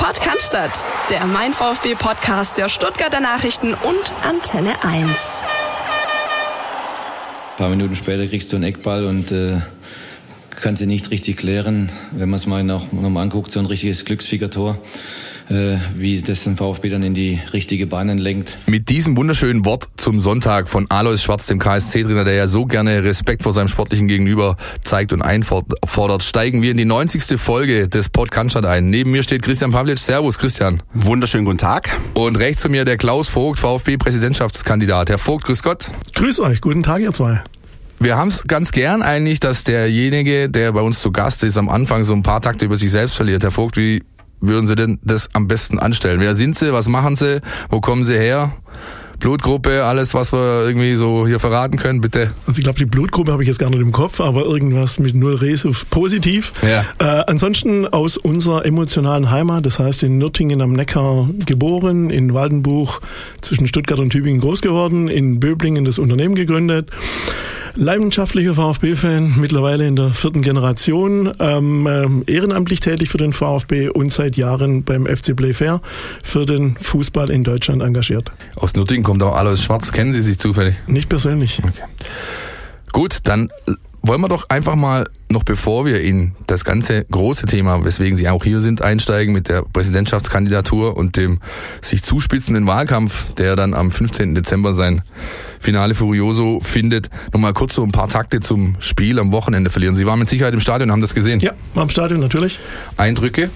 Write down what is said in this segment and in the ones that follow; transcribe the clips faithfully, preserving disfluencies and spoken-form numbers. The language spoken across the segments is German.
Sport kann Stadt, der Mein VfB-Podcast der Stuttgarter Nachrichten und Antenne eins. Ein paar Minuten später kriegst du einen Eckball und äh, kannst ihn nicht richtig klären. Wenn man es mal noch, noch mal anguckt, so ein richtiges Glücksfiegertor, äh, wie das den VfB dann in die richtige Bahn lenkt. Mit diesem wunderschönen Wort zum Sonntag von Alois Schwarz, dem K S C-Trainer, der ja so gerne Respekt vor seinem sportlichen Gegenüber zeigt und einfordert, steigen wir in die neunzigste Folge des Podcast ein. Neben mir steht Christian Pavlic. Servus, Christian. Wunderschönen guten Tag. Und rechts von mir der Klaus Vogt, VfB-Präsidentschaftskandidat. Herr Vogt, grüß Gott. Grüß euch, guten Tag, ihr zwei. Wir haben es ganz gern eigentlich, dass derjenige, der bei uns zu Gast ist, am Anfang so ein paar Takte über sich selbst verliert. Herr Vogt, wie würden Sie denn das am besten anstellen? Wer sind Sie? Was machen Sie? Wo kommen Sie her? Blutgruppe, alles, was wir irgendwie so hier verraten können, bitte. Also ich glaube, die Blutgruppe habe ich jetzt gar nicht im Kopf, aber irgendwas mit null Res auf positiv. Ja. Äh, ansonsten aus unserer emotionalen Heimat, das heißt in Nürtingen am Neckar geboren, in Waldenbuch zwischen Stuttgart und Tübingen groß geworden, in Böblingen das Unternehmen gegründet. Leidenschaftlicher VfB-Fan, mittlerweile in der vierten Generation, ähm, ähm, ehrenamtlich tätig für den VfB und seit Jahren beim F C Playfair für den Fußball in Deutschland engagiert. Aus Nürtingen kommt auch Alois Schwarz. Kennen Sie sich zufällig? Nicht persönlich. Okay. Gut, dann wollen wir doch einfach mal, noch bevor wir in das ganze große Thema, weswegen Sie auch hier sind, einsteigen mit der Präsidentschaftskandidatur und dem sich zuspitzenden Wahlkampf, der dann am fünfzehnten Dezember sein Finale Furioso findet. Nochmal kurz so ein paar Takte zum Spiel am Wochenende verlieren. Sie waren mit Sicherheit im Stadion, haben das gesehen? Ja, war im Stadion natürlich. Eindrücke?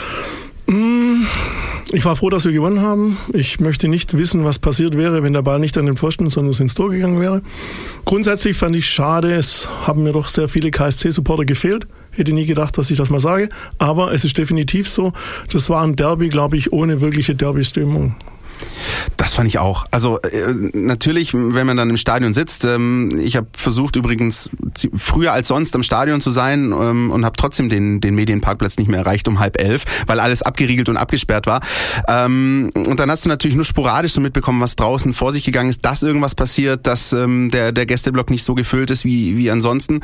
Ich war froh, dass wir gewonnen haben. Ich möchte nicht wissen, was passiert wäre, wenn der Ball nicht an den Pfosten, sondern es ins Tor gegangen wäre. Grundsätzlich fand ich schade, es haben mir doch sehr viele K S C-Supporter gefehlt. Hätte nie gedacht, dass ich das mal sage. Aber es ist definitiv so. Das war ein Derby, glaube ich, ohne wirkliche Derby-Stimmung. Das fand ich auch. Also äh, natürlich, wenn man dann im Stadion sitzt, ähm, ich habe versucht übrigens früher als sonst am Stadion zu sein ähm, und habe trotzdem den den Medienparkplatz nicht mehr erreicht um halb elf, weil alles abgeriegelt und abgesperrt war. Ähm, und dann hast du natürlich nur sporadisch so mitbekommen, was draußen vor sich gegangen ist, dass irgendwas passiert, dass ähm, der der Gästeblock nicht so gefüllt ist wie wie ansonsten.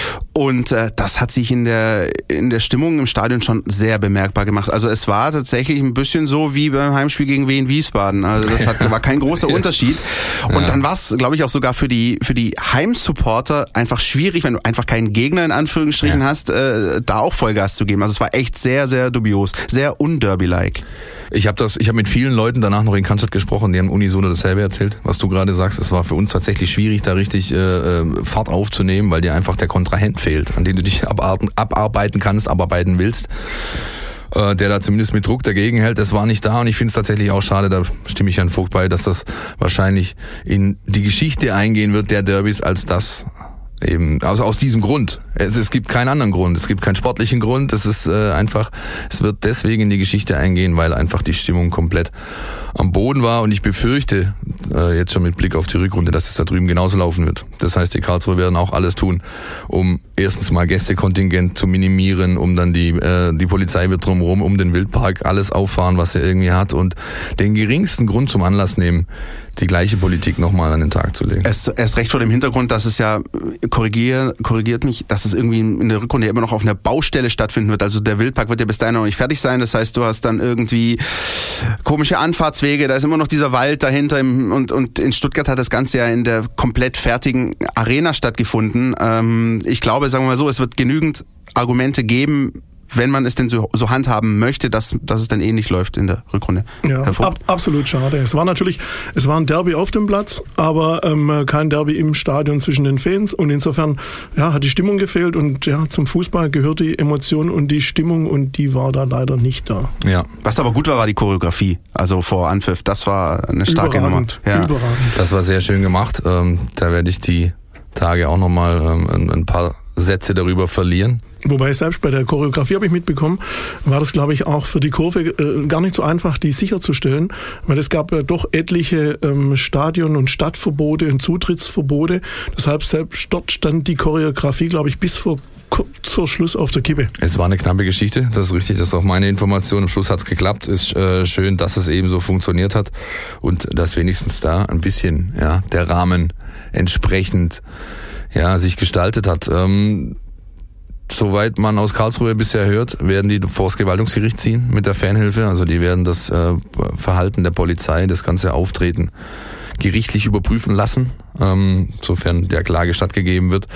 Und äh, das hat sich in der in der Stimmung im Stadion schon sehr bemerkbar gemacht. Also es war tatsächlich ein bisschen so wie beim Heimspiel gegen Wien Wiesbaden. Also das hat, war kein großer Unterschied. Und ja. Dann war es, glaube ich, auch sogar für die für die Heimsupporter einfach schwierig, wenn du einfach keinen Gegner in Anführungsstrichen ja. hast, äh, da auch Vollgas zu geben. Also es war echt sehr, sehr dubios, sehr underby-like. Ich habe das, ich habe mit vielen Leuten danach noch in Cannstatt gesprochen, die haben unisono dasselbe erzählt, was du gerade sagst. Es war für uns tatsächlich schwierig, da richtig äh, Fahrt aufzunehmen, weil dir einfach der Kontrahent fehlt, an den du dich abarbeiten, abarbeiten kannst, abarbeiten willst. Der da zumindest mit Druck dagegen hält, das war nicht da und ich finde es tatsächlich auch schade, da stimme ich Herrn Vogt bei, dass das wahrscheinlich in die Geschichte eingehen wird der Derbys als das eben, also aus diesem Grund. Es, es gibt keinen anderen Grund, es gibt keinen sportlichen Grund, es ist äh, einfach, es wird deswegen in die Geschichte eingehen, weil einfach die Stimmung komplett am Boden war und ich befürchte äh, jetzt schon mit Blick auf die Rückrunde, dass es da drüben genauso laufen wird. Das heißt, die Karlsruher werden auch alles tun, um erstens mal Gästekontingent zu minimieren, um dann die äh, die Polizei wird drumherum, um den Wildpark alles auffahren, was er irgendwie hat und den geringsten Grund zum Anlass nehmen, die gleiche Politik nochmal an den Tag zu legen. Es, erst recht vor dem Hintergrund, dass es ja, korrigiert, korrigiert mich, dass es irgendwie in der Rückrunde immer noch auf einer Baustelle stattfinden wird. Also der Wildpark wird ja bis dahin noch nicht fertig sein. Das heißt, du hast dann irgendwie komische Anfahrtswege, da ist immer noch dieser Wald dahinter und, und in Stuttgart hat das Ganze ja in der komplett fertigen Arena stattgefunden. Ähm, ich glaube, sagen wir mal so, es wird genügend Argumente geben, wenn man es denn so, so handhaben möchte, dass, dass es dann ähnlich läuft in der Rückrunde. Ja, ab, absolut schade. Es war natürlich, es war ein Derby auf dem Platz, aber ähm, kein Derby im Stadion zwischen den Fans und insofern ja, hat die Stimmung gefehlt und ja, zum Fußball gehört die Emotion und die Stimmung und die war da leider nicht da. Ja. Was aber gut war, war die Choreografie, also vor Anpfiff, das war eine starke Überragend, Nummer. Ja. Überragend. Das war sehr schön gemacht, ähm, da werde ich die Tage auch nochmal ähm, ein, ein paar Sätze darüber verlieren. Wobei selbst bei der Choreografie habe ich mitbekommen, war das, glaube ich, auch für die Kurve äh, gar nicht so einfach, die sicherzustellen, weil es gab ja doch etliche ähm, Stadion- und Stadtverbote und Zutrittsverbote. Deshalb selbst dort stand die Choreografie, glaube ich, bis vor kurz vor Schluss auf der Kippe. Es war eine knappe Geschichte, das ist richtig, das ist auch meine Information. Am Schluss hat es geklappt, ist äh, schön, dass es eben so funktioniert hat und dass wenigstens da ein bisschen ja der Rahmen entsprechend ja sich gestaltet hat. Ähm, soweit man aus Karlsruhe bisher hört, werden die vor das Verwaltungsgericht ziehen mit der Fanhilfe. Also die werden das äh, Verhalten der Polizei, das ganze Auftreten gerichtlich überprüfen lassen, ähm, sofern der Klage stattgegeben wird.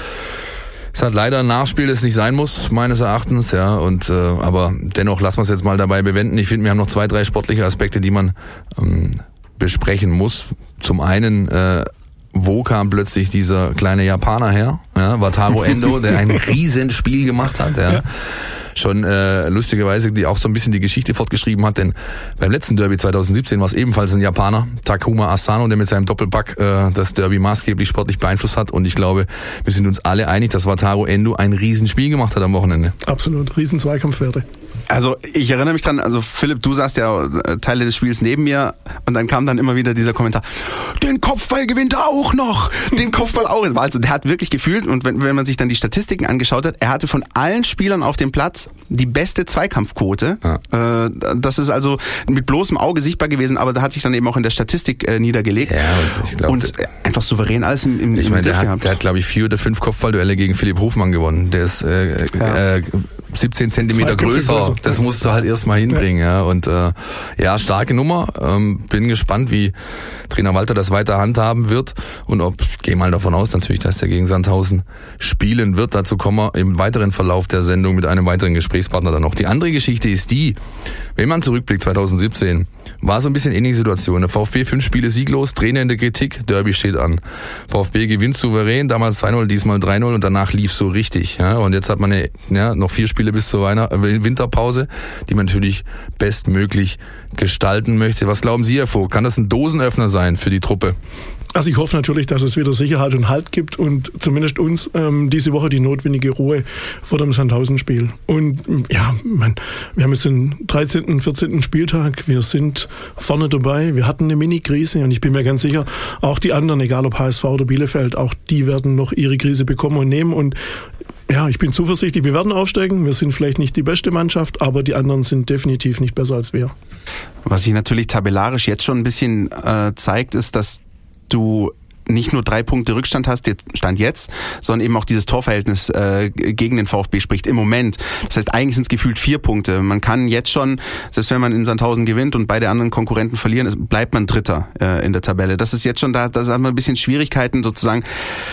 Es hat leider ein Nachspiel, das nicht sein muss, meines Erachtens, ja. Und äh, aber dennoch lassen wir es jetzt mal dabei bewenden. Ich finde, wir haben noch zwei, drei sportliche Aspekte, die man ähm, besprechen muss. Zum einen, äh, wo kam plötzlich dieser kleine Japaner her? Ja, Wataru Endo, der ein Riesenspiel gemacht hat, ja. ja. Schon äh, lustigerweise, die auch so ein bisschen die Geschichte fortgeschrieben hat, denn beim letzten Derby zwanzig siebzehn war es ebenfalls ein Japaner, Takuma Asano, der mit seinem Doppelpack äh, das Derby maßgeblich sportlich beeinflusst hat. Und ich glaube, wir sind uns alle einig, dass Wataru Endo ein Riesenspiel gemacht hat am Wochenende. Absolut, Riesen-Zweikampfwerte. Also ich erinnere mich dran, also Philipp, du saßt ja Teile des Spiels neben mir und dann kam dann immer wieder dieser Kommentar, den Kopfball gewinnt er auch noch, den Kopfball auch. Also der hat wirklich gefühlt, und wenn, wenn man sich dann die Statistiken angeschaut hat, er hatte von allen Spielern auf dem Platz die beste Zweikampfquote. Ja. Äh, das ist also mit bloßem Auge sichtbar gewesen, aber da hat sich dann eben auch in der Statistik äh, niedergelegt. Ja, und ich glaub, und einfach souverän alles im, im, ich im meine, Griff der gehabt. hat, der hat glaube ich vier oder fünf Kopfballduelle gegen Philipp Hofmann gewonnen. Der ist äh, ja. äh, siebzehn Zentimeter größer. Das musst du halt erstmal hinbringen, ja. Und äh, ja, starke Nummer. Ähm, bin gespannt, wie Trainer Walter das weiter handhaben wird und ob, ich gehe mal davon aus, natürlich, dass der gegen Sandhausen spielen wird. Dazu kommen wir im weiteren Verlauf der Sendung mit einem weiteren Gesprächspartner dann noch. Die andere Geschichte ist die, wenn man zurückblickt, zwanzig siebzehn, war so ein bisschen ähnliche Situation. Der VfB fünf Spiele sieglos, Trainer in der Kritik, Derby steht an. VfB gewinnt souverän, damals zwei null, diesmal drei null und danach lief so richtig. Ja. Und jetzt hat man eine, ja, noch vier Spiele bis zur Weihnacht- Winterpause, die man natürlich bestmöglich gestalten möchte. Was glauben Sie, Herr Vogt? Kann das ein Dosenöffner sein für die Truppe? Also ich hoffe natürlich, dass es wieder Sicherheit und Halt gibt und zumindest uns ähm, diese Woche die notwendige Ruhe vor dem Sandhausen-Spiel. Und ja, man, wir haben jetzt den dreizehnten, vierzehnten Spieltag, wir sind vorne dabei, wir hatten eine Mini-Krise und ich bin mir ganz sicher, auch die anderen, egal ob H S V oder Bielefeld, auch die werden noch ihre Krise bekommen und nehmen. Und ja, ich bin zuversichtlich, wir werden aufsteigen, wir sind vielleicht nicht die beste Mannschaft, aber die anderen sind definitiv nicht besser als wir. Was sich natürlich tabellarisch jetzt schon ein bisschen äh, zeigt, ist, dass du nicht nur drei Punkte Rückstand hast, Stand jetzt, sondern eben auch dieses Torverhältnis äh, gegen den VfB spricht im Moment. Das heißt, eigentlich sind es gefühlt vier Punkte. Man kann jetzt schon, selbst wenn man in Sandhausen gewinnt und beide anderen Konkurrenten verlieren, bleibt man Dritter äh, in der Tabelle. Das ist jetzt schon, da, da haben wir ein bisschen Schwierigkeiten sozusagen,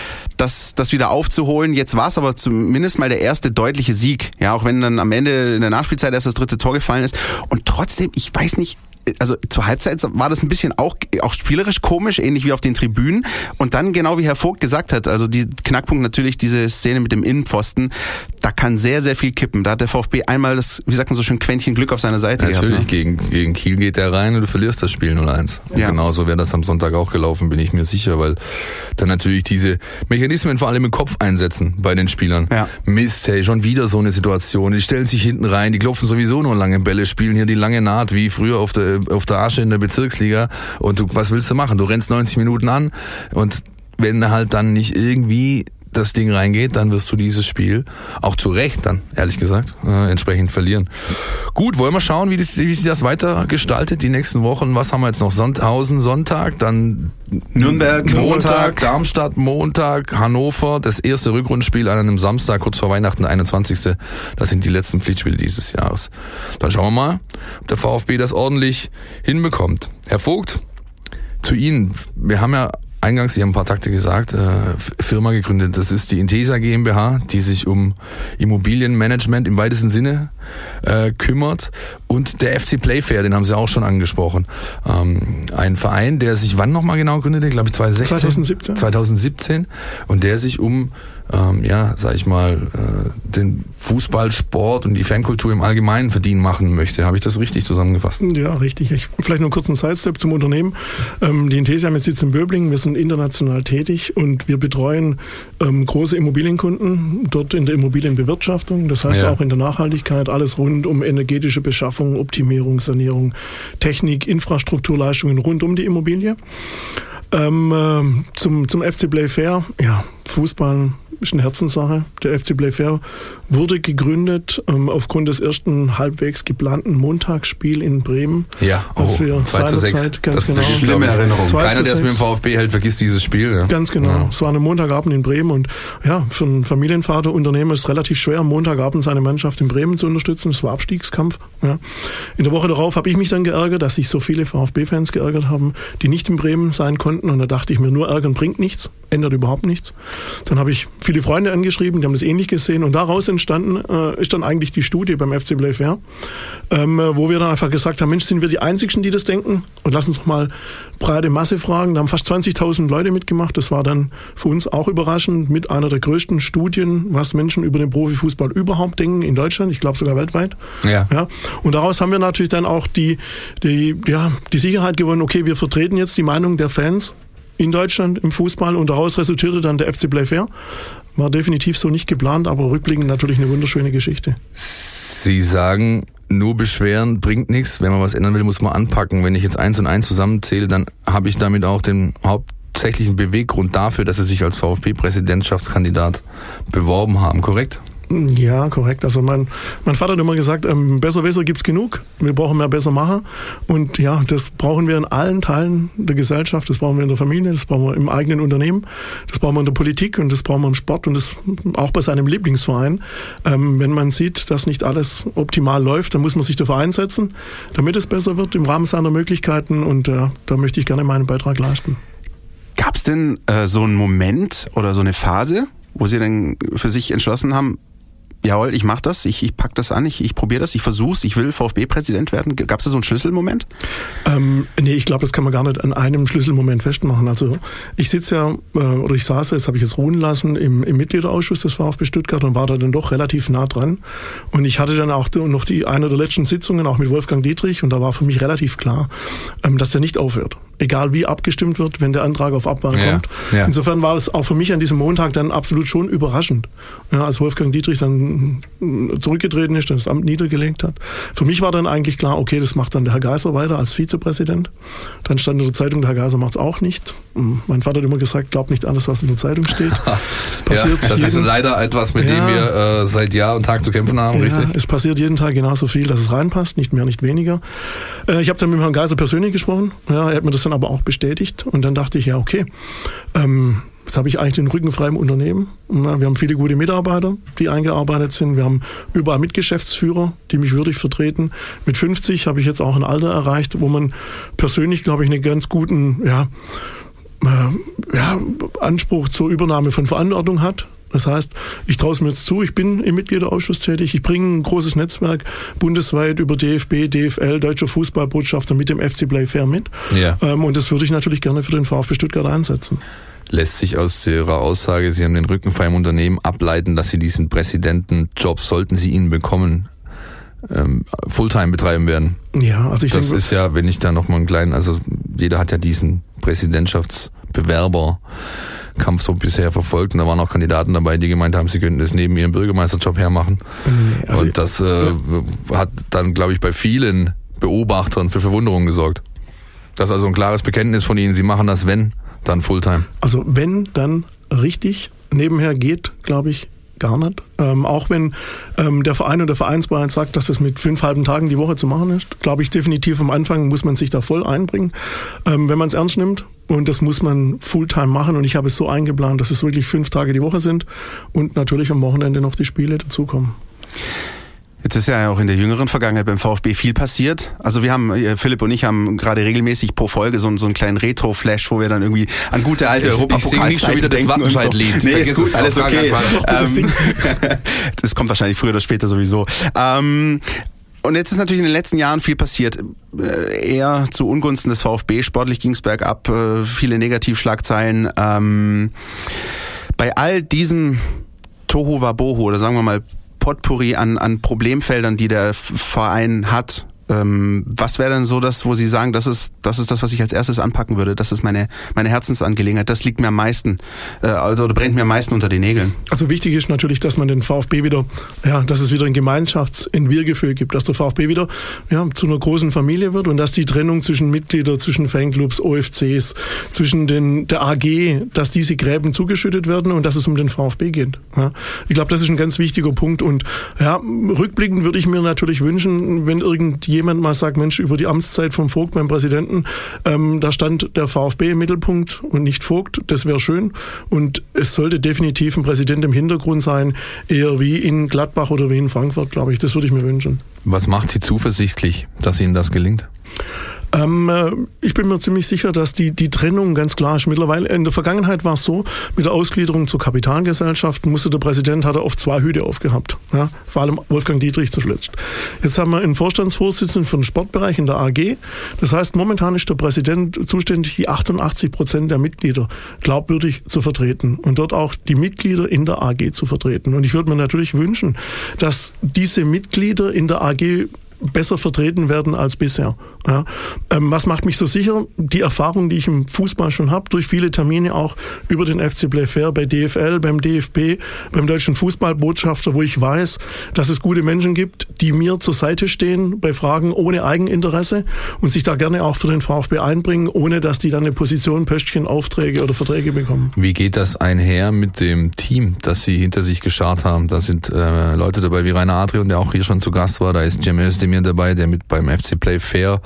das, das wieder aufzuholen. Jetzt war es aber zumindest mal der erste deutliche Sieg. Ja, auch wenn dann am Ende in der Nachspielzeit erst das dritte Tor gefallen ist. Und trotzdem, ich weiß nicht, also zur Halbzeit war das ein bisschen auch, auch spielerisch komisch, ähnlich wie auf den Tribünen. Und dann, genau wie Herr Vogt gesagt hat, also die Knackpunkt natürlich diese Szene mit dem Innenpfosten, da kann sehr, sehr viel kippen. Da hat der VfB einmal das, wie sagt man so schön, Quäntchen Glück auf seiner Seite natürlich, gehabt. Natürlich, ne? gegen, gegen Kiel geht der rein und du verlierst das Spiel null eins. Und ja. Genauso wäre das am Sonntag auch gelaufen, bin ich mir sicher, weil dann natürlich diese Mechanismen vor allem im Kopf einsetzen bei den Spielern. Ja. Mist, hey, schon wieder so eine Situation. Die stellen sich hinten rein, die klopfen sowieso nur lange Bälle, spielen hier die lange Naht, wie früher auf der auf der Asche in der Bezirksliga. Und du, was willst du machen? Du rennst neunzig Minuten an und wenn halt dann nicht irgendwie das Ding reingeht, dann wirst du dieses Spiel auch zu Recht dann, ehrlich gesagt, äh, entsprechend verlieren. Gut, wollen wir schauen, wie, das, wie sich das weiter gestaltet, die nächsten Wochen. Was haben wir jetzt noch? Sandhausen Sonntag, dann Nürnberg Montag, Montag, Darmstadt Montag, Hannover, das erste Rückrundenspiel an einem Samstag, kurz vor Weihnachten, der einundzwanzigste Das sind die letzten Pflichtspiele dieses Jahres. Dann schauen wir mal, ob der VfB das ordentlich hinbekommt. Herr Vogt, zu Ihnen. Wir haben ja eingangs, Sie haben ein paar Takte gesagt, äh, Firma gegründet. Das ist die Intesa GmbH, die sich um Immobilienmanagement im weitesten Sinne äh, kümmert. Und der F C Playfair, den haben Sie auch schon angesprochen. Ähm, ein Verein, der sich wann nochmal genau gründete? Glaube ich zwanzig sechzehn zwanzig siebzehn zwanzig siebzehn Und der sich um, ähm, ja, sag ich mal, äh, den Fußballsport und die Fankultur im Allgemeinen verdienen machen möchte. Habe ich das richtig zusammengefasst? Ja, richtig. Ich, vielleicht noch kurz einen Sidestep zum Unternehmen. Ähm, die Intesa haben jetzt Sitz in Böblingen. Wir sind international tätig und wir betreuen ähm, große Immobilienkunden dort in der Immobilienbewirtschaftung. Das heißt ja. auch in der Nachhaltigkeit, alles rund um energetische Beschaffung, Optimierung, Sanierung, Technik, Infrastrukturleistungen rund um die Immobilie. Ähm, äh, zum, zum F C Playfair, ja, Fußball ist eine Herzenssache. Der F C Playfair wurde gegründet ähm, aufgrund des ersten halbwegs geplanten Montagsspiels in Bremen. Ja, oh, als wir zwei zu sechs. Zeit, ganz das ist genau. eine schlimme Erinnerung. Keiner, der es mit dem VfB hält, vergisst dieses Spiel. Ja. Ganz genau. Ja. Es war ein Montagabend in Bremen und ja, für einen Familienvater, Unternehmer ist es relativ schwer, am Montagabend seine Mannschaft in Bremen zu unterstützen. Es war Abstiegskampf. Ja. In der Woche darauf habe ich mich dann geärgert, dass sich so viele VfB-Fans geärgert haben, die nicht in Bremen sein konnten. Und da dachte ich mir, nur ärgern bringt nichts, ändert überhaupt nichts. Dann habe ich viele Freunde angeschrieben, die haben das ähnlich gesehen und daraus entstanden äh, ist dann eigentlich die Studie beim F C Playfair, ähm, wo wir dann einfach gesagt haben, Mensch, sind wir die Einzigen, die das denken und lass uns doch mal breite Masse fragen. Da haben fast zwanzigtausend Leute mitgemacht, das war dann für uns auch überraschend, mit einer der größten Studien, was Menschen über den Profifußball überhaupt denken in Deutschland, ich glaube sogar weltweit. Ja. Ja. Und daraus haben wir natürlich dann auch die, die, ja, die Sicherheit gewonnen, okay, wir vertreten jetzt die Meinung der Fans in Deutschland im Fußball und daraus resultierte dann der F C Playfair. War definitiv so nicht geplant, aber rückblickend natürlich eine wunderschöne Geschichte. Sie sagen, nur beschweren bringt nichts. Wenn man was ändern will, muss man anpacken. Wenn ich jetzt eins und eins zusammenzähle, dann habe ich damit auch den hauptsächlichen Beweggrund dafür, dass Sie sich als VfB-Präsidentschaftskandidat beworben haben, korrekt? Ja, korrekt. Also mein, mein Vater hat immer gesagt, ähm, besser, besser gibt's genug. Wir brauchen mehr Bessermacher. Und ja, das brauchen wir in allen Teilen der Gesellschaft. Das brauchen wir in der Familie, das brauchen wir im eigenen Unternehmen, das brauchen wir in der Politik und das brauchen wir im Sport und das auch bei seinem Lieblingsverein. Ähm, wenn man sieht, dass nicht alles optimal läuft, dann muss man sich dafür einsetzen, damit es besser wird im Rahmen seiner Möglichkeiten. Und äh, da möchte ich gerne meinen Beitrag leisten. Gab's denn äh, so einen Moment oder so eine Phase, wo Sie dann für sich entschlossen haben, jawohl, ich mach das, ich, ich pack das an, ich, ich probiere das, ich versuch's, ich will VfB-Präsident werden. Gab es da so einen Schlüsselmoment? Ähm, nee, ich glaube, das kann man gar nicht an einem Schlüsselmoment festmachen. Also ich sitze ja, äh, oder ich saß, jetzt habe ich jetzt ruhen lassen, im, im Mitgliederausschuss des VfB Stuttgart und war da dann doch relativ nah dran. Und ich hatte dann auch noch die eine der letzten Sitzungen, auch mit Wolfgang Dietrich, und da war für mich relativ klar, ähm, dass der nicht aufhört. Egal wie abgestimmt wird, wenn der Antrag auf Abwahl ja, kommt. Ja. Insofern war das auch für mich an diesem Montag dann absolut schon überraschend. Ja, als Wolfgang Dietrich dann zurückgetreten ist, dann das Amt niedergelegt hat. Für mich war dann eigentlich klar, okay, das macht dann der Herr Geiser weiter als Vizepräsident. Dann stand in der Zeitung, der Herr Geiser macht es auch nicht. Mein Vater hat immer gesagt, glaub nicht alles, was in der Zeitung steht. Das passiert ja, das jeden, ist leider etwas, mit ja, dem wir äh, seit Jahr und Tag zu kämpfen haben, ja, richtig? Es passiert jeden Tag genauso viel, dass es reinpasst, nicht mehr, nicht weniger. Äh, ich habe dann mit Herrn Geiser persönlich gesprochen. Ja, er hat mir das dann aber auch bestätigt. Und dann dachte ich, ja, okay, ähm, jetzt habe ich eigentlich den Rücken frei im Unternehmen. Wir haben viele gute Mitarbeiter, die eingearbeitet sind. Wir haben überall Mitgeschäftsführer, die mich würdig vertreten. Mit fünfzig habe ich jetzt auch ein Alter erreicht, wo man persönlich, glaube ich, einen ganz guten ja, äh, ja, Anspruch zur Übernahme von Verantwortung hat. Das heißt, ich traue es mir jetzt zu, ich bin im Mitgliederausschuss tätig, ich bringe ein großes Netzwerk bundesweit über D F B, D F L, Deutscher Fußballbotschafter mit dem F C Playfair mit. Ja. Ähm, und das würde ich natürlich gerne für den VfB Stuttgart einsetzen. Lässt sich aus Ihrer Aussage, Sie haben den Rücken frei im Unternehmen, ableiten, dass Sie diesen Präsidentenjob, sollten Sie ihn bekommen, ähm, Fulltime betreiben werden? Ja, also ich das denke... Das ist ja, wenn ich da noch mal einen kleinen, also jeder hat ja diesen Präsidentschaftsbewerber Kampf so bisher verfolgt und da waren auch Kandidaten dabei, die gemeint haben, sie könnten das neben ihrem Bürgermeisterjob hermachen. Nee, also und das äh, ja. hat dann, glaube ich, bei vielen Beobachtern für Verwunderung gesorgt. Das ist also ein klares Bekenntnis von Ihnen, Sie machen das, wenn, dann Fulltime. Also wenn, dann richtig. Nebenher geht, glaube ich, gar nicht. Ähm, auch wenn ähm, der Verein und der Vereinsbeirat sagt, dass das mit fünf halben Tagen die Woche zu machen ist, glaube ich definitiv am Anfang muss man sich da voll einbringen, ähm, wenn man es ernst nimmt. Und das muss man Fulltime machen. Und ich habe es so eingeplant, dass es wirklich fünf Tage die Woche sind und natürlich am Wochenende noch die Spiele dazukommen. Jetzt ist ja auch in der jüngeren Vergangenheit beim VfB viel passiert. Also wir haben, Philipp und ich haben gerade regelmäßig pro Folge so, so einen kleinen Retro-Flash, wo wir dann irgendwie an gute alte Europapokalzeiten denken. Das Wattenscheid-Lied. So. Nee, ist gut, alles okay. Ähm, das kommt wahrscheinlich früher oder später sowieso. Ähm, Und jetzt ist natürlich in den letzten Jahren viel passiert. Eher zu Ungunsten des VfB. Sportlich ging es bergab, viele Negativschlagzeilen. Ähm, bei all diesem Tohuwabohu oder sagen wir mal Potpourri an, an Problemfeldern, die der Verein hat, Ähm, was wäre denn so das, wo Sie sagen, das ist, das ist das, was ich als erstes anpacken würde, das ist meine, meine Herzensangelegenheit, das liegt mir am meisten, äh, also oder brennt mir am meisten unter die Nägeln? Also wichtig ist natürlich, dass man den VfB wieder, ja, dass es wieder ein Gemeinschafts-, ein Wir-Gefühl gibt, dass der VfB wieder, ja, zu einer großen Familie wird und dass die Trennung zwischen Mitgliedern, zwischen Fanclubs, O F Cs, zwischen den, der A G, dass diese Gräben zugeschüttet werden und dass es um den VfB geht. Ja. Ich glaube, das ist ein ganz wichtiger Punkt und ja, rückblickend würde ich mir natürlich wünschen, wenn irgendjemand jemand mal sagt, Mensch, über die Amtszeit vom Vogt beim Präsidenten, ähm, da stand der VfB im Mittelpunkt und nicht Vogt, das wäre schön. Und es sollte definitiv ein Präsident im Hintergrund sein, eher wie in Gladbach oder wie in Frankfurt, glaube ich. Das würde ich mir wünschen. Was macht Sie zuversichtlich, dass Ihnen das gelingt? Ähm, ich bin mir ziemlich sicher, dass die, die Trennung ganz klar ist. Mittlerweile, in der Vergangenheit war es so, mit der Ausgliederung zur Kapitalgesellschaft musste der Präsident, hat er oft zwei Hüte aufgehabt. Ja, vor allem Wolfgang Dietrich zuletzt. Jetzt haben wir einen Vorstandsvorsitzenden für den Sportbereich in der A G. Das heißt, momentan ist der Präsident zuständig, die achtundachtzig Prozent der Mitglieder glaubwürdig zu vertreten und dort auch die Mitglieder in der A G zu vertreten. Und ich würde mir natürlich wünschen, dass diese Mitglieder in der A G besser vertreten werden als bisher. Ja. Ähm, was macht mich so sicher? Die Erfahrung, die ich im Fußball schon habe, durch viele Termine auch über den F C Playfair, bei D F L, beim D F B, beim Deutschen Fußballbotschafter, wo ich weiß, dass es gute Menschen gibt, die mir zur Seite stehen bei Fragen ohne Eigeninteresse und sich da gerne auch für den VfB einbringen, ohne dass die dann eine Position, Pöstchen, Aufträge oder Verträge bekommen. Wie geht das einher mit dem Team, das Sie hinter sich geschart haben? Da sind äh, Leute dabei wie Rainer Adrian, der auch hier schon zu Gast war, da ist Cem Özdemir dabei, der mit beim F C Playfair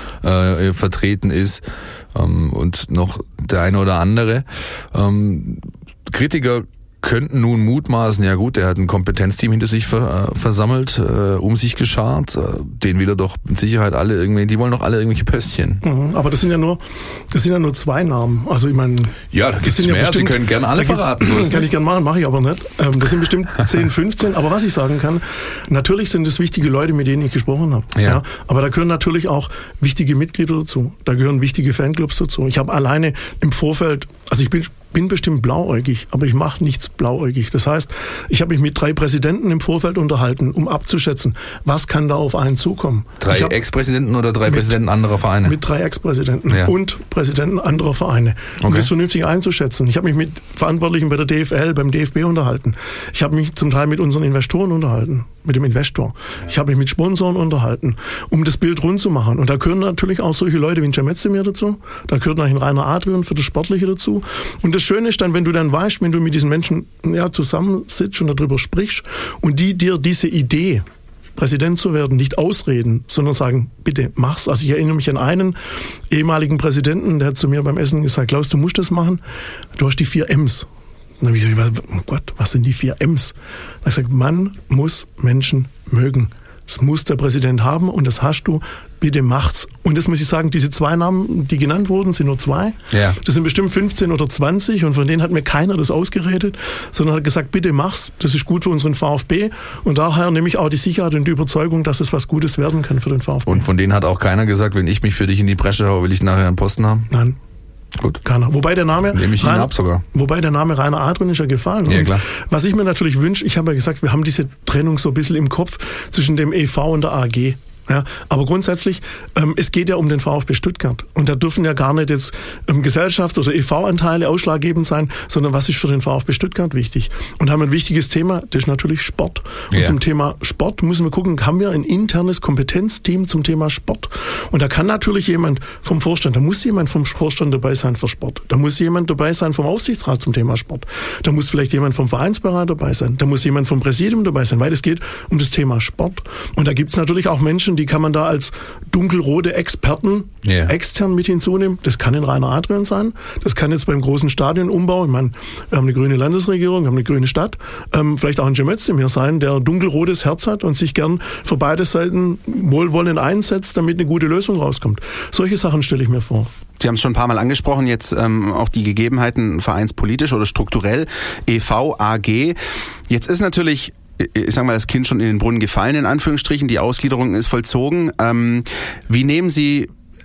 äh, vertreten ist, ähm, und noch der eine oder andere. Ähm, Kritiker könnten nun mutmaßen, ja gut, er hat ein Kompetenzteam hinter sich ver, äh, versammelt, äh, um sich geschart, äh, den will er doch mit Sicherheit alle irgendwie, die wollen doch alle irgendwelche Pöstchen. Mhm, aber das sind ja nur, das sind ja nur zwei Namen. Also ich meine, ja, da gibt es mehr. Ja bestimmt, Sie können gerne alle verraten. So das kann ich gerne machen, mache ich aber nicht. Ähm, das sind bestimmt zehn, fünfzehn. Aber was ich sagen kann, natürlich sind es wichtige Leute, mit denen ich gesprochen habe. Ja. Ja, aber da gehören natürlich auch wichtige Mitglieder dazu. Da gehören wichtige Fanclubs dazu. Ich habe alleine im Vorfeld, also ich bin bin bestimmt blauäugig, aber ich mache nichts blauäugig. Das heißt, ich habe mich mit drei Präsidenten im Vorfeld unterhalten, um abzuschätzen, was kann da auf einen zukommen. Drei Ex-Präsidenten oder drei mit, Präsidenten anderer Vereine? Mit drei Ex-Präsidenten ja. und Präsidenten anderer Vereine, um okay. das vernünftig einzuschätzen. Ich habe mich mit Verantwortlichen bei der D F L, beim D F B unterhalten. Ich habe mich zum Teil mit unseren Investoren unterhalten, mit dem Investor. Ich habe mich mit Sponsoren unterhalten, um das Bild rund zu machen. Und da gehören natürlich auch solche Leute wie Cem Özdemir dazu. Da gehört noch ein Rainer Adrian für das Sportliche dazu. Und das Schöne ist dann, wenn du dann weißt, wenn du mit diesen Menschen ja, zusammensitzt und darüber sprichst und die dir diese Idee, Präsident zu werden, nicht ausreden, sondern sagen, bitte mach's. Also ich erinnere mich an einen ehemaligen Präsidenten, der hat zu mir beim Essen gesagt, Klaus, du musst das machen. Du hast die vier M's. Und dann habe ich gesagt, oh Gott, was sind die vier M's? Dann habe ich gesagt, man muss Menschen mögen. Das muss der Präsident haben und das hast du. Bitte macht's. Und das muss ich sagen, diese zwei Namen, die genannt wurden, sind nur zwei. Ja. Das sind bestimmt fünfzehn oder zwanzig und von denen hat mir keiner das ausgeredet, sondern hat gesagt, bitte mach's. Das ist gut für unseren VfB und daher nehme ich auch die Sicherheit und die Überzeugung, dass es was Gutes werden kann für den VfB. Und von denen hat auch keiner gesagt, wenn ich mich für dich in die Bresche haue, will ich nachher einen Posten haben? Nein. Gut. Keiner. Wobei der Name Nehme ich ihn Rainer, ab sogar. Wobei der Name Rainer Adrian ist ja gefallen. Ja, klar. Was ich mir natürlich wünsche, ich habe ja gesagt, wir haben diese Trennung so ein bisschen im Kopf zwischen dem E V und der A G. Ja, aber grundsätzlich, ähm, es geht ja um den VfB Stuttgart. Und da dürfen ja gar nicht jetzt ähm, Gesellschafts- oder E V-Anteile ausschlaggebend sein, sondern was ist für den VfB Stuttgart wichtig? Und haben ein wichtiges Thema, das ist natürlich Sport. Und ja. zum Thema Sport müssen wir gucken, haben wir ein internes Kompetenzteam zum Thema Sport? Und da kann natürlich jemand vom Vorstand, da muss jemand vom Vorstand dabei sein für Sport. Da muss jemand dabei sein vom Aufsichtsrat zum Thema Sport. Da muss vielleicht jemand vom Vereinsberater dabei sein. Da muss jemand vom Präsidium dabei sein, weil es geht um das Thema Sport. Und da gibt es natürlich auch Menschen, die kann man da als dunkelrote Experten yeah. extern mit hinzunehmen. Das kann in Rainer Adrian sein. Das kann jetzt beim großen Stadionumbau, ich meine, wir haben eine grüne Landesregierung, wir haben eine grüne Stadt, ähm, vielleicht auch ein Cem Özdemir sein, der dunkelrotes Herz hat und sich gern für beide Seiten wohlwollend einsetzt, damit eine gute Lösung rauskommt. Solche Sachen stelle ich mir vor. Sie haben es schon ein paar Mal angesprochen, jetzt ähm, auch die Gegebenheiten vereinspolitisch oder strukturell, E V, A G. Jetzt ist natürlich, ich sag mal, das Kind schon in den Brunnen gefallen, in Anführungsstrichen, die Ausgliederung ist vollzogen. Ähm, wie nehmen Sie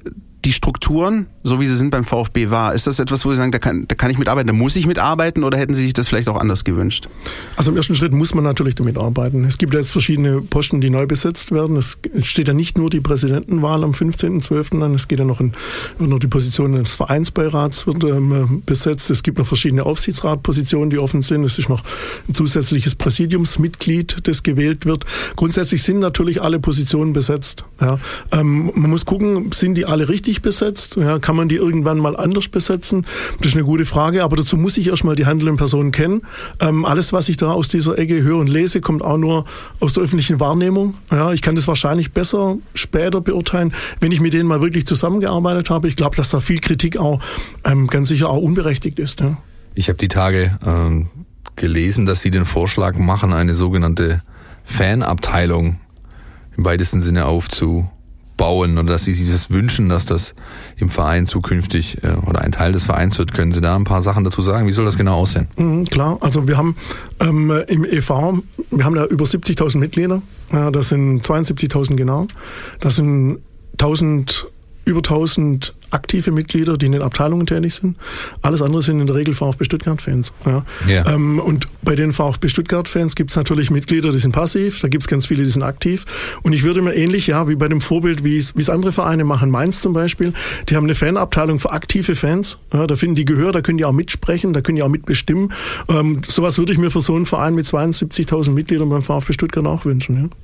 die Strukturen, so wie sie sind beim VfB wahr? Ist das etwas, wo Sie sagen, da kann, da kann ich mitarbeiten, da muss ich mitarbeiten, oder hätten Sie sich das vielleicht auch anders gewünscht? Also im ersten Schritt muss man natürlich damit arbeiten. Es gibt ja jetzt verschiedene Posten, die neu besetzt werden. Es steht ja nicht nur die Präsidentenwahl am fünfzehnten zwölften an, es geht ja noch, in, noch die Position des Vereinsbeirats wird ähm, besetzt. Es gibt noch verschiedene Aufsichtsratpositionen, die offen sind. Es ist noch ein zusätzliches Präsidiumsmitglied, das gewählt wird. Grundsätzlich sind natürlich alle Positionen besetzt. Ja. Ähm, man muss gucken, sind die alle richtig besetzt? Ja, kann man die irgendwann mal anders besetzen? Das ist eine gute Frage, aber dazu muss ich erstmal die handelnden Personen kennen. Ähm, alles, was ich da aus dieser Ecke höre und lese, kommt auch nur aus der öffentlichen Wahrnehmung. Ja, ich kann das wahrscheinlich besser später beurteilen, wenn ich mit denen mal wirklich zusammengearbeitet habe. Ich glaube, dass da viel Kritik auch ähm, ganz sicher auch unberechtigt ist. Ja. Ich habe die Tage ähm, gelesen, dass Sie den Vorschlag machen, eine sogenannte Fanabteilung im weitesten Sinne aufzubauen, oder dass Sie sich das wünschen, dass das im Verein zukünftig äh, oder ein Teil des Vereins wird. Können Sie da ein paar Sachen dazu sagen? Wie soll das genau aussehen? Mhm, klar, also wir haben ähm, im E V, wir haben da über siebzigtausend Mitglieder, ja, das sind zweiundsiebzigtausend genau, das sind tausend über tausend aktive Mitglieder, die in den Abteilungen tätig sind. Alles andere sind in der Regel VfB Stuttgart-Fans. Ja. Yeah. Ähm, und bei den VfB Stuttgart-Fans gibt es natürlich Mitglieder, die sind passiv, da gibt es ganz viele, die sind aktiv. Und ich würde mir ähnlich, ja, wie bei dem Vorbild, wie es andere Vereine machen, Mainz zum Beispiel, die haben eine Fanabteilung für aktive Fans. Ja, da finden die Gehör, da können die auch mitsprechen, da können die auch mitbestimmen. Ähm, sowas würde ich mir für so einen Verein mit zweiundsiebzigtausend Mitgliedern beim VfB Stuttgart auch wünschen. Ja.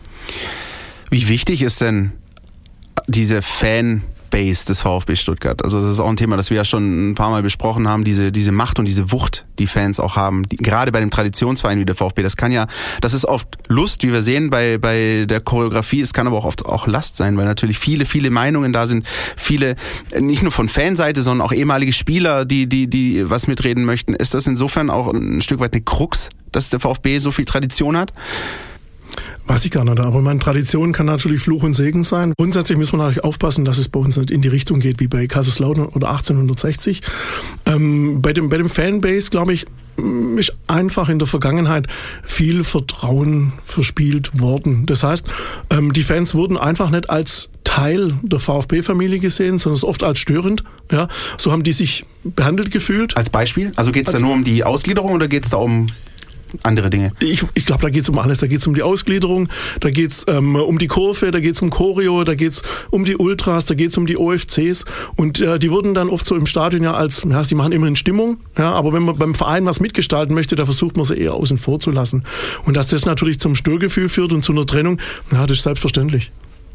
Wie wichtig ist denn diese Fanbase des VfB Stuttgart? Also das ist auch ein Thema, das wir ja schon ein paar Mal besprochen haben, diese diese Macht und diese Wucht, die Fans auch haben, die, gerade bei dem Traditionsverein wie der VfB. Das kann ja, das ist oft Lust, wie wir sehen bei bei der Choreografie. Es kann aber auch oft auch Last sein, weil natürlich viele viele Meinungen da sind, viele nicht nur von Fanseite, sondern auch ehemalige Spieler, die die die was mitreden möchten. Ist das insofern auch ein Stück weit eine Krux, dass der VfB so viel Tradition hat? Weiß ich gar nicht, aber meine Tradition kann natürlich Fluch und Segen sein. Grundsätzlich müssen wir natürlich aufpassen, dass es bei uns nicht in die Richtung geht wie bei Kaiserslautern oder achtzehnhundertsechzig. Ähm, bei dem, bei dem Fanbase, glaube ich, ist einfach in der Vergangenheit viel Vertrauen verspielt worden. Das heißt, ähm, die Fans wurden einfach nicht als Teil der VfB-Familie gesehen, sondern es oft als störend. Ja, so haben die sich behandelt gefühlt. Als Beispiel? Also geht es da nur um die Ausgliederung oder geht es da um andere Dinge? Ich, ich glaube, da geht es um alles. Da geht es um die Ausgliederung, da geht es ähm, um die Kurve, da geht es um Choreo, da geht es um die Ultras, da geht es um die O F Cs. Und äh, die wurden dann oft so im Stadion ja als, ja, die machen immerhin Stimmung, ja, aber wenn man beim Verein was mitgestalten möchte, da versucht man sie eher außen vor zu lassen. Und dass das natürlich zum Störgefühl führt und zu einer Trennung, ja, das ist selbstverständlich.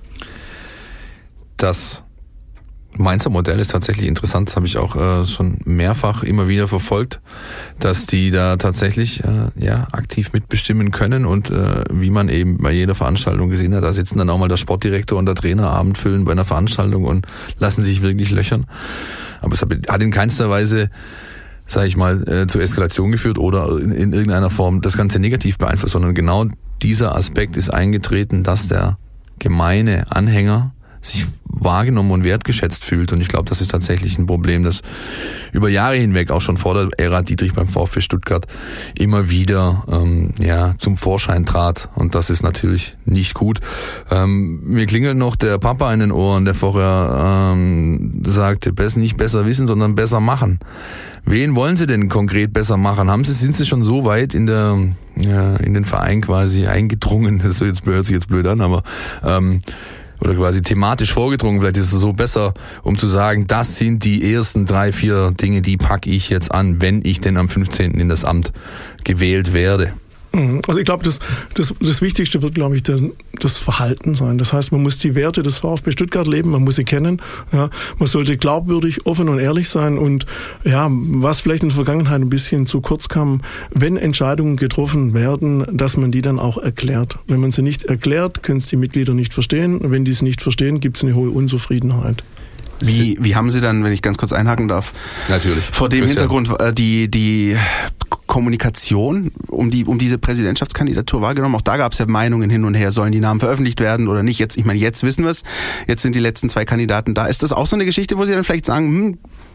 Das Mainzer Modell ist tatsächlich interessant, das habe ich auch äh, schon mehrfach immer wieder verfolgt, dass die da tatsächlich äh, ja aktiv mitbestimmen können und äh, wie man eben bei jeder Veranstaltung gesehen hat, da sitzen dann auch mal der Sportdirektor und der Trainer Abend füllen bei einer Veranstaltung und lassen sich wirklich löchern. Aber es hat in keinster Weise, sage ich mal, äh, zur Eskalation geführt oder in, in irgendeiner Form das Ganze negativ beeinflusst, sondern genau dieser Aspekt ist eingetreten, dass der gemeine Anhänger sich wahrgenommen und wertgeschätzt fühlt. Und ich glaube, das ist tatsächlich ein Problem, das über Jahre hinweg, auch schon vor der Ära Dietrich beim VfB Stuttgart, immer wieder ähm, ja zum Vorschein trat. Und das ist natürlich nicht gut. Ähm, mir klingelt noch der Papa in den Ohren, der vorher ähm, sagte, besser, nicht besser wissen, sondern besser machen. Wen wollen Sie denn konkret besser machen? Haben Sie, sind Sie schon so weit in der ja, in den Verein quasi eingedrungen? Das hört sich jetzt blöd an, aber ähm, oder quasi thematisch vorgedrungen, vielleicht ist es so besser, um zu sagen, das sind die ersten drei, vier Dinge, die packe ich jetzt an, wenn ich denn am fünfzehnten in das Amt gewählt werde. Also ich glaube, das, das, das Wichtigste wird, glaube ich, das, das Verhalten sein. Das heißt, man muss die Werte des VfB Stuttgart leben, man muss sie kennen. Ja, man sollte glaubwürdig, offen und ehrlich sein. Und ja, was vielleicht in der Vergangenheit ein bisschen zu kurz kam, wenn Entscheidungen getroffen werden, dass man die dann auch erklärt. Wenn man sie nicht erklärt, können es die Mitglieder nicht verstehen. Wenn die es nicht verstehen, gibt es eine hohe Unzufriedenheit. Wie, wie haben Sie dann, wenn ich ganz kurz einhaken darf, natürlich vor dem Hintergrund äh, die die Kommunikation um die um diese Präsidentschaftskandidatur wahrgenommen? Auch da gab es ja Meinungen hin und her, sollen die Namen veröffentlicht werden oder nicht? Jetzt, ich meine, jetzt wissen wir es. Jetzt sind die letzten zwei Kandidaten da. Ist das auch so eine Geschichte, wo Sie dann vielleicht sagen, hm,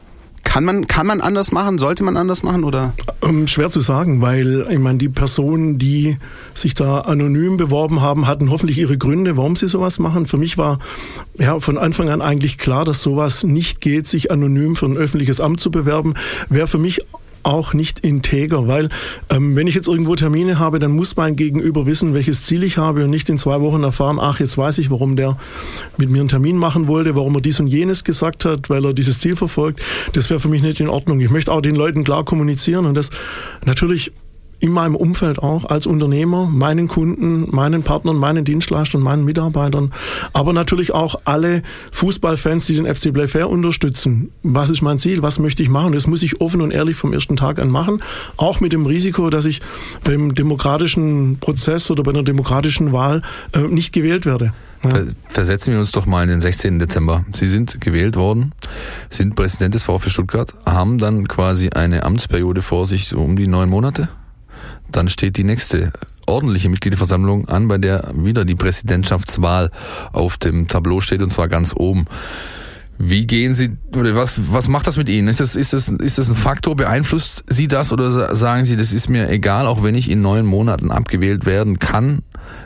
Kann man, kann man anders machen? Sollte man anders machen, oder? Ähm, schwer zu sagen, weil, ich meine, die Personen, die sich da anonym beworben haben, hatten hoffentlich ihre Gründe, warum sie sowas machen. Für mich war ja von Anfang an eigentlich klar, dass sowas nicht geht, sich anonym für ein öffentliches Amt zu bewerben. Wäre für mich auch nicht integer, weil ähm, wenn ich jetzt irgendwo Termine habe, dann muss mein Gegenüber wissen, welches Ziel ich habe und nicht in zwei Wochen erfahren, ach, jetzt weiß ich, warum der mit mir einen Termin machen wollte, warum er dies und jenes gesagt hat, weil er dieses Ziel verfolgt. Das wäre für mich nicht in Ordnung. Ich möchte auch den Leuten klar kommunizieren und das natürlich in meinem Umfeld auch als Unternehmer, meinen Kunden, meinen Partnern, meinen Dienstleistern, meinen Mitarbeitern, aber natürlich auch alle Fußballfans, die den F C Playfair unterstützen. Was ist mein Ziel? Was möchte ich machen? Das muss ich offen und ehrlich vom ersten Tag an machen, auch mit dem Risiko, dass ich beim demokratischen Prozess oder bei einer demokratischen Wahl äh, nicht gewählt werde. Ja. Versetzen wir uns doch mal in den sechzehnten Dezember. Sie sind gewählt worden, sind Präsident des VfB Stuttgart, haben dann quasi eine Amtsperiode vor sich, so um die neun Monate. Dann steht die nächste ordentliche Mitgliederversammlung an, bei der wieder die Präsidentschaftswahl auf dem Tableau steht, und zwar ganz oben. Wie gehen Sie, oder was, was macht das mit Ihnen? Ist das, ist das, ist das ein Faktor? Beeinflusst Sie das, oder sagen Sie, das ist mir egal, auch wenn ich in neun Monaten abgewählt werden kann,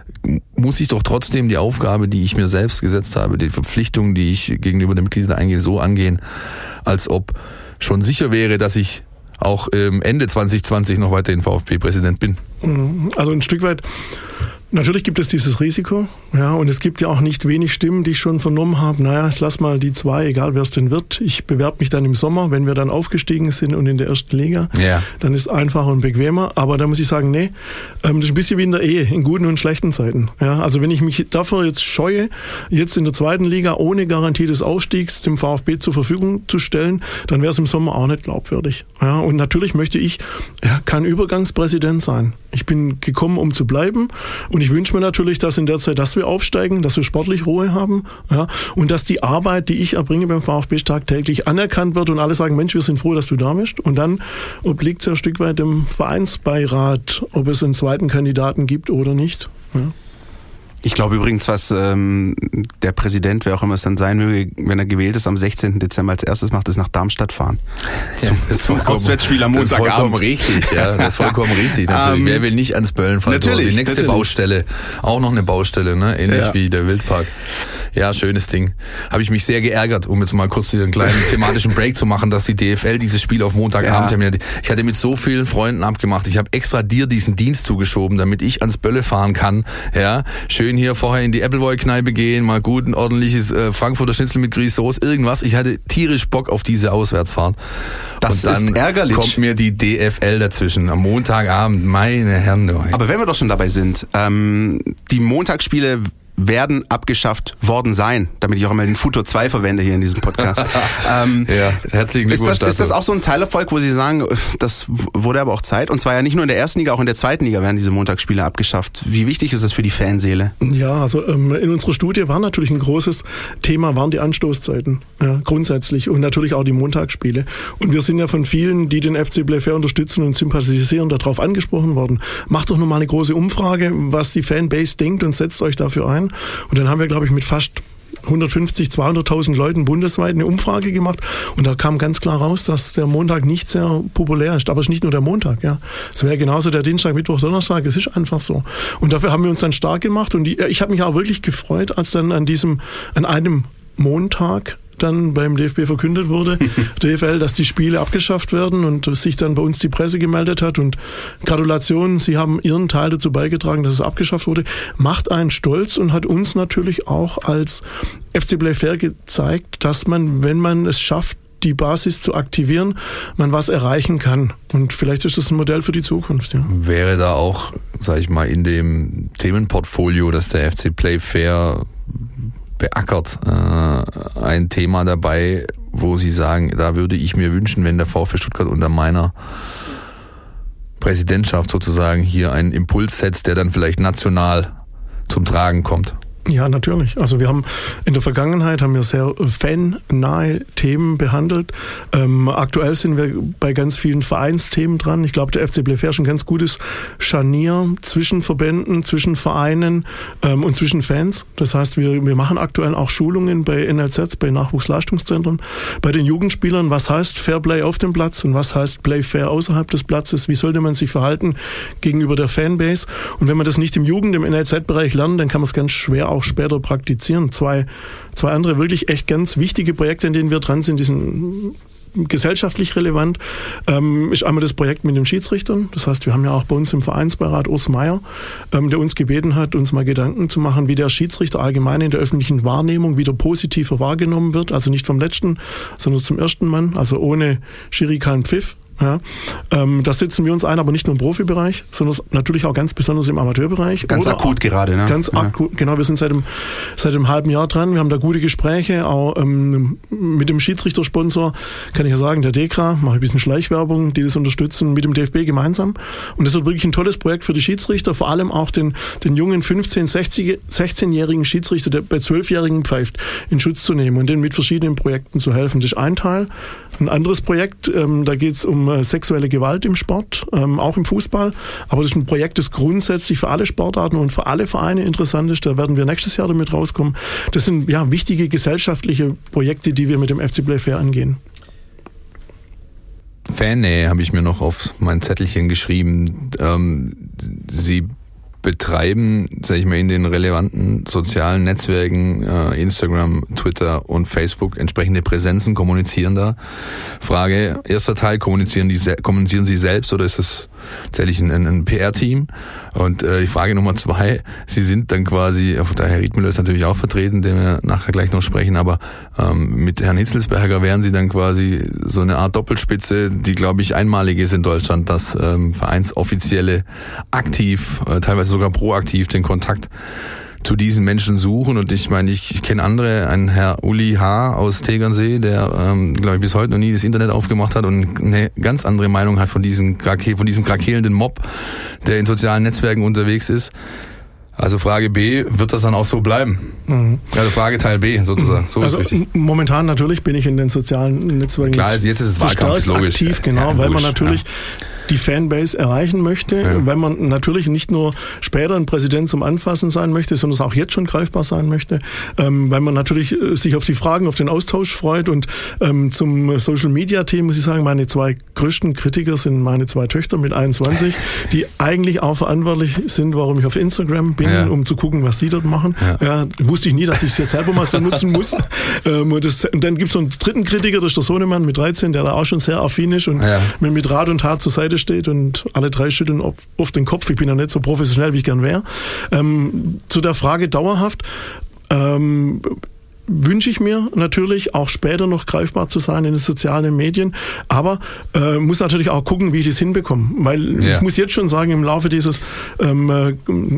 muss ich doch trotzdem die Aufgabe, die ich mir selbst gesetzt habe, die Verpflichtungen, die ich gegenüber den Mitgliedern eingehe, so angehen, als ob schon sicher wäre, dass ich auch Ende zwanzig zwanzig noch weiterhin VfB-Präsident bin. Also ein Stück weit, natürlich gibt es dieses Risiko, ja, und es gibt ja auch nicht wenig Stimmen, die ich schon vernommen habe. Naja, ich lass mal die zwei, egal wer es denn wird. Ich bewerbe mich dann im Sommer, wenn wir dann aufgestiegen sind und in der ersten Liga. Ja. Dann ist es einfacher und bequemer. Aber da muss ich sagen, nee, das ist ein bisschen wie in der Ehe, in guten und schlechten Zeiten. Ja, also wenn ich mich dafür jetzt scheue, jetzt in der zweiten Liga ohne Garantie des Aufstiegs dem VfB zur Verfügung zu stellen, dann wäre es im Sommer auch nicht glaubwürdig. Ja, und natürlich möchte ich ja, kein Übergangspräsident sein. Ich bin gekommen, um zu bleiben, und ich wünsche mir natürlich, dass in der Zeit, dass wir aufsteigen, dass wir sportlich Ruhe haben, ja, und dass die Arbeit, die ich erbringe beim VfB tagtäglich, anerkannt wird und alle sagen, Mensch, wir sind froh, dass du da bist. Und dann obliegt es ja ein Stück weit dem Vereinsbeirat, ob es einen zweiten Kandidaten gibt oder nicht. Ja. Ich glaube übrigens, was ähm, der Präsident, wer auch immer es dann sein möge, wenn er gewählt ist, am sechzehnten Dezember als erstes macht, ist nach Darmstadt fahren. Ja, zum, das zum Auswärtsspiel am Montagabend. Das ist vollkommen richtig, ja. Das ist vollkommen richtig. Natürlich. Um, Wer will nicht ans Böllenfall? Natürlich. Die nächste natürlich. Baustelle. Auch noch eine Baustelle, ne? Ähnlich ja. wie der Wildpark. Ja, schönes Ding. Habe ich mich sehr geärgert, um jetzt mal kurz hier einen kleinen thematischen Break zu machen, dass die D F L dieses Spiel auf Montagabend, ja. ich hatte mit so vielen Freunden abgemacht, ich habe extra dir diesen Dienst zugeschoben, damit ich ans Bölle fahren kann. Ja, schön hier vorher in die Appleboy-Kneipe gehen, mal gut ein ordentliches äh, Frankfurter Schnitzel mit Grießsoße, irgendwas. Ich hatte tierisch Bock auf diese Auswärtsfahrt. Das Und dann ist ärgerlich. Kommt mir die D F L dazwischen am Montagabend, meine Herren. Aber wenn wir doch schon dabei sind, ähm, die Montagsspiele werden abgeschafft worden sein, damit ich auch einmal den Futur zwei verwende hier in diesem Podcast. ähm, ja, herzlichen Glückwunsch. Ist das, ist das auch so ein Teilerfolg, wo Sie sagen, das wurde aber auch Zeit? Und zwar ja nicht nur in der ersten Liga, auch in der zweiten Liga werden diese Montagsspiele abgeschafft. Wie wichtig ist das für die Fanseele? Ja, also ähm, in unserer Studie war natürlich ein großes Thema, waren die Anstoßzeiten, ja, grundsätzlich, und natürlich auch die Montagsspiele. Und wir sind ja von vielen, die den F C Playfair unterstützen und sympathisieren, darauf angesprochen worden. Macht doch nochmal eine große Umfrage, was die Fanbase denkt, und setzt euch dafür ein. Und dann haben wir, glaube ich, mit fast hundertfünfzig, zweihunderttausend Leuten bundesweit eine Umfrage gemacht, und da kam ganz klar raus, dass der Montag nicht sehr populär ist. Aber es ist nicht nur der Montag, ja. Es wäre genauso der Dienstag, Mittwoch, Donnerstag. Es ist einfach so. Und dafür haben wir uns dann stark gemacht, und die, ich habe mich auch wirklich gefreut, als dann an diesem, an einem Montag dann beim D F B verkündet wurde, D F L, dass die Spiele abgeschafft werden, und sich dann bei uns die Presse gemeldet hat, und Gratulation, Sie haben Ihren Teil dazu beigetragen, dass es abgeschafft wurde, macht einen stolz und hat uns natürlich auch als F C Playfair gezeigt, dass man, wenn man es schafft, die Basis zu aktivieren, man was erreichen kann. Und vielleicht ist das ein Modell für die Zukunft. Ja. Wäre da auch, sag ich mal, in dem Themenportfolio, dass der F C Playfair beackert, äh, ein Thema dabei, wo Sie sagen, da würde ich mir wünschen, wenn der VfB Stuttgart unter meiner Präsidentschaft sozusagen hier einen Impuls setzt, der dann vielleicht national zum Tragen kommt? Ja, natürlich. Also wir haben in der Vergangenheit haben wir sehr fannahe Themen behandelt. Ähm, aktuell sind wir bei ganz vielen Vereinsthemen dran. Ich glaube, der F C Bleifair ist ein ganz gutes Scharnier zwischen Verbänden, zwischen Vereinen ähm, und zwischen Fans. Das heißt, wir, wir machen aktuell auch Schulungen bei N L Zs, bei Nachwuchsleistungszentren, bei den Jugendspielern. Was heißt Fairplay auf dem Platz und was heißt Play Fair außerhalb des Platzes? Wie sollte man sich verhalten gegenüber der Fanbase? Und wenn man das nicht im Jugend-, im N L Z-Bereich lernt, dann kann man es ganz schwer auch später praktizieren. Zwei, zwei andere wirklich echt ganz wichtige Projekte, in denen wir dran sind, die sind gesellschaftlich relevant, ähm, ist einmal das Projekt mit den Schiedsrichtern. Das heißt, wir haben ja auch bei uns im Vereinsbeirat Urs Meier, ähm, der uns gebeten hat, uns mal Gedanken zu machen, wie der Schiedsrichter allgemein in der öffentlichen Wahrnehmung wieder positiver wahrgenommen wird. Also nicht vom letzten, sondern zum ersten Mann, also ohne Schiri kein Pfiff. Ja, ähm, das setzen wir uns ein, aber nicht nur im Profibereich, sondern natürlich auch ganz besonders im Amateurbereich. Ganz Oder akut gerade, ne? Ganz ja. akut, genau. Wir sind seit einem, seit einem halben Jahr dran. Wir haben da gute Gespräche, auch ähm, mit dem Schiedsrichtersponsor, kann ich ja sagen, der DEKRA, mache ich ein bisschen Schleichwerbung, die das unterstützen, mit dem D F B gemeinsam. Und das wird wirklich ein tolles Projekt für die Schiedsrichter, vor allem auch den, den jungen fünfzehn-, sechzehnjährigen Schiedsrichter, der bei zwölfjährigen pfeift, in Schutz zu nehmen und denen mit verschiedenen Projekten zu helfen. Das ist ein Teil. Ein anderes Projekt, ähm, da geht es um äh, sexuelle Gewalt im Sport, ähm, auch im Fußball. Aber das ist ein Projekt, das grundsätzlich für alle Sportarten und für alle Vereine interessant ist. Da werden wir nächstes Jahr damit rauskommen. Das sind ja wichtige gesellschaftliche Projekte, die wir mit dem F C Bleifair angehen. Fannähe habe ich mir noch auf mein Zettelchen geschrieben. Ähm, Sie betreiben, sag ich mal, in den relevanten sozialen Netzwerken, äh, Instagram, Twitter und Facebook entsprechende Präsenzen, kommunizieren da. Frage, erster Teil, kommunizieren die kommunizieren Sie selbst oder ist das tatsächlich ein, ein P R-Team? Und äh, die Frage Nummer zwei, Sie sind dann quasi, der Herr Riedmüller ist natürlich auch vertreten, den wir nachher gleich noch sprechen, aber ähm, mit Herrn Hitzelsberger wären Sie dann quasi so eine Art Doppelspitze, die, glaube ich, einmalig ist in Deutschland, dass ähm, Vereinsoffizielle aktiv, äh, teilweise sogar proaktiv den Kontakt zu diesen Menschen suchen. Und ich meine, ich, ich kenne andere, ein Herr Uli H. aus Tegernsee, der, ähm, glaube ich, bis heute noch nie das Internet aufgemacht hat und eine ganz andere Meinung hat von diesem, von diesem krakelnden Mob, der in sozialen Netzwerken unterwegs ist. Also Frage B, wird das dann auch so bleiben? Mhm. Also Frage Teil B sozusagen. So also ist richtig. Momentan natürlich bin ich in den sozialen Netzwerken Klar, jetzt ist es Wahlkampf, ist logisch. aktiv, genau, ja, weil logisch, man natürlich ja. die Fanbase erreichen möchte, ja. weil man natürlich nicht nur später ein Präsident zum Anfassen sein möchte, sondern es auch jetzt schon greifbar sein möchte, ähm, weil man natürlich sich auf die Fragen, auf den Austausch freut. Und ähm, zum Social-Media-Thema muss ich sagen, meine zwei größten Kritiker sind meine zwei Töchter mit einundzwanzig, die eigentlich auch verantwortlich sind, warum ich auf Instagram bin, ja. um zu gucken, was die dort machen. Ja. Ja, wusste ich nie, dass ich es jetzt selber mal so nutzen muss. ähm, und, das, und dann gibt es noch einen dritten Kritiker, das ist der Sohnemann mit dreizehn, der da auch schon sehr affin ist und ja. mir mit Rat und Tat zur Seite steht und alle drei schütteln oft den Kopf. Ich bin ja nicht so professionell, wie ich gern wäre. Ähm, zu der Frage dauerhaft ähm, wünsche ich mir natürlich auch später noch greifbar zu sein in den sozialen Medien, aber äh, muss natürlich auch gucken, wie ich das hinbekomme, weil ja. ich muss jetzt schon sagen, im Laufe dieses ähm, äh,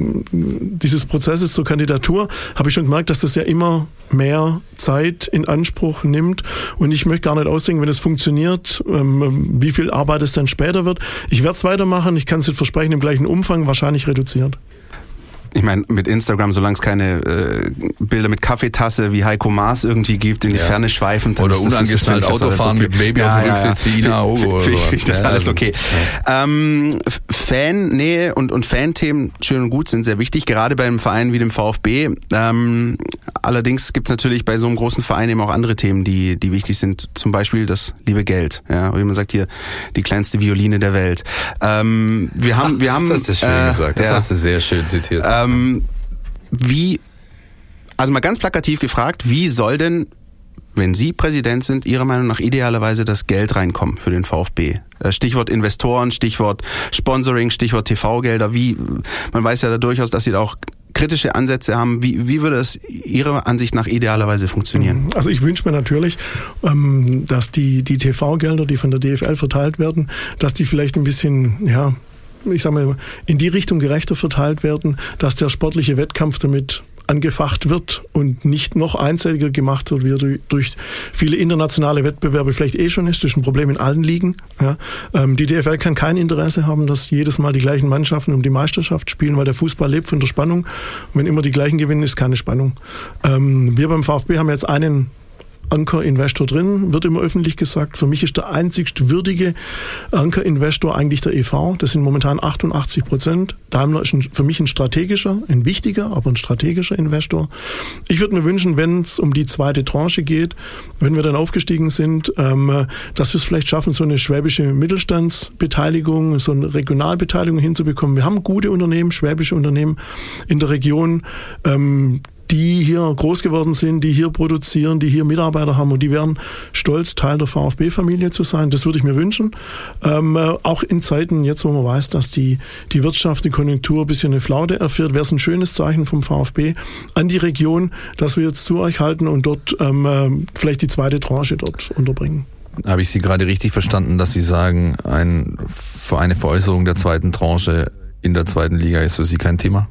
dieses Prozesses zur Kandidatur habe ich schon gemerkt, dass das ja immer mehr Zeit in Anspruch nimmt und ich möchte gar nicht ausdenken, wenn es funktioniert, ähm, wie viel Arbeit es dann später wird. Ich werde es weitermachen, ich kann es nicht versprechen, im gleichen Umfang, wahrscheinlich reduziert. Ich meine, mit Instagram, solange es keine äh, Bilder mit Kaffeetasse wie Heiko Maas irgendwie gibt, in die ja. Ferne schweifen. Oder unangeschnallt Autofahren okay. mit Baby ja, auf dem Rücksitz ja, ja. wie Ina Ogo oder so. Das ist ja, alles okay. Ja. Ähm, Fan-Nähe und, und Fan-Themen, schön und gut, sind sehr wichtig, gerade bei einem Verein wie dem VfB. Ähm, allerdings gibt es natürlich bei so einem großen Verein eben auch andere Themen, die, die wichtig sind. Zum Beispiel das liebe Geld. Ja, wie man sagt hier, die kleinste Violine der Welt. Ähm, wir haben, Ach, wir haben, das hast du schön äh, gesagt. Das ja. hast du sehr schön zitiert. Ähm, Wie, also mal ganz plakativ gefragt, wie soll denn, wenn Sie Präsident sind, Ihrer Meinung nach idealerweise das Geld reinkommen für den VfB? Stichwort Investoren, Stichwort Sponsoring, Stichwort T V-Gelder. Wie, man weiß ja da durchaus, dass Sie da auch kritische Ansätze haben. Wie, wie würde es Ihrer Ansicht nach idealerweise funktionieren? Also ich wünsche mir natürlich, dass die, die T V-Gelder, die von der D F L verteilt werden, dass die vielleicht ein bisschen, ja, ich sag mal, in die Richtung gerechter verteilt werden, dass der sportliche Wettkampf damit angefacht wird und nicht noch einseitiger gemacht wird, wie er durch, durch viele internationale Wettbewerbe vielleicht eh schon ist. Das ist ein Problem in allen Ligen. Ja. Ähm, die D F L kann kein Interesse haben, dass jedes Mal die gleichen Mannschaften um die Meisterschaft spielen, weil der Fußball lebt von der Spannung. Und wenn immer die gleichen gewinnen, ist keine Spannung. Ähm, wir beim VfB haben jetzt einen Anker-Investor drin, wird immer öffentlich gesagt. Für mich ist der einzigst würdige Anker-Investor eigentlich der E V. Das sind momentan achtundachtzig Prozent. Daimler ist ein, für mich ein strategischer, ein wichtiger, aber ein strategischer Investor. Ich würde mir wünschen, wenn es um die zweite Tranche geht, wenn wir dann aufgestiegen sind, ähm, dass wir es vielleicht schaffen, so eine schwäbische Mittelstandsbeteiligung, so eine Regionalbeteiligung hinzubekommen. Wir haben gute Unternehmen, schwäbische Unternehmen in der Region, ähm, die hier groß geworden sind, die hier produzieren, die hier Mitarbeiter haben und die wären stolz, Teil der VfB-Familie zu sein. Das würde ich mir wünschen. Ähm, auch in Zeiten jetzt, wo man weiß, dass die, die Wirtschaft, die Konjunktur ein bisschen eine Flaute erfährt, wäre es ein schönes Zeichen vom VfB an die Region, dass wir jetzt zu euch halten und dort ähm, vielleicht die zweite Tranche dort unterbringen. Habe ich Sie gerade richtig verstanden, dass Sie sagen, ein, für eine Veräußerung der zweiten Tranche in der zweiten Liga ist für Sie kein Thema?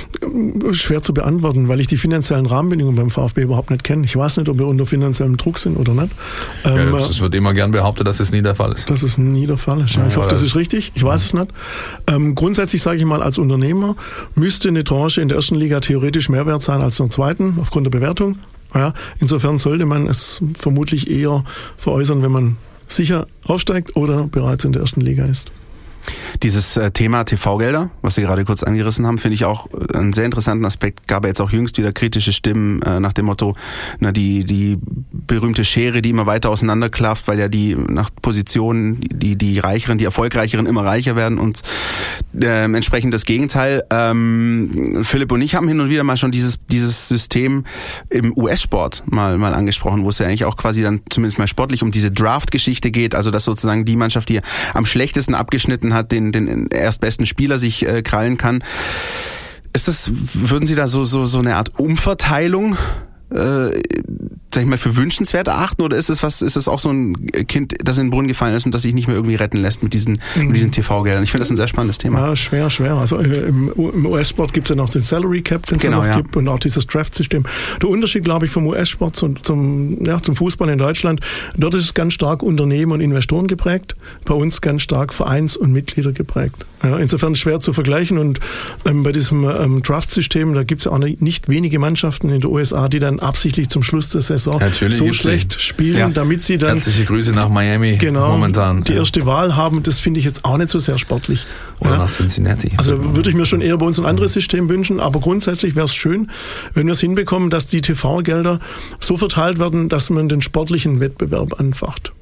Schwer zu beantworten, weil ich die finanziellen Rahmenbedingungen beim VfB überhaupt nicht kenne. Ich weiß nicht, ob wir unter finanziellem Druck sind oder nicht. Ja, ähm, es wird immer gern behauptet, dass es nie der Fall ist. Dass es nie der Fall ist. Ja, ich ja, hoffe, das ist richtig. Ich weiß ja. es nicht. Ähm, grundsätzlich sage ich mal, als Unternehmer müsste eine Tranche in der ersten Liga theoretisch mehr wert sein als in der zweiten, aufgrund der Bewertung. Ja, insofern sollte man es vermutlich eher veräußern, wenn man sicher aufsteigt oder bereits in der ersten Liga ist. Dieses äh, Thema T V-Gelder, was Sie gerade kurz angerissen haben, finde ich auch einen sehr interessanten Aspekt. Gab ja jetzt auch jüngst wieder kritische Stimmen äh, nach dem Motto, na die die berühmte Schere, die immer weiter auseinanderklafft, weil ja die nach Positionen, die die Reicheren, die Erfolgreicheren immer reicher werden und äh, entsprechend das Gegenteil. Ähm, Philipp und ich haben hin und wieder mal schon dieses dieses System im U S-Sport mal mal angesprochen, wo es ja eigentlich auch quasi dann zumindest mal sportlich um diese Draft-Geschichte geht, also dass sozusagen die Mannschaft, die am schlechtesten abgeschnitten hat, den den erstbesten Spieler sich äh, krallen kann. Ist das, würden Sie da so so so eine Art Umverteilung, äh, sag ich mal, für wünschenswert erachten, oder ist es was, ist es auch so ein Kind, das in den Brunnen gefallen ist und das sich nicht mehr irgendwie retten lässt mit diesen mhm. mit diesen T V-Geldern? Ich finde das ein sehr spannendes Thema. Ja, schwer, schwer. Also äh, im, im U S-Sport gibt es ja noch den Salary Cap, den es genau, noch ja. gibt, und auch dieses Draft-System. Der Unterschied, glaube ich, vom U S-Sport zum, zum, ja, zum Fußball in Deutschland, dort ist es ganz stark Unternehmen und Investoren geprägt, bei uns ganz stark Vereins- und Mitglieder geprägt. Ja, insofern schwer zu vergleichen, und ähm, bei diesem ähm, Draft-System, da gibt es ja auch nicht wenige Mannschaften in den U S A, die dann absichtlich zum Schluss der Saison Natürlich so schlecht spielen, ja. damit sie dann herzliche Grüße nach Miami genau, momentan die erste ja. Wahl haben. Das finde ich jetzt auch nicht so sehr sportlich. Oder ja. nach Cincinnati. Also würde ich mir schon eher bei uns ein anderes System wünschen, aber grundsätzlich wäre es schön, wenn wir es hinbekommen, dass die T V-Gelder so verteilt werden, dass man den sportlichen Wettbewerb anfacht.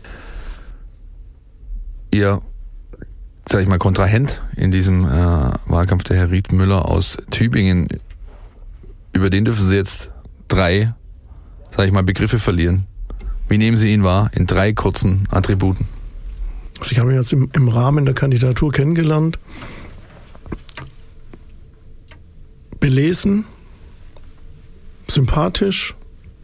Ihr, sag ich mal, Kontrahent in diesem äh, Wahlkampf, der Herr Riedmüller aus Tübingen, über den dürfen Sie jetzt drei, sag ich mal, Begriffe verlieren. Wie nehmen Sie ihn wahr in drei kurzen Attributen? Also ich habe ihn jetzt im, im Rahmen der Kandidatur kennengelernt. Belesen, sympathisch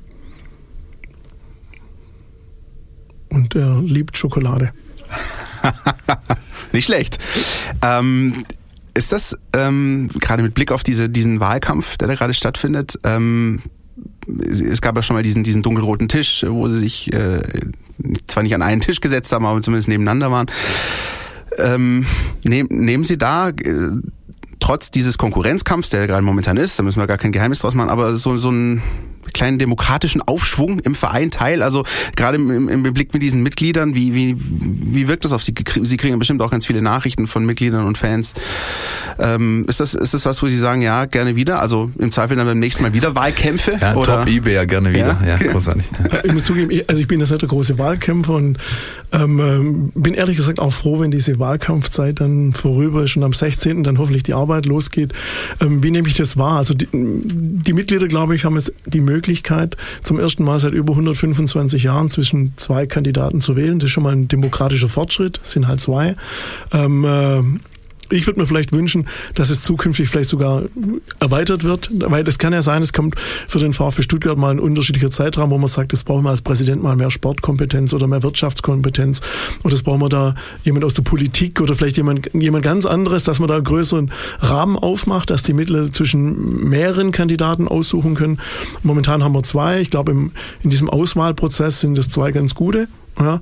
und er liebt Schokolade. Nicht schlecht. Ähm, ist das, ähm, gerade mit Blick auf diese, diesen Wahlkampf, der da gerade stattfindet, ähm, es gab ja schon mal diesen, diesen dunkelroten Tisch, wo sie sich äh, zwar nicht an einen Tisch gesetzt haben, aber zumindest nebeneinander waren. Ähm, nehm, nehmen Sie da, äh, trotz dieses Konkurrenzkampfs, der gerade momentan ist, da müssen wir gar kein Geheimnis draus machen, aber so, so einen kleinen demokratischen Aufschwung im Verein teil, also gerade im, im Blick mit diesen Mitgliedern, wie, wie, wie wirkt das auf Sie? Sie kriegen bestimmt auch ganz viele Nachrichten von Mitgliedern und Fans. Ähm, ist das, ist das was, wo Sie sagen, ja, gerne wieder? Also im Zweifel dann beim nächsten Mal wieder Wahlkämpfe? Ja, oder? Top eBay, ja, gerne wieder. Ja, ja großartig. Ja. Ich muss zugeben, also ich bin jetzt nicht der große Wahlkämpfer und ähm, bin ehrlich gesagt auch froh, wenn diese Wahlkampfzeit dann vorüber ist und am sechzehnten dann hoffentlich die Arbeit losgeht. Ähm, wie nehme ich das wahr? Also die, die Mitglieder, glaube ich, haben jetzt die Möglichkeit, zum ersten Mal seit über hundertfünfundzwanzig Jahren zwischen zwei Kandidaten zu wählen. Das ist schon mal ein demokratischer Fortschritt, es sind halt zwei. Ähm, äh, Ich würde mir vielleicht wünschen, dass es zukünftig vielleicht sogar erweitert wird, weil es kann ja sein, es kommt für den VfB Stuttgart mal ein unterschiedlicher Zeitraum, wo man sagt, das brauchen wir als Präsident mal mehr Sportkompetenz oder mehr Wirtschaftskompetenz oder das brauchen wir da jemand aus der Politik oder vielleicht jemand, jemand ganz anderes, dass man da einen größeren Rahmen aufmacht, dass die Mittel zwischen mehreren Kandidaten aussuchen können. Momentan haben wir zwei. Ich glaube, im, in diesem Auswahlprozess sind es zwei ganz gute. Ja,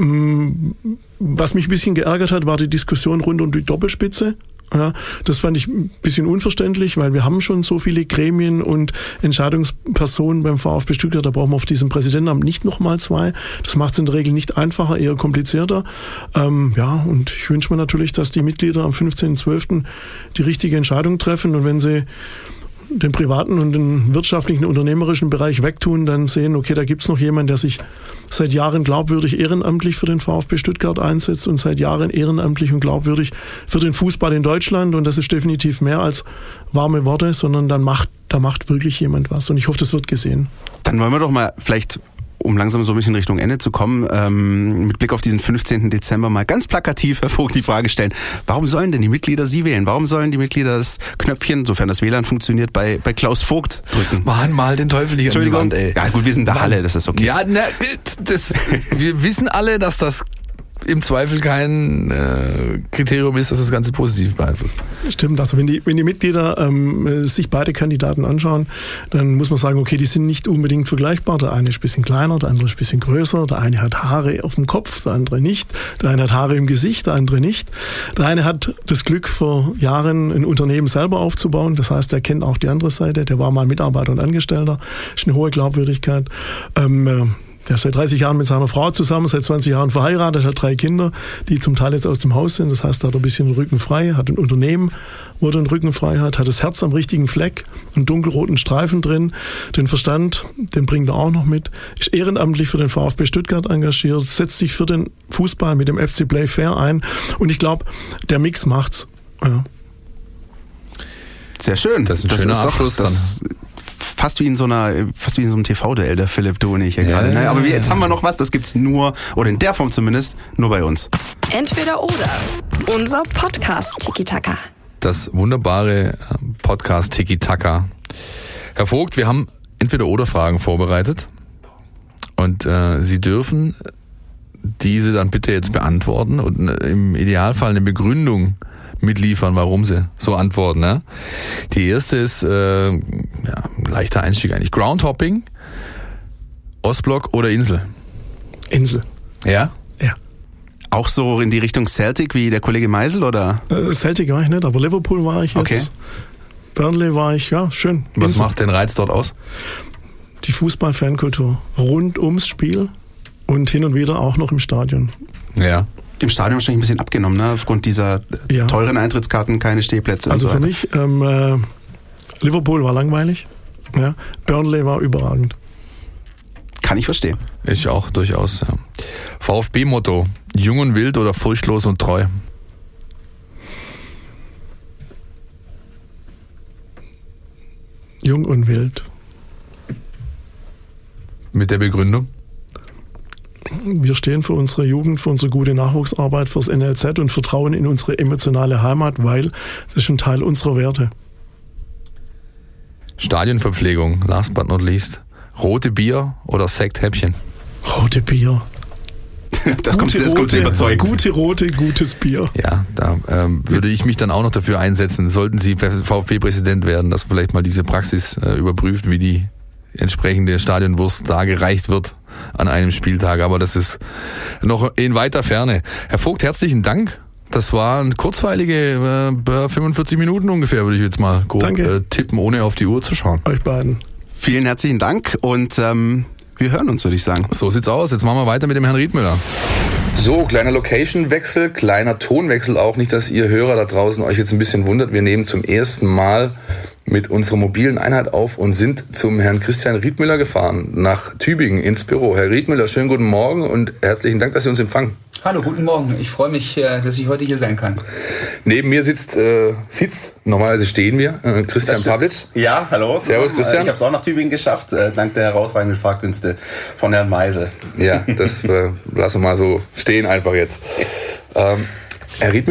was mich ein bisschen geärgert hat, war die Diskussion rund um die Doppelspitze. Ja, das fand ich ein bisschen unverständlich, weil wir haben schon so viele Gremien und Entscheidungspersonen beim VfB Stuttgart, da brauchen wir auf diesem Präsidentenamt nicht nochmal zwei. Das macht es in der Regel nicht einfacher, eher komplizierter. Ähm, ja, und ich wünsche mir natürlich, dass die Mitglieder am fünfzehnten zwölften die richtige Entscheidung treffen und wenn sie den privaten und den wirtschaftlichen, unternehmerischen Bereich wegtun, dann sehen, okay, da gibt's noch jemanden, der sich seit Jahren glaubwürdig ehrenamtlich für den VfB Stuttgart einsetzt und seit Jahren ehrenamtlich und glaubwürdig für den Fußball in Deutschland und das ist definitiv mehr als warme Worte, sondern dann macht, da macht wirklich jemand was und ich hoffe, das wird gesehen. Dann wollen wir doch mal vielleicht, um langsam so ein bisschen Richtung Ende zu kommen, ähm, mit Blick auf diesen fünfzehnten Dezember mal ganz plakativ, Herr Vogt, die Frage stellen, warum sollen denn die Mitglieder Sie wählen? Warum sollen die Mitglieder das Knöpfchen, sofern das W L A N funktioniert, bei, bei Klaus Vogt drücken? Mann, mal den Teufel hier an die Wand, ey. Ja gut, wir sind in der Mann. Halle, das ist okay. Ja, na, das, wir wissen alle, dass das im Zweifel kein äh, Kriterium ist, dass das Ganze positiv beeinflusst. Stimmt, also wenn die, wenn die Mitglieder ähm, sich beide Kandidaten anschauen, dann muss man sagen, okay, die sind nicht unbedingt vergleichbar. Der eine ist ein bisschen kleiner, der andere ist ein bisschen größer, der eine hat Haare auf dem Kopf, der andere nicht, der eine hat Haare im Gesicht, der andere nicht. Der eine hat das Glück, vor Jahren ein Unternehmen selber aufzubauen, das heißt, er kennt auch die andere Seite, der war mal Mitarbeiter und Angestellter, ist eine hohe Glaubwürdigkeit. Ähm, Der ist seit dreißig Jahren mit seiner Frau zusammen, seit zwanzig Jahren verheiratet, hat drei Kinder, die zum Teil jetzt aus dem Haus sind. Das heißt, er hat ein bisschen den Rücken frei, hat ein Unternehmen, wo er den Rücken frei hat, hat das Herz am richtigen Fleck, einen dunkelroten Streifen drin, den Verstand, den bringt er auch noch mit, ist ehrenamtlich für den VfB Stuttgart engagiert, setzt sich für den Fußball mit dem F C Play Fair ein und ich glaube, der Mix macht's. Ja. Sehr schön. Das ist ein das schöner ist Abschluss doch, das dann. Fast wie in so einer, fast wie in so einem T V-Duell, der Philipp, du und ich hier ja, gerade. Naja, aber wir, jetzt haben wir noch was, das gibt's nur, oder in der Form zumindest, nur bei uns. Entweder oder. Unser Podcast Tiki-Taka. Das wunderbare Podcast Tiki-Taka. Herr Vogt, wir haben Entweder-oder-Fragen vorbereitet und äh, Sie dürfen diese dann bitte jetzt beantworten und im Idealfall eine Begründung mitliefern, warum sie so antworten. Ne? Die erste ist äh, ja, ein leichter Einstieg eigentlich. Groundhopping, Ostblock oder Insel? Insel. Ja? Ja. Auch so in die Richtung Celtic wie der Kollege Meisel, oder? Äh, Celtic war ich nicht, aber Liverpool war ich jetzt. Okay. Burnley war ich, ja, schön. Was Insel. macht den Reiz dort aus? Die Fußball-Fankultur. Rund ums Spiel und hin und wieder auch noch im Stadion. Ja. Im Stadion wahrscheinlich ein bisschen abgenommen, ne? Aufgrund dieser ja. teuren Eintrittskarten, keine Stehplätze. Also und so für weiter. mich, ähm, äh, Liverpool war langweilig, ja. Burnley war überragend. Kann ich verstehen. Ich auch durchaus, ja. VfB-Motto, jung und wild oder furchtlos und treu? Jung und wild. Mit der Begründung? Wir stehen für unsere Jugend, für unsere gute Nachwuchsarbeit, fürs N L Z und vertrauen in unsere emotionale Heimat, weil das ist ein Teil unserer Werte. Stadionverpflegung, last but not least. Rote Bier oder Sekthäppchen? Rote Bier. Das kommt sehr gut überzeugt. Gute rote, gutes Bier. Ja, da ähm, würde ich mich dann auch noch dafür einsetzen, sollten Sie VfB-Präsident werden, dass vielleicht mal diese Praxis äh, überprüft, wie die entsprechende Stadionwurst dargereicht wird an einem Spieltag. Aber das ist noch in weiter Ferne. Herr Vogt, herzlichen Dank. Das waren kurzweilige äh, fünfundvierzig Minuten ungefähr, würde ich jetzt mal grob äh, tippen, ohne auf die Uhr zu schauen. Euch beiden. Vielen herzlichen Dank und ähm, wir hören uns, würde ich sagen. So sieht's aus. Jetzt machen wir weiter mit dem Herrn Riedmüller. So, kleiner Location-Wechsel, kleiner Tonwechsel auch. Nicht, dass ihr Hörer da draußen euch jetzt ein bisschen wundert. Wir nehmen zum ersten Mal mit unserer mobilen Einheit auf und sind zum Herrn Christian Riedmüller gefahren, nach Tübingen ins Büro. Herr Riedmüller, schönen guten Morgen und herzlichen Dank, dass Sie uns empfangen. Hallo, guten Morgen. Ich freue mich, dass ich heute hier sein kann. Neben mir sitzt, äh, sitzt normalerweise stehen wir, äh, Christian Pavlic. Ja, hallo. Servus, Christian. Ich habe es auch nach Tübingen geschafft, äh, dank der herausragenden Fahrkünste von Herrn Meisel. Ja, das äh, lassen wir mal so stehen einfach jetzt. Ähm, Herr Riedmüller,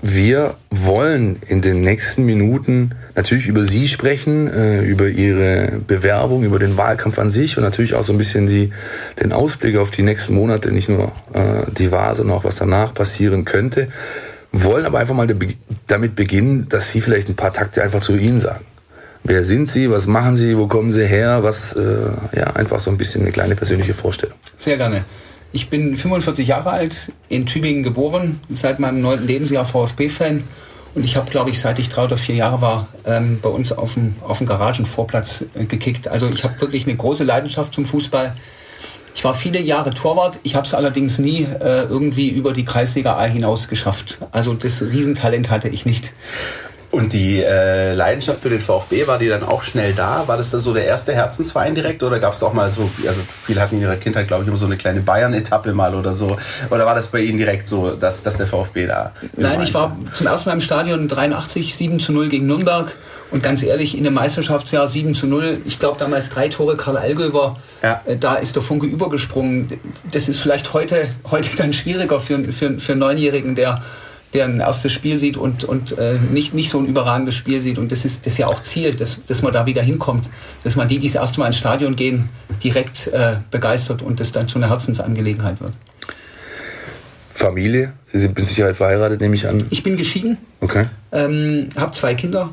wir wollen in den nächsten Minuten natürlich über Sie sprechen, äh, über Ihre Bewerbung, über den Wahlkampf an sich und natürlich auch so ein bisschen die, den Ausblick auf die nächsten Monate, nicht nur äh, die Wahl, sondern auch was danach passieren könnte. Wollen aber einfach mal de- damit beginnen, dass Sie vielleicht ein paar Takte einfach zu Ihnen sagen. Wer sind Sie, was machen Sie, wo kommen Sie her, was, äh, ja, einfach so ein bisschen eine kleine persönliche Vorstellung. Sehr gerne. Ich bin fünfundvierzig Jahre alt, in Tübingen geboren, seit meinem neunten Lebensjahr VfB-Fan. Und ich habe, glaube ich, seit ich drei oder vier Jahre war, ähm, bei uns auf dem, auf dem Garagenvorplatz äh, gekickt. Also ich habe wirklich eine große Leidenschaft zum Fußball. Ich war viele Jahre Torwart, ich habe es allerdings nie äh, irgendwie über die Kreisliga A hinaus geschafft. Also das Riesentalent hatte ich nicht. Und die äh, Leidenschaft für den VfB, war die dann auch schnell da? War das da so der erste Herzensverein direkt oder gab es auch mal so, also viele hatten in ihrer Kindheit, glaube ich, immer so eine kleine Bayern-Etappe mal oder so. Oder war das bei Ihnen direkt so, dass, dass der VfB da... Nein, ich war zum ersten Mal im Stadion dreiundachtzig, sieben zu null gegen Nürnberg. Und ganz ehrlich, in dem Meisterschaftsjahr sieben zu null, ich glaube damals drei Tore, Karl Allgöwer, ja. äh, da ist der Funke übergesprungen. Das ist vielleicht heute, heute dann schwieriger für, für, für einen Neunjährigen, der... der ein erstes Spiel sieht und, und äh, nicht, nicht so ein überragendes Spiel sieht. Und das ist, das ist ja auch Ziel, dass, dass man da wieder hinkommt. Dass man die, die das erste Mal ins Stadion gehen, direkt äh, begeistert und das dann zu einer Herzensangelegenheit wird. Familie? Sie sind mit Sicherheit verheiratet, nehme ich an. Ich bin geschieden. Okay. Ähm, habe zwei Kinder.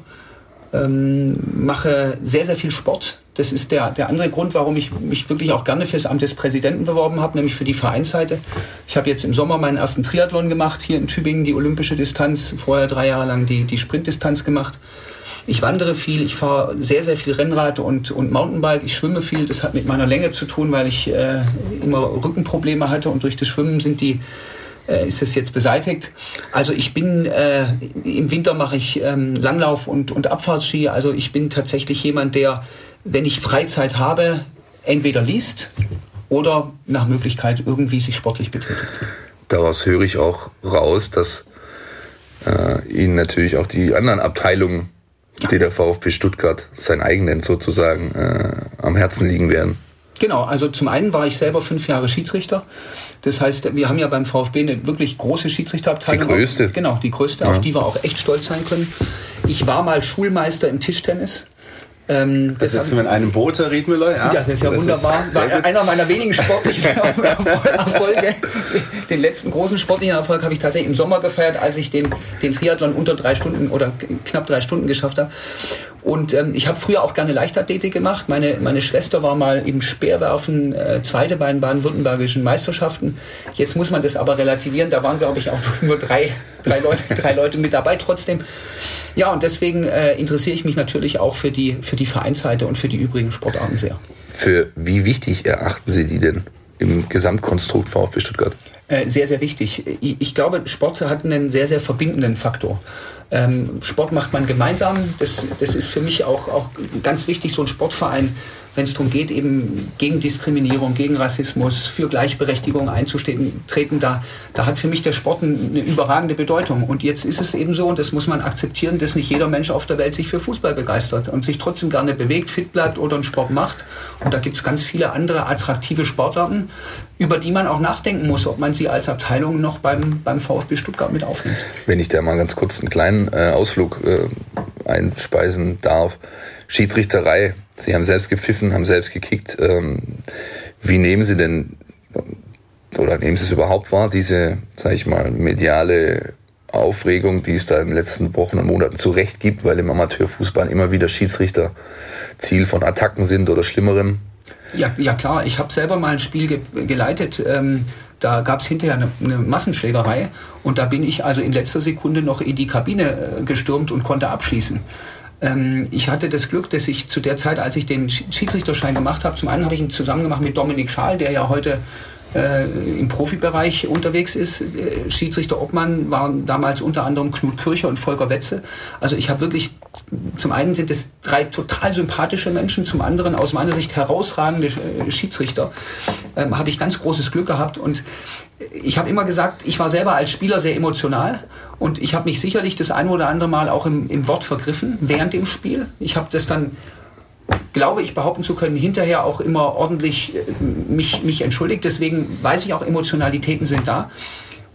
Ähm, mache sehr, sehr viel Sport. Das ist der, der andere Grund, warum ich mich wirklich auch gerne für das Amt des Präsidenten beworben habe, nämlich für die Vereinsseite. Ich habe jetzt im Sommer meinen ersten Triathlon gemacht, hier in Tübingen, die olympische Distanz, vorher drei Jahre lang die, die Sprintdistanz gemacht. Ich wandere viel, ich fahre sehr, sehr viel Rennrad und, und Mountainbike, ich schwimme viel. Das hat mit meiner Länge zu tun, weil ich äh, immer Rückenprobleme hatte und durch das Schwimmen sind die ist es jetzt beseitigt. Also ich bin, äh, im Winter mache ich ähm, Langlauf und, und Abfahrtsski. Also ich bin tatsächlich jemand, der, wenn ich Freizeit habe, entweder liest oder nach Möglichkeit irgendwie sich sportlich betätigt. Daraus höre ich auch raus, dass äh, Ihnen natürlich auch die anderen Abteilungen, ja. die der VfB Stuttgart sein eigen nennt sozusagen, äh, am Herzen liegen werden. Genau, also zum einen war ich selber fünf Jahre Schiedsrichter. Das heißt, wir haben ja beim VfB eine wirklich große Schiedsrichterabteilung. Die größte. Genau, die größte, ja. Auf die wir auch echt stolz sein können. Ich war mal Schulmeister im Tischtennis. Ähm, das sitzen wir in einem Boot, Herr Riedmüller. Ja, ja, das ist ja das wunderbar. Ist war einer meiner wenigen sportlichen Erfolge. Den letzten großen sportlichen Erfolg habe ich tatsächlich im Sommer gefeiert, als ich den, den Triathlon unter drei Stunden oder knapp drei Stunden geschafft habe. Und ähm, ich habe früher auch gerne Leichtathletik gemacht. Meine, meine Schwester war mal im Speerwerfen äh, Zweite bei den baden-württembergischen Meisterschaften. Jetzt muss man das aber relativieren. Da waren, glaube ich, auch nur drei, drei, Leute, drei Leute mit dabei trotzdem. Ja, und deswegen äh, interessiere ich mich natürlich auch für die, für die Vereinsseite und für die übrigen Sportarten sehr. Für wie wichtig erachten Sie die denn im Gesamtkonstrukt VfB Stuttgart? Äh, sehr, sehr wichtig. Ich, ich glaube, Sport hat einen sehr, sehr verbindenden Faktor. Ähm, Sport macht man gemeinsam. Das, das ist für mich auch, auch ganz wichtig, so ein Sportverein, wenn es darum geht, eben gegen Diskriminierung, gegen Rassismus, für Gleichberechtigung einzutreten, da, da hat für mich der Sport eine überragende Bedeutung. Und jetzt ist es eben so, und das muss man akzeptieren, dass nicht jeder Mensch auf der Welt sich für Fußball begeistert und sich trotzdem gerne bewegt, fit bleibt oder einen Sport macht. Und da gibt es ganz viele andere attraktive Sportarten, über die man auch nachdenken muss, ob man sie als Abteilung noch beim, beim VfB Stuttgart mit aufnimmt. Wenn ich da mal ganz kurz einen kleinen äh, Ausflug äh, einspeisen darf. Schiedsrichterei, Sie haben selbst gepfiffen, haben selbst gekickt. Ähm, wie nehmen Sie denn, oder nehmen Sie es überhaupt wahr, diese, sag ich mal, mediale Aufregung, die es da in den letzten Wochen und Monaten zu Recht gibt, weil im Amateurfußball immer wieder Schiedsrichter Ziel von Attacken sind oder Schlimmerem? Ja, ja klar, ich habe selber mal ein Spiel ge- geleitet, ähm, da gab es hinterher eine, eine Massenschlägerei und da bin ich also in letzter Sekunde noch in die Kabine äh, gestürmt und konnte abschließen. Ähm, ich hatte das Glück, dass ich zu der Zeit, als ich den Schiedsrichterschein gemacht habe, zum einen habe ich ihn zusammen gemacht mit Dominik Schaal, der ja heute äh, im Profibereich unterwegs ist. Äh, Schiedsrichter Obmann waren damals unter anderem Knut Kircher und Volker Wetze. Also ich habe wirklich, zum einen sind es drei total sympathische Menschen, zum anderen aus meiner Sicht herausragende äh, Schiedsrichter. Ähm, habe ich ganz großes Glück gehabt und ich habe immer gesagt, ich war selber als Spieler sehr emotional und ich habe mich sicherlich das ein oder andere Mal auch im, im Wort vergriffen während dem Spiel. Ich habe das dann, glaube ich, behaupten zu können, hinterher auch immer ordentlich mich, mich entschuldigt. Deswegen weiß ich auch, Emotionalitäten sind da.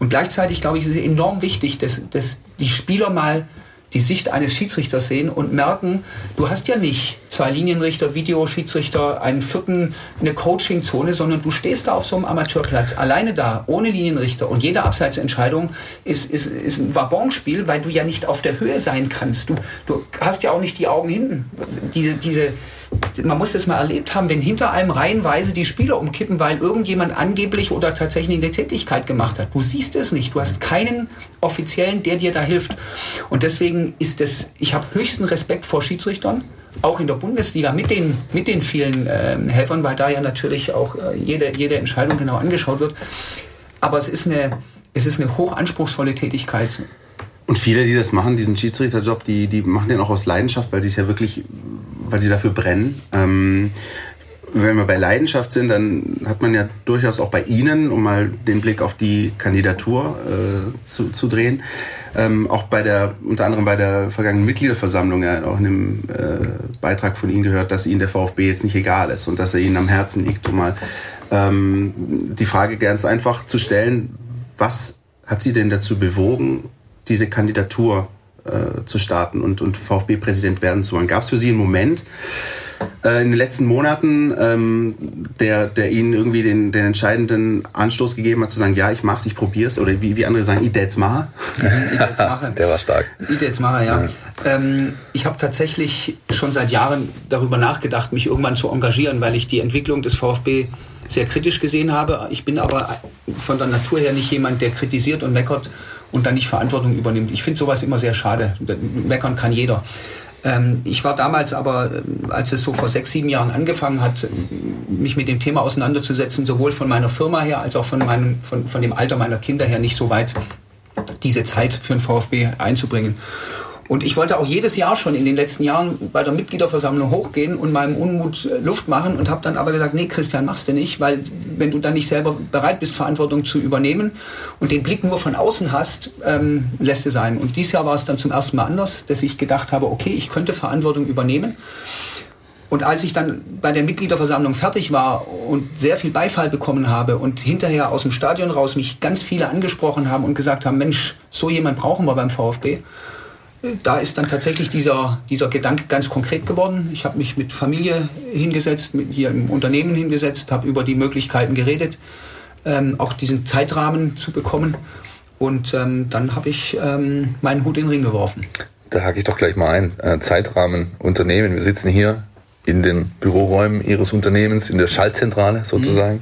Und gleichzeitig, glaube ich, ist es enorm wichtig, dass, dass die Spieler mal die Sicht eines Schiedsrichters sehen und merken, du hast ja nicht zwei Linienrichter, Videoschiedsrichter, einen vierten, eine Coachingzone, sondern du stehst da auf so einem Amateurplatz, alleine da, ohne Linienrichter. Und jede Abseitsentscheidung ist, ist, ist ein Wabonspiel, weil du ja nicht auf der Höhe sein kannst. Du, du hast ja auch nicht die Augen hinten. Diese, diese, man muss das mal erlebt haben, wenn hinter einem reihenweise die Spieler umkippen, weil irgendjemand angeblich oder tatsächlich eine Tätigkeit gemacht hat. Du siehst es nicht. Du hast keinen Offiziellen, der dir da hilft. Und deswegen ist das, ich habe höchsten Respekt vor Schiedsrichtern, auch in der Bundesliga mit den, mit den vielen äh, Helfern, weil da ja natürlich auch äh, jede, jede Entscheidung genau angeschaut wird. Aber es ist eine, es ist eine hochanspruchsvolle Tätigkeit. Und viele, die das machen, diesen Schiedsrichterjob, die, die machen den auch aus Leidenschaft, weil sie es ja wirklich, weil sie dafür brennen. Ähm, wenn wir bei Leidenschaft sind, dann hat man ja durchaus auch bei Ihnen, um mal den Blick auf die Kandidatur äh, zu, zu drehen, ähm, auch bei der, unter anderem bei der vergangenen Mitgliederversammlung, ja, auch in einem äh, Beitrag von Ihnen gehört, dass Ihnen der VfB jetzt nicht egal ist und dass er Ihnen am Herzen liegt, um mal ähm, die Frage ganz einfach zu stellen, was hat Sie denn dazu bewogen, diese Kandidatur äh, zu starten und, und VfB-Präsident werden zu wollen? Gab es für Sie einen Moment äh, in den letzten Monaten, ähm, der, der Ihnen irgendwie den, den entscheidenden Anstoß gegeben hat, zu sagen, ja, ich mach's, ich probier's? Oder wie, wie andere sagen, ich tät's machen? Ich tät's machen. Der war stark. Ich tät's machen, ja. ja. Ähm, ich habe tatsächlich schon seit Jahren darüber nachgedacht, mich irgendwann zu engagieren, weil ich die Entwicklung des VfB sehr kritisch gesehen habe. Ich bin aber von der Natur her nicht jemand, der kritisiert und meckert und dann nicht Verantwortung übernimmt. Ich finde sowas immer sehr schade. Meckern kann jeder. Ähm, ich war damals aber, als es so vor sechs, sieben Jahren angefangen hat, mich mit dem Thema auseinanderzusetzen, sowohl von meiner Firma her als auch von, meinem, von, von dem Alter meiner Kinder her nicht so weit, diese Zeit für den VfB einzubringen. Und ich wollte auch jedes Jahr schon in den letzten Jahren bei der Mitgliederversammlung hochgehen und meinem Unmut Luft machen und habe dann aber gesagt, nee Christian, machst du nicht, weil wenn du dann nicht selber bereit bist, Verantwortung zu übernehmen und den Blick nur von außen hast, ähm, lässt es sein. Und dieses Jahr war es dann zum ersten Mal anders, dass ich gedacht habe, okay, ich könnte Verantwortung übernehmen. Und als ich dann bei der Mitgliederversammlung fertig war und sehr viel Beifall bekommen habe und hinterher aus dem Stadion raus mich ganz viele angesprochen haben und gesagt haben, Mensch, so jemand brauchen wir beim VfB, da ist dann tatsächlich dieser, dieser Gedanke ganz konkret geworden. Ich habe mich mit Familie hingesetzt, mit hier im Unternehmen hingesetzt, habe über die Möglichkeiten geredet, ähm, auch diesen Zeitrahmen zu bekommen. Und ähm, dann habe ich ähm, meinen Hut in den Ring geworfen. Da hake ich doch gleich mal ein. Äh, Zeitrahmen, Unternehmen. Wir sitzen hier in den Büroräumen Ihres Unternehmens, in der Schaltzentrale sozusagen. Mhm.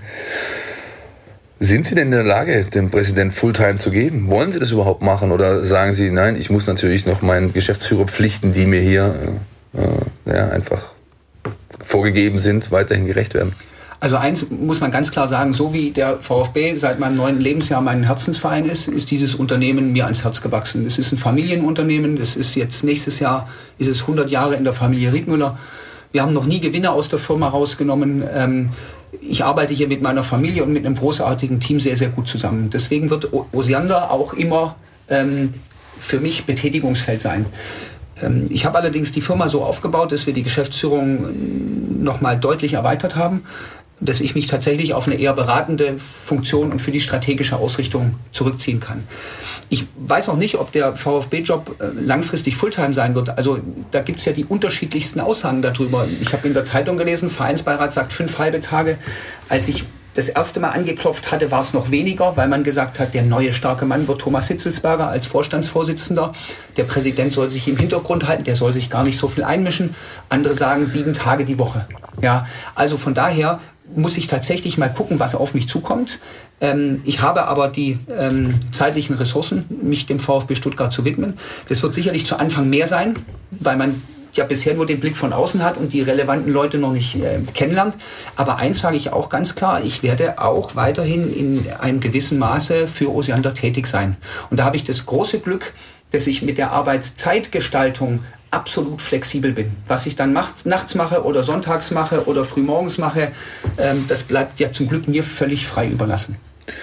Sind Sie denn in der Lage, den Präsident Fulltime zu geben? Wollen Sie das überhaupt machen? Oder sagen Sie, nein, ich muss natürlich noch meinen Geschäftsführerpflichten, die mir hier äh, ja, einfach vorgegeben sind, weiterhin gerecht werden? Also eins muss man ganz klar sagen, so wie der VfB seit meinem neunten Lebensjahr mein Herzensverein ist, ist dieses Unternehmen mir ans Herz gewachsen. Es ist ein Familienunternehmen, das ist jetzt nächstes Jahr, ist es hundert Jahre in der Familie Riedmüller. Wir haben noch nie Gewinne aus der Firma rausgenommen. Ähm, Ich arbeite hier mit meiner Familie und mit einem großartigen Team sehr, sehr gut zusammen. Deswegen wird Osiander auch immer ähm, für mich Betätigungsfeld sein. Ähm, ich habe allerdings die Firma so aufgebaut, dass wir die Geschäftsführung nochmal deutlich erweitert haben, dass ich mich tatsächlich auf eine eher beratende Funktion und für die strategische Ausrichtung zurückziehen kann. Ich weiß auch nicht, ob der VfB-Job langfristig Fulltime sein wird. Also da gibt es ja die unterschiedlichsten Aussagen darüber. Ich habe in der Zeitung gelesen, Vereinsbeirat sagt fünf halbe Tage. Als ich das erste Mal angeklopft hatte, war es noch weniger, weil man gesagt hat, der neue starke Mann wird Thomas Hitzelsberger als Vorstandsvorsitzender. Der Präsident soll sich im Hintergrund halten, der soll sich gar nicht so viel einmischen. Andere sagen sieben Tage die Woche. Ja, also von daher muss ich tatsächlich mal gucken, was auf mich zukommt. Ähm, ich habe aber die ähm, zeitlichen Ressourcen, mich dem VfB Stuttgart zu widmen. Das wird sicherlich zu Anfang mehr sein, weil man ja bisher nur den Blick von außen hat und die relevanten Leute noch nicht äh, kennenlernt. Aber eins sage ich auch ganz klar, ich werde auch weiterhin in einem gewissen Maße für Osiander tätig sein. Und da habe ich das große Glück, dass ich mit der Arbeitszeitgestaltung absolut flexibel bin. Was ich dann nachts, nachts mache oder sonntags mache oder frühmorgens mache, ähm, das bleibt ja zum Glück mir völlig frei überlassen.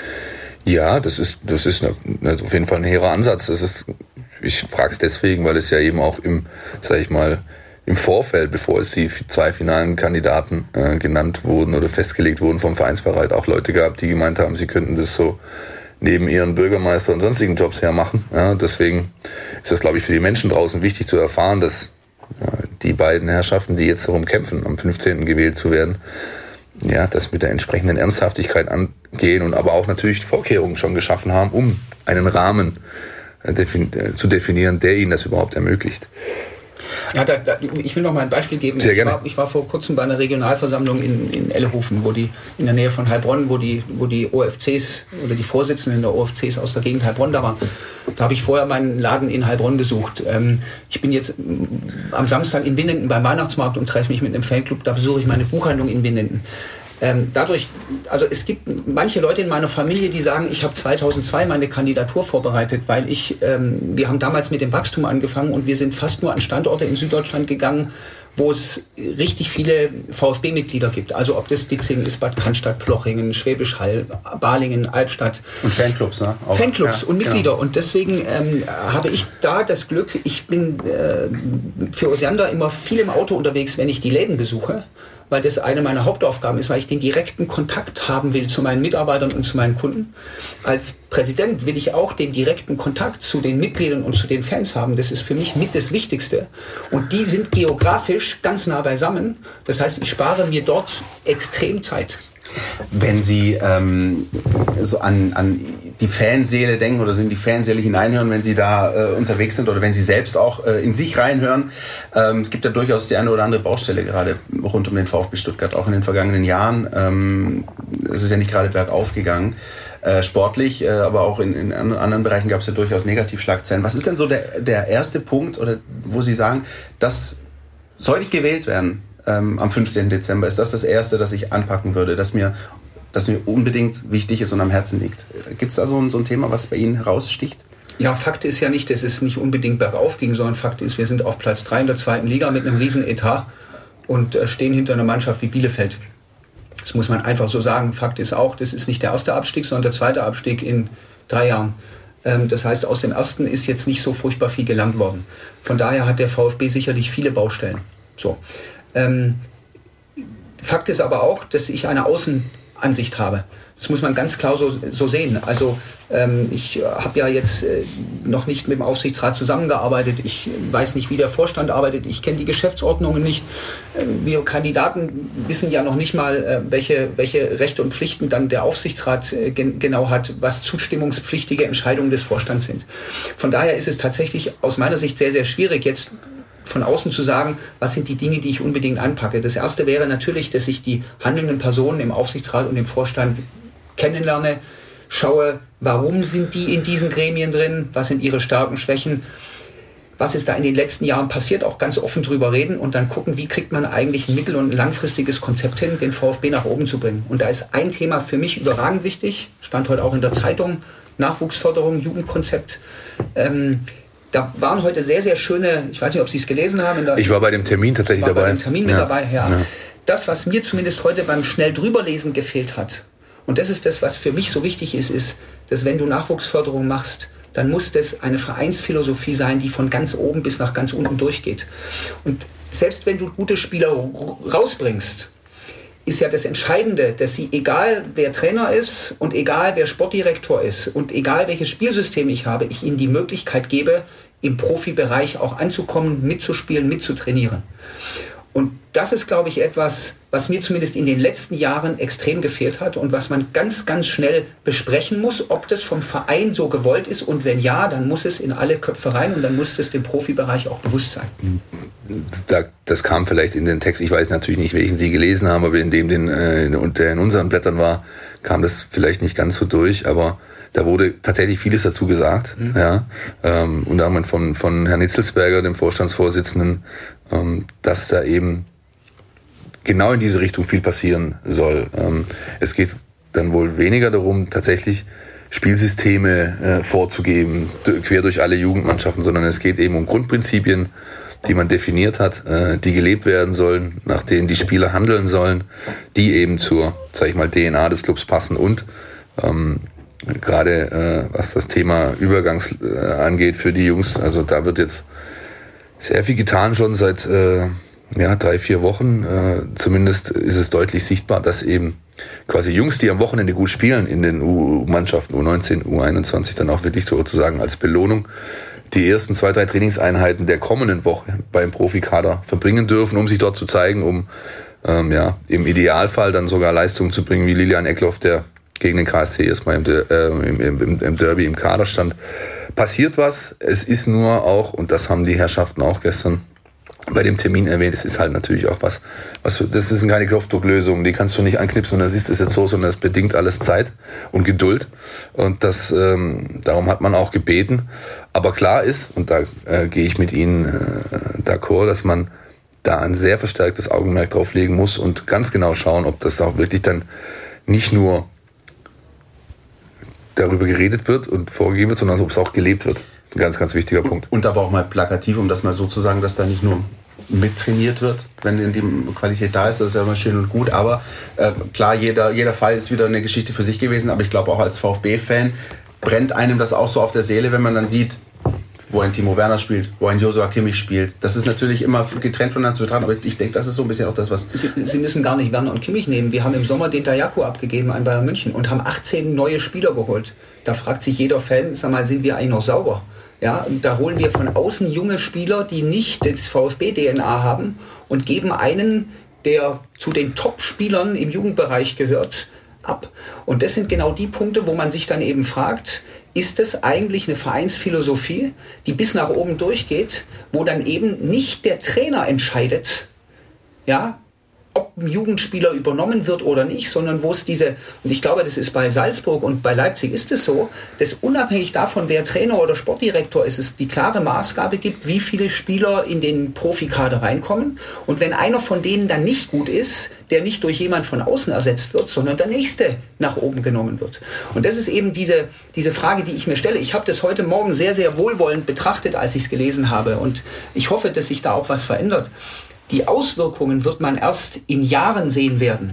Ja, das ist, das ist eine, eine, auf jeden Fall ein hehrer Ansatz. Das ist, ich frage es deswegen, weil es ja eben auch im, sag ich mal, im Vorfeld, bevor es die zwei finalen Kandidaten äh, genannt wurden oder festgelegt wurden vom Vereinsbeirat, auch Leute gab, die gemeint haben, sie könnten das so neben ihren Bürgermeister und sonstigen Jobs her machen. Ja, deswegen ist das, glaube ich, für die Menschen draußen wichtig zu erfahren, dass ja, die beiden Herrschaften, die jetzt darum kämpfen, am fünfzehnten gewählt zu werden, ja, das mit der entsprechenden Ernsthaftigkeit angehen und aber auch natürlich Vorkehrungen schon geschaffen haben, um einen Rahmen äh, defin- äh, zu definieren, der ihnen das überhaupt ermöglicht. Ja, da, da, ich will noch mal ein Beispiel geben. Sehr ich, gerne. war, ich war vor kurzem bei einer Regionalversammlung in, in Ellehofen, wo die in der Nähe von Heilbronn, wo die, wo die O F Cs oder die Vorsitzenden der O F Cs aus der Gegend Heilbronn da waren. Da habe ich vorher meinen Laden in Heilbronn besucht. Ähm, ich bin jetzt am Samstag in Winnenden beim Weihnachtsmarkt und treffe mich mit einem Fanclub. Da besuche ich meine Buchhandlung in Winnenden. Ähm, dadurch, also es gibt manche Leute in meiner Familie, die sagen, ich habe zweitausendzwei meine Kandidatur vorbereitet, weil ich, ähm, wir haben damals mit dem Wachstum angefangen und wir sind fast nur an Standorte in Süddeutschland gegangen, wo es richtig viele VfB-Mitglieder gibt. Also ob das Ditzingen ist, Bad Cannstatt, Plochingen, Schwäbisch Hall, Balingen, Albstadt. Und Fanclubs, ne? Auch. Fanclubs ja, und Mitglieder. Genau. Und deswegen ähm, habe ich da das Glück, ich bin äh, für Osiander immer viel im Auto unterwegs, wenn ich die Läden besuche, weil das eine meiner Hauptaufgaben ist, weil ich den direkten Kontakt haben will zu meinen Mitarbeitern und zu meinen Kunden. Als Präsident will ich auch den direkten Kontakt zu den Mitgliedern und zu den Fans haben. Das ist für mich mit das Wichtigste. Und die sind geografisch ganz nah beisammen. Das heißt, ich spare mir dort extrem Zeit. Wenn Sie ähm, so an, an die Fanseele denken oder so in die Fanseele hineinhören, wenn Sie da äh, unterwegs sind oder wenn Sie selbst auch äh, in sich reinhören, ähm, es gibt ja durchaus die eine oder andere Baustelle gerade rund um den VfB Stuttgart, auch in den vergangenen Jahren. Ähm, es ist ja nicht gerade bergauf gegangen. Äh, sportlich, äh, aber auch in, in anderen Bereichen gab es ja durchaus Negativschlagzeilen. Was ist denn so der, der erste Punkt, oder wo Sie sagen, das sollte ich gewählt werden? Ähm, am fünfzehnten Dezember ist das das Erste, das ich anpacken würde, das mir, das mir unbedingt wichtig ist und am Herzen liegt. Gibt es da so ein, so ein Thema, was bei Ihnen heraussticht? Ja, Fakt ist ja nicht, dass es nicht unbedingt bergauf ging, sondern Fakt ist, wir sind auf Platz drei in der zweiten Liga mit einem riesen Etat und äh, stehen hinter einer Mannschaft wie Bielefeld. Das muss man einfach so sagen. Fakt ist auch, das ist nicht der erste Abstieg, sondern der zweite Abstieg in drei Jahren. Ähm, das heißt, aus dem ersten ist jetzt nicht so furchtbar viel gelangt worden. Von daher hat der VfB sicherlich viele Baustellen. So. Ähm, Fakt ist aber auch, dass ich eine Außenansicht habe. Das muss man ganz klar so, so sehen. Also ähm, ich habe ja jetzt äh, noch nicht mit dem Aufsichtsrat zusammengearbeitet. Ich weiß nicht, wie der Vorstand arbeitet. Ich kenne die Geschäftsordnungen nicht. Äh, wir Kandidaten wissen ja noch nicht mal, äh, welche, welche Rechte und Pflichten dann der Aufsichtsrat äh, gen- genau hat, was zustimmungspflichtige Entscheidungen des Vorstands sind. Von daher ist es tatsächlich aus meiner Sicht sehr, sehr schwierig, jetzt von außen zu sagen, was sind die Dinge, die ich unbedingt anpacke. Das erste wäre natürlich, dass ich die handelnden Personen im Aufsichtsrat und im Vorstand kennenlerne, schaue, warum sind die in diesen Gremien drin, was sind ihre Stärken, Schwächen, was ist da in den letzten Jahren passiert, auch ganz offen drüber reden und dann gucken, wie kriegt man eigentlich ein mittel- und langfristiges Konzept hin, den VfB nach oben zu bringen. Und da ist ein Thema für mich überragend wichtig, stand heute auch in der Zeitung, Nachwuchsförderung, Jugendkonzept. Ähm, Da waren heute sehr, sehr schöne, ich weiß nicht, ob Sie es gelesen haben. In der, ich war bei dem Termin tatsächlich war dabei. Bei dem Termin mit ja. dabei, ja. ja. Das, was mir zumindest heute beim schnell drüberlesen gefehlt hat, und das ist das, was für mich so wichtig ist, ist, dass wenn du Nachwuchsförderung machst, dann muss das eine Vereinsphilosophie sein, die von ganz oben bis nach ganz unten durchgeht. Und selbst wenn du gute Spieler rausbringst, ist ja das Entscheidende, dass sie, egal wer Trainer ist und egal wer Sportdirektor ist und egal welches Spielsystem ich habe, ich ihnen die Möglichkeit gebe, im Profibereich auch anzukommen, mitzuspielen, mitzutrainieren. Und das ist, glaube ich, etwas, was mir zumindest in den letzten Jahren extrem gefehlt hat und was man ganz, ganz schnell besprechen muss, ob das vom Verein so gewollt ist und wenn ja, dann muss es in alle Köpfe rein und dann muss es dem Profibereich auch bewusst sein. Da, das kam vielleicht in den Text, ich weiß natürlich nicht, welchen Sie gelesen haben, aber in dem, den, äh, der in unseren Blättern war, kam das vielleicht nicht ganz so durch, aber da wurde tatsächlich vieles dazu gesagt, mhm. ja, ähm, unter anderem von, von Herrn Nitzelsberger, dem Vorstandsvorsitzenden, ähm, dass da eben genau in diese Richtung viel passieren soll. Ähm, es geht dann wohl weniger darum, tatsächlich Spielsysteme äh, vorzugeben, quer durch alle Jugendmannschaften, sondern es geht eben um Grundprinzipien, die man definiert hat, äh, die gelebt werden sollen, nach denen die Spieler handeln sollen, die eben zur, sag ich mal, D N A des Clubs passen und ähm, gerade äh, was das Thema Übergangs äh, angeht für die Jungs, also da wird jetzt sehr viel getan schon seit äh, ja, drei, vier Wochen, äh, zumindest ist es deutlich sichtbar, dass eben quasi Jungs, die am Wochenende gut spielen in den U-Mannschaften, U neunzehn, U einundzwanzig, dann auch wirklich sozusagen als Belohnung die ersten zwei, drei Trainingseinheiten der kommenden Woche beim Profikader verbringen dürfen, um sich dort zu zeigen, um ähm, ja im Idealfall dann sogar Leistungen zu bringen, wie Lilian Eckloff, der gegen den K S C erstmal im, äh, im, im, im Derby im Kader stand. Passiert was, es ist nur auch, und das haben die Herrschaften auch gestern bei dem Termin erwähnt, es ist halt natürlich auch was, was das ist keine Knopfdrucklösung, die kannst du nicht anknipsen und dann siehst du es jetzt so, sondern es bedingt alles Zeit und Geduld und das ähm, darum hat man auch gebeten. Aber klar ist, und da äh, gehe ich mit Ihnen äh, d'accord, dass man da ein sehr verstärktes Augenmerk drauf legen muss und ganz genau schauen, ob das auch wirklich dann nicht nur darüber geredet wird und vorgegeben wird, sondern ob es auch gelebt wird. Ein ganz, ganz wichtiger Punkt. Und aber auch mal plakativ, um das mal so zu sagen, dass da nicht nur mittrainiert wird, wenn in dem Qualität da ist, das ist ja immer schön und gut, aber äh, klar, jeder, jeder Fall ist wieder eine Geschichte für sich gewesen, aber ich glaube auch als VfB-Fan brennt einem das auch so auf der Seele, wenn man dann sieht, wo ein Timo Werner spielt, wo ein Joshua Kimmich spielt. Das ist natürlich immer getrennt voneinander zu betrachten, aber ich denke, das ist so ein bisschen auch das, was... Sie, Sie müssen gar nicht Werner und Kimmich nehmen. Wir haben im Sommer den Dajaku abgegeben an Bayern München und haben achtzehn neue Spieler geholt. Da fragt sich jeder Fan, sag mal, sind wir eigentlich noch sauber? Ja, und da holen wir von außen junge Spieler, die nicht das VfB-D N A haben und geben einen, der zu den Top-Spielern im Jugendbereich gehört, ab. Und das sind genau die Punkte, wo man sich dann eben fragt, ist es eigentlich eine Vereinsphilosophie, die bis nach oben durchgeht, wo dann eben nicht der Trainer entscheidet, ja, ob ein Jugendspieler übernommen wird oder nicht, sondern wo es diese, und ich glaube, das ist bei Salzburg und bei Leipzig ist es so, dass unabhängig davon, wer Trainer oder Sportdirektor ist, es die klare Maßgabe gibt, wie viele Spieler in den Profikader reinkommen. Und wenn einer von denen dann nicht gut ist, der nicht durch jemand von außen ersetzt wird, sondern der nächste nach oben genommen wird. Und das ist eben diese, diese Frage, die ich mir stelle. Ich habe das heute Morgen sehr, sehr wohlwollend betrachtet, als ich es gelesen habe. Und ich hoffe, dass sich da auch was verändert. Die Auswirkungen wird man erst in Jahren sehen werden.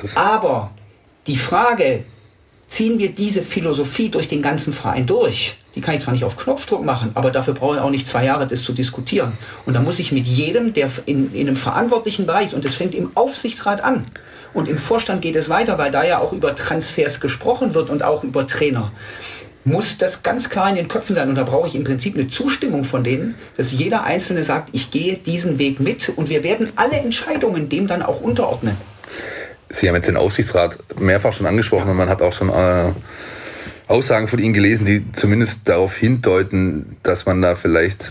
Aber die Frage, ziehen wir diese Philosophie durch den ganzen Verein durch? Die kann ich zwar nicht auf Knopfdruck machen, aber dafür brauche ich auch nicht zwei Jahre, das zu diskutieren. Und da muss ich mit jedem, der in, in einem verantwortlichen Bereich ist, und das fängt im Aufsichtsrat an, und im Vorstand geht es weiter, weil da ja auch über Transfers gesprochen wird und auch über Trainer, muss das ganz klar in den Köpfen sein. Und da brauche ich im Prinzip eine Zustimmung von denen, dass jeder Einzelne sagt, ich gehe diesen Weg mit und wir werden alle Entscheidungen dem dann auch unterordnen. Sie haben jetzt den Aufsichtsrat mehrfach schon angesprochen und man hat auch schon äh, Aussagen von Ihnen gelesen, die zumindest darauf hindeuten, dass man da vielleicht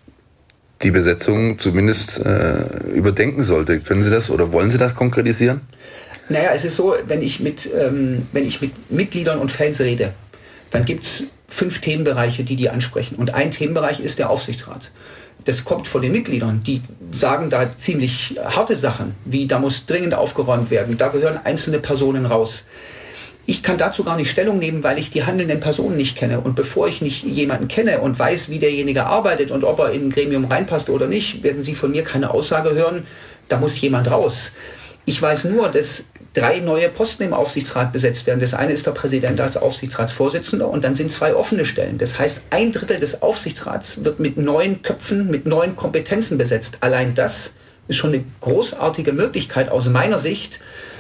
die Besetzung zumindest äh, überdenken sollte. Können Sie das oder wollen Sie das konkretisieren? Naja, es ist so, wenn ich mit, ähm, wenn ich mit Mitgliedern und Fans rede, dann gibt es fünf Themenbereiche, die die ansprechen. Und ein Themenbereich ist der Aufsichtsrat. Das kommt von den Mitgliedern. Die sagen da ziemlich harte Sachen, wie da muss dringend aufgeräumt werden. Da gehören einzelne Personen raus. Ich kann dazu gar nicht Stellung nehmen, weil ich die handelnden Personen nicht kenne. Und bevor ich nicht jemanden kenne und weiß, wie derjenige arbeitet und ob er in ein Gremium reinpasst oder nicht, werden Sie von mir keine Aussage hören, da muss jemand raus. Ich weiß nur, dass drei neue Posten im Aufsichtsrat besetzt werden. Das eine ist der Präsident als Aufsichtsratsvorsitzender und dann sind zwei offene Stellen. Das heißt, ein Drittel des Aufsichtsrats wird mit neuen Köpfen, mit neuen Kompetenzen besetzt. Allein das ist schon eine großartige Möglichkeit aus meiner Sicht,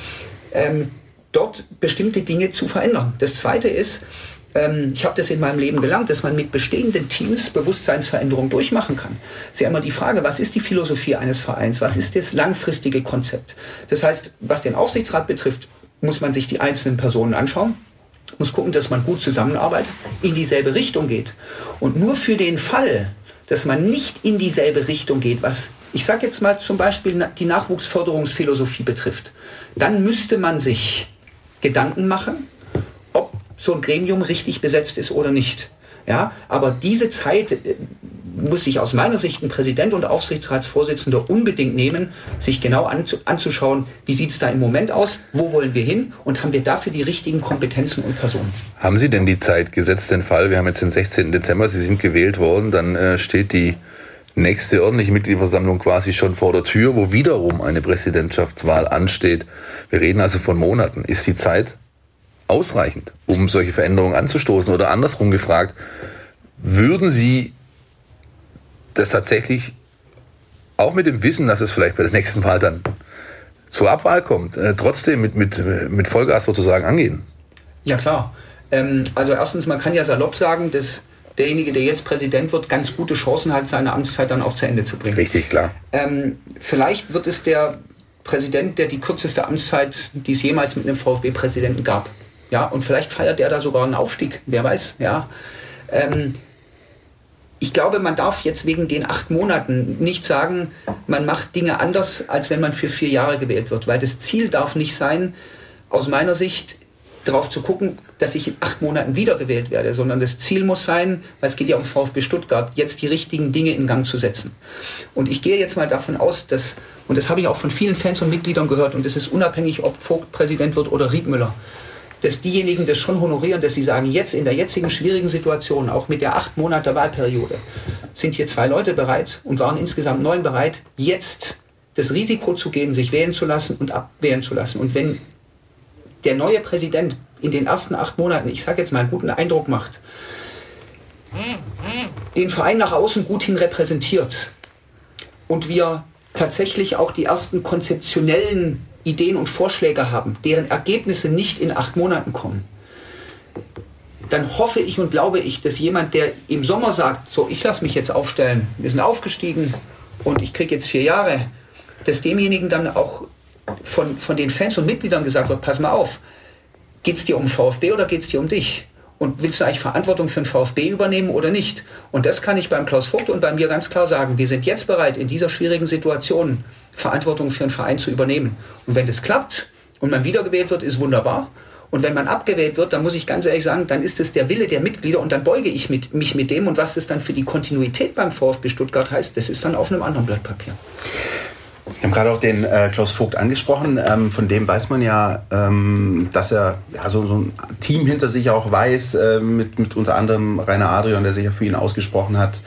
ähm, dort bestimmte Dinge zu verändern. Das zweite ist, ähm, ich habe das in meinem Leben gelernt, dass man mit bestehenden Teams Bewusstseinsveränderung durchmachen kann. Es ist ja immer die Frage, was ist die Philosophie eines Vereins? Was ist das langfristige Konzept? Das heißt, was den Aufsichtsrat betrifft, muss man sich die einzelnen Personen anschauen, muss gucken, dass man gut zusammenarbeitet, in dieselbe Richtung geht. Und nur für den Fall, dass man nicht in dieselbe Richtung geht, was, ich sage jetzt mal zum Beispiel die Nachwuchsförderungsphilosophie betrifft, dann müsste man sich Gedanken machen, ob so ein Gremium richtig besetzt ist oder nicht. Ja, aber diese Zeit äh, muss sich aus meiner Sicht ein Präsident und Aufsichtsratsvorsitzender unbedingt nehmen, sich genau anzu- anzuschauen, wie sieht es da im Moment aus, wo wollen wir hin und haben wir dafür die richtigen Kompetenzen und Personen. Haben Sie denn die Zeit, gesetzt den Fall, wir haben jetzt den sechzehnten Dezember, Sie sind gewählt worden, dann äh, steht die nächste ordentliche Mitgliederversammlung quasi schon vor der Tür, wo wiederum eine Präsidentschaftswahl ansteht. Wir reden also von Monaten. Ist die Zeit ausreichend, um solche Veränderungen anzustoßen? Oder andersrum gefragt, würden Sie das tatsächlich auch mit dem Wissen, dass es vielleicht bei der nächsten Wahl dann zur Abwahl kommt, äh, trotzdem mit, mit, mit Vollgas sozusagen angehen? Ja, klar. Ähm, also erstens, man kann ja salopp sagen, dass derjenige, der jetzt Präsident wird, ganz gute Chancen hat, seine Amtszeit dann auch zu Ende zu bringen. Richtig, klar. Ähm, vielleicht wird es der Präsident, der die kürzeste Amtszeit, die es jemals mit einem VfB-Präsidenten gab. Ja, und vielleicht feiert der da sogar einen Aufstieg, wer weiß. Ja. Ähm, ich glaube, man darf jetzt wegen den acht Monaten nicht sagen, man macht Dinge anders, als wenn man für vier Jahre gewählt wird. Weil das Ziel darf nicht sein, aus meiner Sicht, darauf zu gucken, dass ich in acht Monaten wiedergewählt werde, sondern das Ziel muss sein, weil es geht ja um VfB Stuttgart, jetzt die richtigen Dinge in Gang zu setzen. Und ich gehe jetzt mal davon aus, dass, und das habe ich auch von vielen Fans und Mitgliedern gehört, und das ist unabhängig, ob Vogt Präsident wird oder Riedmüller, dass diejenigen das schon honorieren, dass sie sagen, jetzt in der jetzigen schwierigen Situation, auch mit der acht Monate Wahlperiode, sind hier zwei Leute bereit und waren insgesamt neun bereit, jetzt das Risiko zu gehen, sich wählen zu lassen und abwählen zu lassen. Und wenn der neue Präsident in den ersten acht Monaten, ich sage jetzt mal, einen guten Eindruck macht, den Verein nach außen gut hin repräsentiert und wir tatsächlich auch die ersten konzeptionellen Ideen und Vorschläge haben, deren Ergebnisse nicht in acht Monaten kommen, dann hoffe ich und glaube ich, dass jemand, der im Sommer sagt, so, ich lasse mich jetzt aufstellen, wir sind aufgestiegen und ich kriege jetzt vier Jahre, dass demjenigen dann auch von, von den Fans und Mitgliedern gesagt wird, pass mal auf, geht es dir um VfB oder geht es dir um dich? Und willst du eigentlich Verantwortung für den VfB übernehmen oder nicht? Und das kann ich beim Klaus Vogt und bei mir ganz klar sagen. Wir sind jetzt bereit, in dieser schwierigen Situation Verantwortung für einen Verein zu übernehmen. Und wenn das klappt und man wiedergewählt wird, ist wunderbar. Und wenn man abgewählt wird, dann muss ich ganz ehrlich sagen, dann ist es der Wille der Mitglieder und dann beuge ich mit, mich mit dem. Und was das dann für die Kontinuität beim VfB Stuttgart heißt, das ist dann auf einem anderen Blatt Papier. Wir haben gerade auch den äh, Klaus Vogt angesprochen. Ähm, von dem weiß man ja, ähm, dass er ja, so, so ein Team hinter sich auch weiß, äh, mit, mit unter anderem Rainer Adrian, der sich ja für ihn ausgesprochen hat,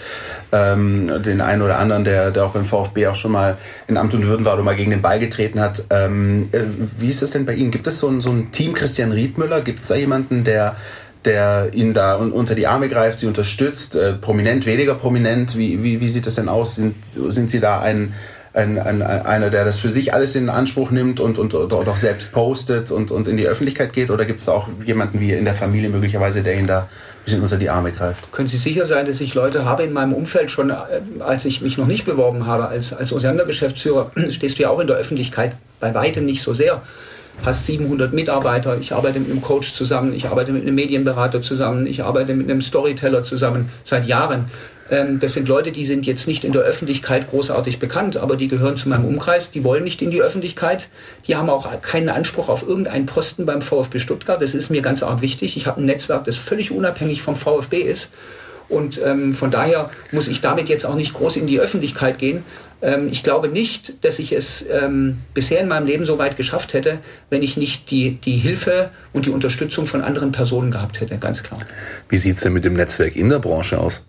ähm, den einen oder anderen, der, der auch beim VfB auch schon mal in Amt und Würden war oder mal gegen den Ball getreten hat. Ähm, äh, wie ist es denn bei Ihnen? Gibt es so ein, so ein Team Christian Riedmüller? Gibt es da jemanden, der der Ihnen da unter die Arme greift, Sie unterstützt, äh, prominent, weniger prominent? Wie, wie, wie sieht das denn aus? Sind, sind Sie da ein Ein, ein, einer, der das für sich alles in Anspruch nimmt und, und, und auch selbst postet und, und in die Öffentlichkeit geht? Oder gibt es da auch jemanden wie in der Familie möglicherweise, der ihn da ein bisschen unter die Arme greift? Können Sie sicher sein, dass ich Leute habe in meinem Umfeld schon, als ich mich noch nicht beworben habe, als, als Osiander-Geschäftsführer, stehst du ja auch in der Öffentlichkeit, bei weitem nicht so sehr. Hast siebenhundert Mitarbeiter, ich arbeite mit einem Coach zusammen, ich arbeite mit einem Medienberater zusammen, ich arbeite mit einem Storyteller zusammen, seit Jahren. Das sind Leute, die sind jetzt nicht in der Öffentlichkeit großartig bekannt, aber die gehören zu meinem Umkreis, die wollen nicht in die Öffentlichkeit, die haben auch keinen Anspruch auf irgendeinen Posten beim VfB Stuttgart, das ist mir ganz arg wichtig. Ich habe ein Netzwerk, das völlig unabhängig vom VfB ist und ähm, von daher muss ich damit jetzt auch nicht groß in die Öffentlichkeit gehen. Ähm, ich glaube nicht, dass ich es ähm, bisher in meinem Leben so weit geschafft hätte, wenn ich nicht die, die Hilfe und die Unterstützung von anderen Personen gehabt hätte, ganz klar. Wie sieht es denn mit dem Netzwerk in der Branche aus?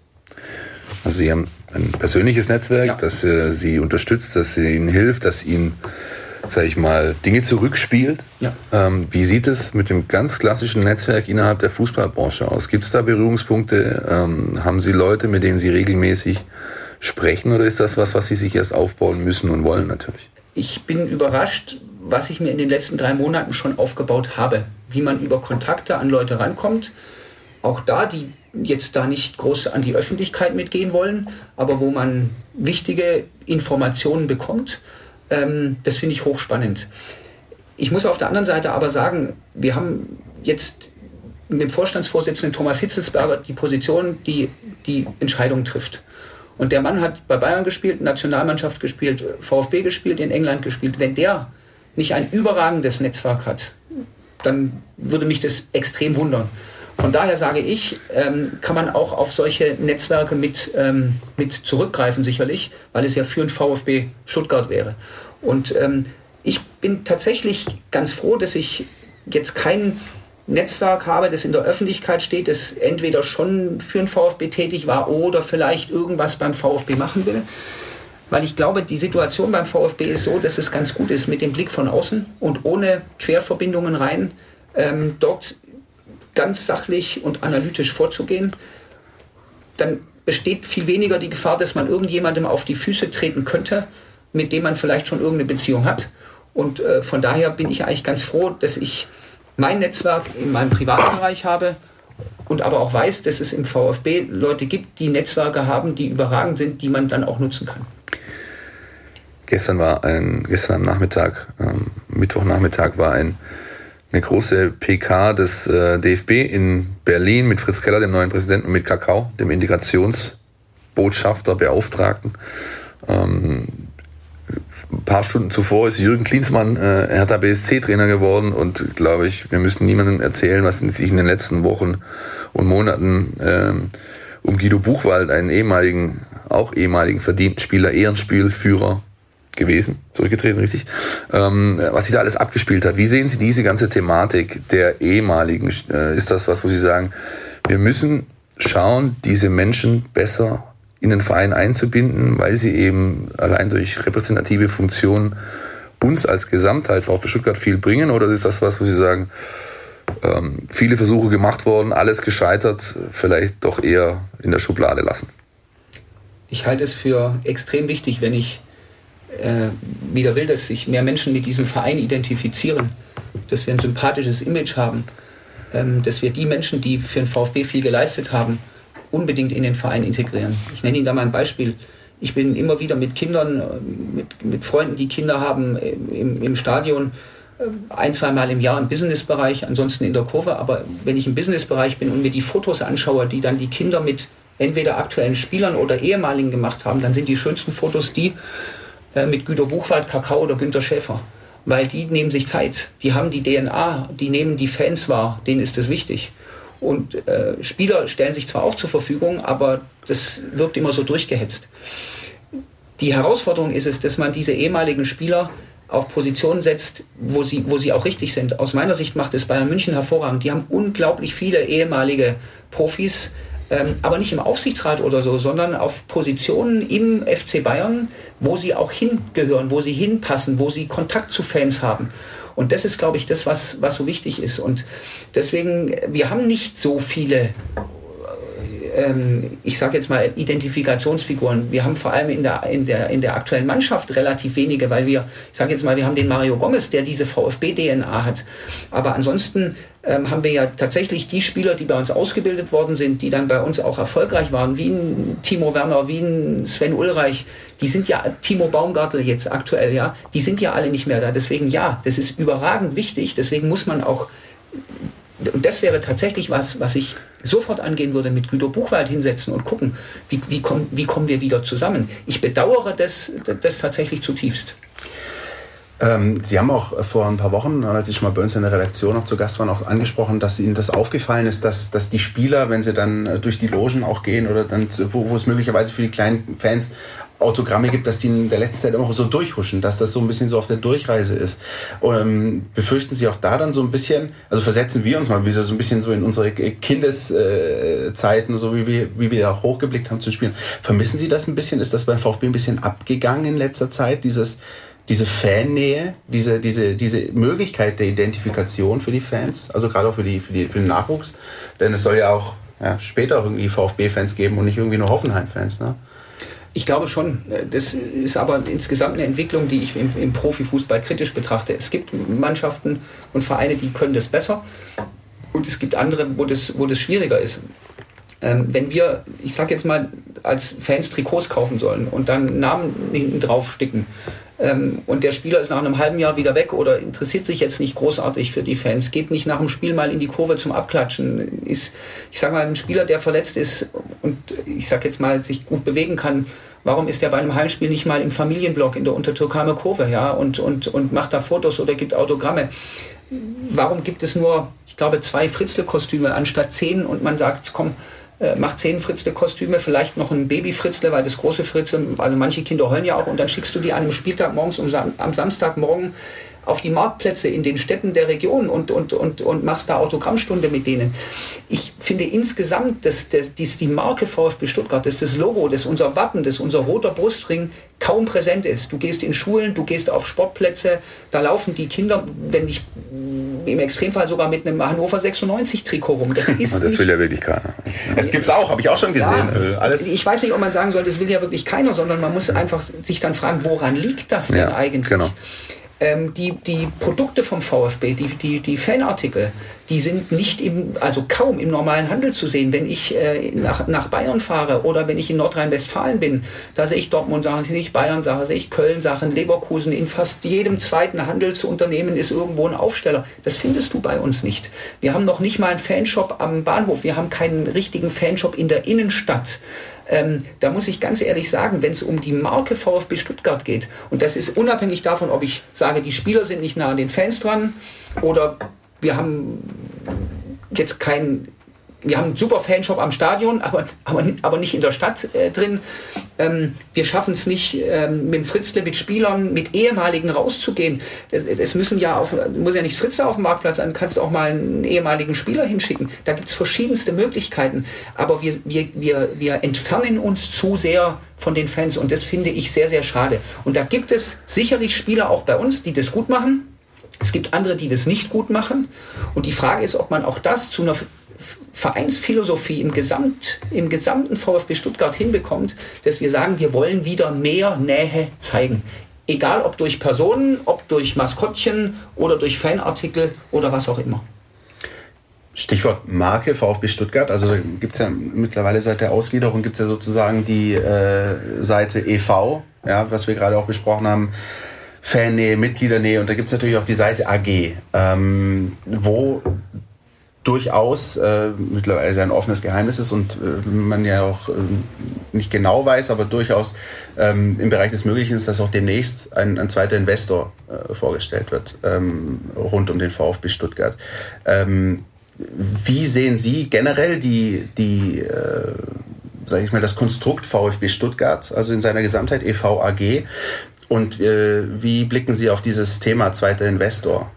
Also Sie haben ein persönliches Netzwerk, ja, das äh, Sie unterstützt, das Ihnen hilft, das Ihnen, sage ich mal, Dinge zurückspielt. Ja. Ähm, wie sieht es mit dem ganz klassischen Netzwerk innerhalb der Fußballbranche aus? Gibt es da Berührungspunkte? Ähm, haben Sie Leute, mit denen Sie regelmäßig sprechen, oder ist das was, was Sie sich erst aufbauen müssen und wollen natürlich? Ich bin überrascht, was ich mir in den letzten drei Monaten schon aufgebaut habe. Wie man über Kontakte an Leute rankommt. Auch da, die jetzt da nicht groß an die Öffentlichkeit mitgehen wollen, aber wo man wichtige Informationen bekommt, ähm, das finde ich hochspannend. Ich muss auf der anderen Seite aber sagen, wir haben jetzt mit dem Vorstandsvorsitzenden Thomas Hitzelsberger die Position, die die Entscheidung trifft. Und der Mann hat bei Bayern gespielt, Nationalmannschaft gespielt, VfB gespielt, in England gespielt. Wenn der nicht ein überragendes Netzwerk hat, dann würde mich das extrem wundern. Von daher sage ich, ähm, kann man auch auf solche Netzwerke mit, ähm, mit zurückgreifen sicherlich, weil es ja für den VfB Stuttgart wäre. Und ähm, ich bin tatsächlich ganz froh, dass ich jetzt kein Netzwerk habe, das in der Öffentlichkeit steht, das entweder schon für den VfB tätig war oder vielleicht irgendwas beim VfB machen will. Weil ich glaube, die Situation beim VfB ist so, dass es ganz gut ist mit dem Blick von außen und ohne Querverbindungen rein, ähm, dort ganz sachlich und analytisch vorzugehen, dann besteht viel weniger die Gefahr, dass man irgendjemandem auf die Füße treten könnte, mit dem man vielleicht schon irgendeine Beziehung hat. Und äh, von daher bin ich eigentlich ganz froh, dass ich mein Netzwerk in meinem privaten Bereich habe und aber auch weiß, dass es im VfB Leute gibt, die Netzwerke haben, die überragend sind, die man dann auch nutzen kann. Gestern war ein, gestern am Nachmittag, ähm, Mittwochnachmittag war ein, eine große P K des äh, D F B in Berlin mit Fritz Keller, dem neuen Präsidenten, und mit Kakao, dem Integrationsbotschafter, Beauftragten. Ähm, ein paar Stunden zuvor ist Jürgen Klinsmann äh, Hertha B S C-Trainer geworden und glaube ich, wir müssen niemandem erzählen, was sich in den letzten Wochen und Monaten ähm, um Guido Buchwald, einen ehemaligen, auch ehemaligen verdienten Spieler, Ehrenspielführer gewesen, zurückgetreten, richtig, ähm, was sich da alles abgespielt hat. Wie sehen Sie diese ganze Thematik der ehemaligen? Äh, ist das was, wo Sie sagen, wir müssen schauen, diese Menschen besser in den Verein einzubinden, weil sie eben allein durch repräsentative Funktionen uns als Gesamtheit VfB Stuttgart viel bringen? Oder ist das was, wo Sie sagen, ähm, viele Versuche gemacht worden, alles gescheitert, vielleicht doch eher in der Schublade lassen? Ich halte es für extrem wichtig, wenn ich äh, wieder will, dass sich mehr Menschen mit diesem Verein identifizieren, dass wir ein sympathisches Image haben, ähm, dass wir die Menschen, die für den VfB viel geleistet haben, unbedingt in den Verein integrieren. Ich nenne Ihnen da mal ein Beispiel. Ich bin immer wieder mit Kindern, mit, mit Freunden, die Kinder haben, im, im Stadion, ein, zweimal im Jahr im Businessbereich, ansonsten in der Kurve. Aber wenn ich im Businessbereich bin und mir die Fotos anschaue, die dann die Kinder mit entweder aktuellen Spielern oder ehemaligen gemacht haben, dann sind die schönsten Fotos die äh, mit Guido Buchwald, Kakao oder Günter Schäfer. Weil die nehmen sich Zeit, die haben die D N A, die nehmen die Fans wahr, denen ist das wichtig. Und äh, Spieler stellen sich zwar auch zur Verfügung, aber das wirkt immer so durchgehetzt. Die Herausforderung ist es, dass man diese ehemaligen Spieler auf Positionen setzt, wo sie, wo sie auch richtig sind. Aus meiner Sicht macht es Bayern München hervorragend. Die haben unglaublich viele ehemalige Profis, ähm, aber nicht im Aufsichtsrat oder so, sondern auf Positionen im F C Bayern, wo sie auch hingehören, wo sie hinpassen, wo sie Kontakt zu Fans haben. Und das ist, glaube ich, das, was, was so wichtig ist. Und deswegen, wir haben nicht so viele, ähm, ich sage jetzt mal, Identifikationsfiguren. Wir haben vor allem in der, in, der, in der aktuellen Mannschaft relativ wenige, weil wir, ich sage jetzt mal, wir haben den Mario Gomez, der diese VfB-D N A hat. Aber ansonsten ähm, haben wir ja tatsächlich die Spieler, die bei uns ausgebildet worden sind, die dann bei uns auch erfolgreich waren, wie ein Timo Werner, wie ein Sven Ulreich. Die sind ja, Timo Baumgartel jetzt aktuell, ja, die sind ja alle nicht mehr da. Deswegen ja, das ist überragend wichtig. Deswegen muss man auch, und das wäre tatsächlich was, was ich sofort angehen würde, mit Guido Buchwald hinsetzen und gucken, wie, wie, komm, wie kommen wir wieder zusammen. Ich bedauere das, das tatsächlich zutiefst. Ähm, Sie haben auch vor ein paar Wochen, als Sie schon mal bei uns in der Redaktion noch zu Gast waren, auch angesprochen, dass Ihnen das aufgefallen ist, dass, dass die Spieler, wenn sie dann durch die Logen auch gehen oder dann, wo, wo es möglicherweise für die kleinen Fans Autogramme gibt, dass die in der letzten Zeit immer so durchhuschen, dass das so ein bisschen so auf der Durchreise ist. Ähm, befürchten Sie auch da dann so ein bisschen, also versetzen wir uns mal wieder so ein bisschen so in unsere Kindeszeiten, so wie wir, wie wir auch hochgeblickt haben zu spielen. Vermissen Sie das ein bisschen? Ist das beim VfB ein bisschen abgegangen in letzter Zeit, dieses diese Fannähe, diese, diese, diese Möglichkeit der Identifikation für die Fans, also gerade auch für, die, für, die, für den Nachwuchs, denn es soll ja auch ja, später auch irgendwie VfB-Fans geben und nicht irgendwie nur Hoffenheim-Fans, ne? Ich glaube schon. Das ist aber insgesamt eine Entwicklung, die ich im, im Profifußball kritisch betrachte. Es gibt Mannschaften und Vereine, die können das besser und es gibt andere, wo das, wo das schwieriger ist. Ähm, wenn wir, ich sag jetzt mal, als Fans Trikots kaufen sollen und dann Namen hinten drauf sticken, ähm, und der Spieler ist nach einem halben Jahr wieder weg oder interessiert sich jetzt nicht großartig für die Fans, geht nicht nach dem Spiel mal in die Kurve zum Abklatschen, ist, ich sag mal, ein Spieler, der verletzt ist und ich sag jetzt mal, sich gut bewegen kann, warum ist der bei einem Heimspiel nicht mal im Familienblock in der Untertürkheimer Kurve, ja, und, und, und macht da Fotos oder gibt Autogramme? Warum gibt es nur, ich glaube, zwei Fritzle-Kostüme anstatt zehn und man sagt, komm, äh, macht zehn Fritzle-Kostüme, vielleicht noch ein Baby-Fritzle, weil das große Fritzle, also manche Kinder heulen ja auch, und dann schickst du die an einem Spieltag morgens um, am Samstagmorgen auf die Marktplätze in den Städten der Region und, und, und, und machst da Autogrammstunde mit denen. Ich finde insgesamt, dass, dass, dass die Marke VfB Stuttgart, dass das Logo, dass unser Wappen, dass unser roter Brustring kaum präsent ist. Du gehst in Schulen, du gehst auf Sportplätze, da laufen die Kinder, wenn ich im Extremfall sogar mit einem Hannover sechsundneunzig-Trikot rum. Das ist das nicht, will ja wirklich keiner. Es gibt's auch, habe ich auch schon gesehen. Ja, Alles ich weiß nicht, ob man sagen soll, das will ja wirklich keiner, sondern man muss einfach sich dann fragen, woran liegt das denn ja, eigentlich? Genau. Ähm, die, die Produkte vom VfB, die, die, die Fanartikel, die sind nicht im, also kaum im normalen Handel zu sehen. Wenn ich äh, nach, nach Bayern fahre oder wenn ich in Nordrhein-Westfalen bin, da sehe ich Dortmund, Sachen, sehe ich Bayern, Sachen, sehe ich Köln, Sachen, Leverkusen. In fast jedem zweiten Handelsunternehmen ist irgendwo ein Aufsteller. Das findest du bei uns nicht. Wir haben noch nicht mal einen Fanshop am Bahnhof. Wir haben keinen richtigen Fanshop in der Innenstadt. Ähm, da muss ich ganz ehrlich sagen, wenn es um die Marke VfB Stuttgart geht, und das ist unabhängig davon, ob ich sage, die Spieler sind nicht nah an den Fans dran oder wir haben jetzt kein, wir haben einen super Fanshop am Stadion, aber, aber, aber nicht in der Stadt äh, drin. Ähm, wir schaffen es nicht, ähm, mit Fritzle, mit Spielern, mit Ehemaligen rauszugehen. Es, es müssen ja auf, muss ja nicht Fritzle auf dem Marktplatz sein, kannst du auch mal einen ehemaligen Spieler hinschicken. Da gibt es verschiedenste Möglichkeiten, aber wir, wir, wir, wir entfernen uns zu sehr von den Fans und das finde ich sehr, sehr schade. Und da gibt es sicherlich Spieler auch bei uns, die das gut machen. Es gibt andere, die das nicht gut machen. Und die Frage ist, ob man auch das zu einer Vereinsphilosophie im, Gesamt, im gesamten VfB Stuttgart hinbekommt, dass wir sagen, wir wollen wieder mehr Nähe zeigen. Egal ob durch Personen, ob durch Maskottchen oder durch Fanartikel oder was auch immer. Stichwort Marke VfB Stuttgart, also da gibt es ja mittlerweile seit der Ausgliederung gibt es ja sozusagen die äh, Seite E V, ja, was wir gerade auch besprochen haben, Fannähe, Mitgliedernähe, und da gibt es natürlich auch die Seite A G, ähm, wo durchaus äh, mittlerweile ein offenes Geheimnis ist und äh, man ja auch äh, nicht genau weiß, aber durchaus ähm, im Bereich des Möglichen ist, dass auch demnächst ein, ein zweiter Investor äh, vorgestellt wird ähm, rund um den VfB Stuttgart. Ähm, wie sehen Sie generell die, die äh, sage ich mal, das Konstrukt VfB Stuttgart, also in seiner Gesamtheit E V A G, und äh, wie blicken Sie auf dieses Thema zweiter Investor?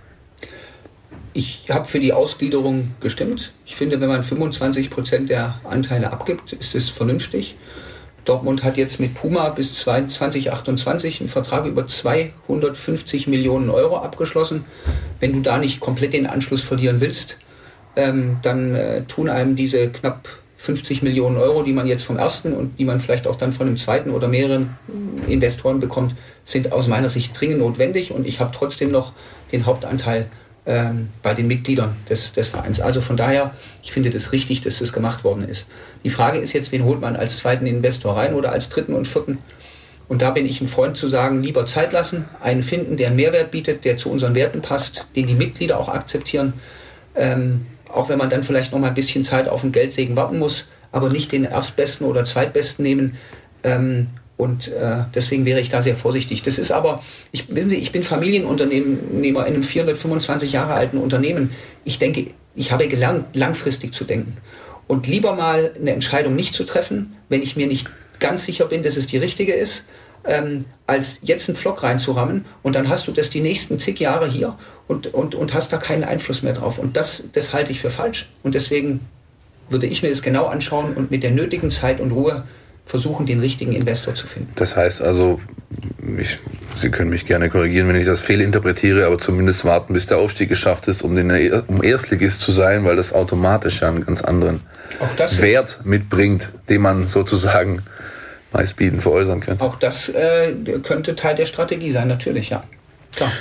Ich habe für die Ausgliederung gestimmt. Ich finde, wenn man fünfundzwanzig Prozent der Anteile abgibt, ist es vernünftig. Dortmund hat jetzt mit Puma bis zwanzig achtundzwanzig einen Vertrag über zweihundertfünfzig Millionen Euro abgeschlossen. Wenn du da nicht komplett den Anschluss verlieren willst, ähm, dann äh, tun einem diese knapp fünfzig Millionen Euro, die man jetzt vom ersten und die man vielleicht auch dann von einem zweiten oder mehreren Investoren bekommt, sind aus meiner Sicht dringend notwendig, und ich habe trotzdem noch den Hauptanteil ähm, bei den Mitgliedern des, des Vereins. Also von daher, ich finde das richtig, dass das gemacht worden ist. Die Frage ist jetzt, wen holt man als zweiten Investor rein oder als dritten und vierten? Und da bin ich ein Freund zu sagen, lieber Zeit lassen, einen finden, der einen Mehrwert bietet, der zu unseren Werten passt, den die Mitglieder auch akzeptieren. Ähm, auch wenn man dann vielleicht noch mal ein bisschen Zeit auf den Geldsegen warten muss, aber nicht den Erstbesten oder Zweitbesten nehmen. Ähm, und äh, deswegen wäre ich da sehr vorsichtig. Das ist aber, ich, wissen Sie, ich bin Familienunternehmer in einem vierhundertfünfundzwanzig Jahre alten Unternehmen. Ich denke, ich habe gelernt, langfristig zu denken. Und lieber mal eine Entscheidung nicht zu treffen, wenn ich mir nicht ganz sicher bin, dass es die richtige ist, ähm, als jetzt einen Pflock reinzurammen, und dann hast du das die nächsten zig Jahre hier und, und, und hast da keinen Einfluss mehr drauf. Und das, das halte ich für falsch. Und deswegen würde ich mir das genau anschauen und mit der nötigen Zeit und Ruhe versuchen, den richtigen Investor zu finden. Das heißt also, ich, Sie können mich gerne korrigieren, wenn ich das fehlinterpretiere, aber zumindest warten, bis der Aufstieg geschafft ist, um, den, um Erstligist zu sein, weil das automatisch ja einen ganz anderen Wert mitbringt, den man sozusagen meistbieten veräußern könnte. Auch das äh, könnte Teil der Strategie sein, natürlich, ja. Klar.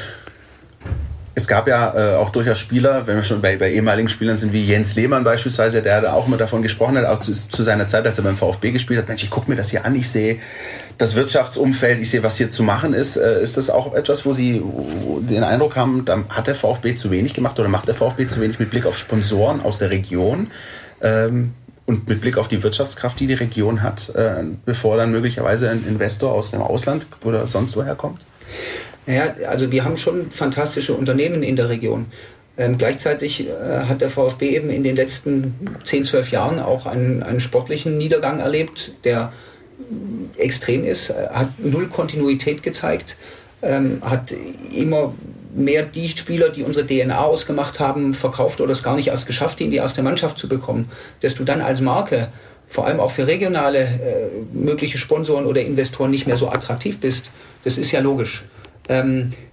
Es gab ja äh, auch durchaus Spieler, wenn wir schon bei, bei ehemaligen Spielern sind, wie Jens Lehmann beispielsweise, der da auch mal davon gesprochen hat, auch zu, zu seiner Zeit, als er beim VfB gespielt hat, Mensch, ich gucke mir das hier an, ich sehe das Wirtschaftsumfeld, ich sehe, was hier zu machen ist. Äh, ist das auch etwas, wo Sie den Eindruck haben, da hat der VfB zu wenig gemacht oder macht der VfB zu wenig mit Blick auf Sponsoren aus der Region? Ähm, Und mit Blick auf die Wirtschaftskraft, die die Region hat, äh, bevor dann möglicherweise ein Investor aus dem Ausland oder sonst woher kommt? Naja, also wir haben schon fantastische Unternehmen in der Region. Ähm, gleichzeitig äh, hat der VfB eben in den letzten zehn, zwölf Jahren auch einen, einen sportlichen Niedergang erlebt, der extrem ist, hat null Kontinuität gezeigt, ähm, hat immer mehr die Spieler, die unsere D N A ausgemacht haben, verkauft oder es gar nicht erst geschafft, die in die erste Mannschaft zu bekommen, dass du dann als Marke, vor allem auch für regionale äh, mögliche Sponsoren oder Investoren nicht mehr so attraktiv bist, das ist ja logisch. Ähm,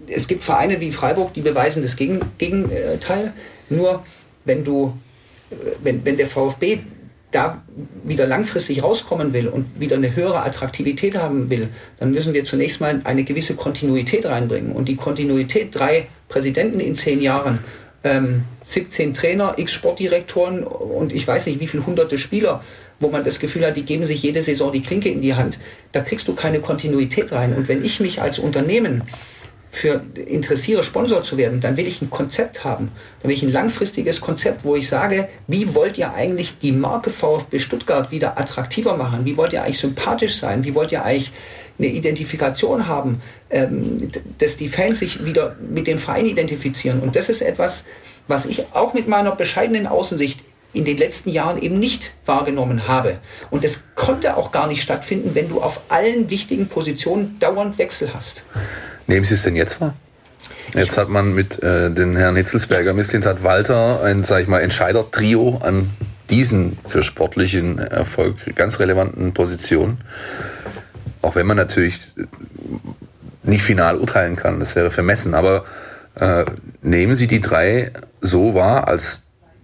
es gibt Vereine wie Freiburg, die beweisen das Gegen, Gegenteil. Nur wenn du, wenn, wenn der VfB da wieder langfristig rauskommen will und wieder eine höhere Attraktivität haben will, dann müssen wir zunächst mal eine gewisse Kontinuität reinbringen. Und die Kontinuität, drei Präsidenten in zehn Jahren, ähm, siebzehn Trainer, x Sportdirektoren und ich weiß nicht wie viele hunderte Spieler, wo man das Gefühl hat, die geben sich jede Saison die Klinke in die Hand, da kriegst du keine Kontinuität rein. Und wenn ich mich als Unternehmen für interessiere, Sponsor zu werden, dann will ich ein Konzept haben. Dann will ich ein langfristiges Konzept, wo ich sage, wie wollt ihr eigentlich die Marke VfB Stuttgart wieder attraktiver machen? Wie wollt ihr eigentlich sympathisch sein? Wie wollt ihr eigentlich eine Identifikation haben, ähm, dass die Fans sich wieder mit dem Verein identifizieren? Und das ist etwas, was ich auch mit meiner bescheidenen Außensicht in den letzten Jahren eben nicht wahrgenommen habe. Und das konnte auch gar nicht stattfinden, wenn du auf allen wichtigen Positionen dauernd Wechsel hast. Nehmen Sie es denn jetzt wahr? Jetzt hat man mit äh, den Herrn Hitzelsberger, Mislintat, Walter ein, sag ich mal, Entscheider-Trio an diesen für sportlichen Erfolg ganz relevanten Positionen. Auch wenn man natürlich nicht final urteilen kann, das wäre vermessen. Aber äh, nehmen Sie die drei so wahr, als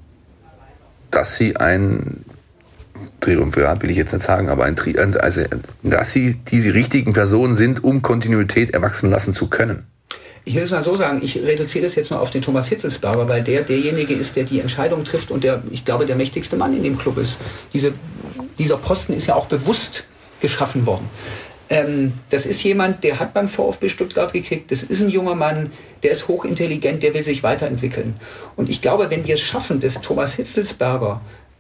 dass sie ein Triumvirat will ich jetzt nicht sagen, aber ein Tri- also dass sie diese richtigen Personen sind, um Kontinuität erwachsen lassen zu können. Ich will es mal so sagen, ich reduziere das jetzt mal auf den Thomas Hitzelsberger, weil der derjenige ist, der die Entscheidung trifft und der, ich glaube, der mächtigste Mann in dem Club ist. Diese, dieser Posten ist ja auch bewusst geschaffen worden. Ähm, das ist jemand, der hat beim VfB Stuttgart gekickt, das ist ein junger Mann, der ist hochintelligent, der will sich weiterentwickeln. Und ich glaube, wenn wir es schaffen, dass Thomas Hitzelsberger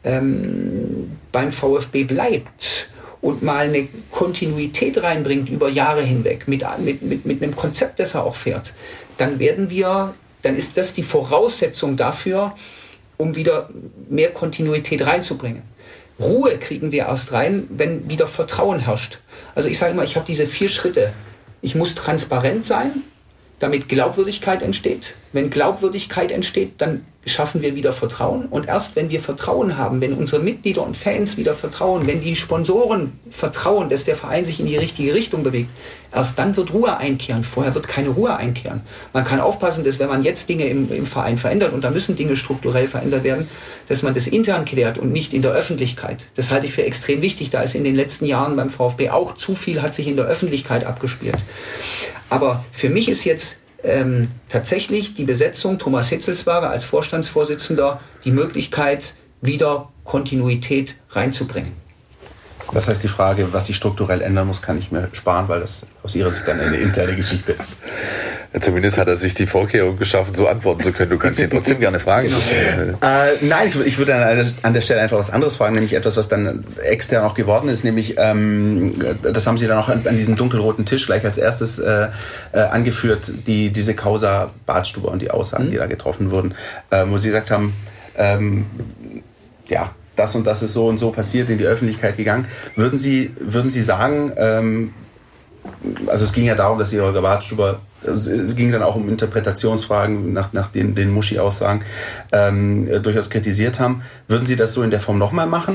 ähm, beim VfB bleibt und mal eine Kontinuität reinbringt über Jahre hinweg, mit, mit, mit, mit einem Konzept, das er auch fährt, dann werden wir, dann ist das die Voraussetzung dafür, um wieder mehr Kontinuität reinzubringen. Ruhe kriegen wir erst rein, wenn wieder Vertrauen herrscht. Also ich sage immer, ich habe diese vier Schritte. Ich muss transparent sein, damit Glaubwürdigkeit entsteht. Wenn Glaubwürdigkeit entsteht, dann schaffen wir wieder Vertrauen. Und erst wenn wir Vertrauen haben, wenn unsere Mitglieder und Fans wieder vertrauen, wenn die Sponsoren vertrauen, dass der Verein sich in die richtige Richtung bewegt, erst dann wird Ruhe einkehren. Vorher wird keine Ruhe einkehren. Man kann aufpassen, dass wenn man jetzt Dinge im, im Verein verändert, und da müssen Dinge strukturell verändert werden, dass man das intern klärt und nicht in der Öffentlichkeit. Das halte ich für extrem wichtig. Da ist in den letzten Jahren beim VfB auch zu viel, hat sich in der Öffentlichkeit abgespielt. Aber für mich ist jetzt Ähm, tatsächlich die Besetzung Thomas Hitzelsberger als Vorstandsvorsitzender die Möglichkeit, wieder Kontinuität reinzubringen. Das heißt, die Frage, was sich strukturell ändern muss, kann ich mir sparen, weil das aus Ihrer Sicht dann eine interne Geschichte ist. Ja, zumindest hat er sich die Vorkehrung geschaffen, so antworten zu können. Du kannst ihn trotzdem gerne fragen. äh, nein, ich, ich würde an, an der Stelle einfach was anderes fragen, nämlich etwas, was dann extern auch geworden ist, nämlich, ähm, das haben Sie dann auch an, an diesem dunkelroten Tisch gleich als erstes äh, äh, angeführt, die, diese Causa Badstuber und die Aussagen, mhm. die da getroffen wurden, äh, wo Sie gesagt haben, ähm, ja, das und das ist so und so passiert, in die Öffentlichkeit gegangen. Würden Sie, würden Sie sagen, ähm, also es ging ja darum, dass Sie Holger Badstuber, es ging dann auch um Interpretationsfragen nach, nach den, den Muschi-Aussagen, ähm, durchaus kritisiert haben. Würden Sie das so in der Form nochmal machen?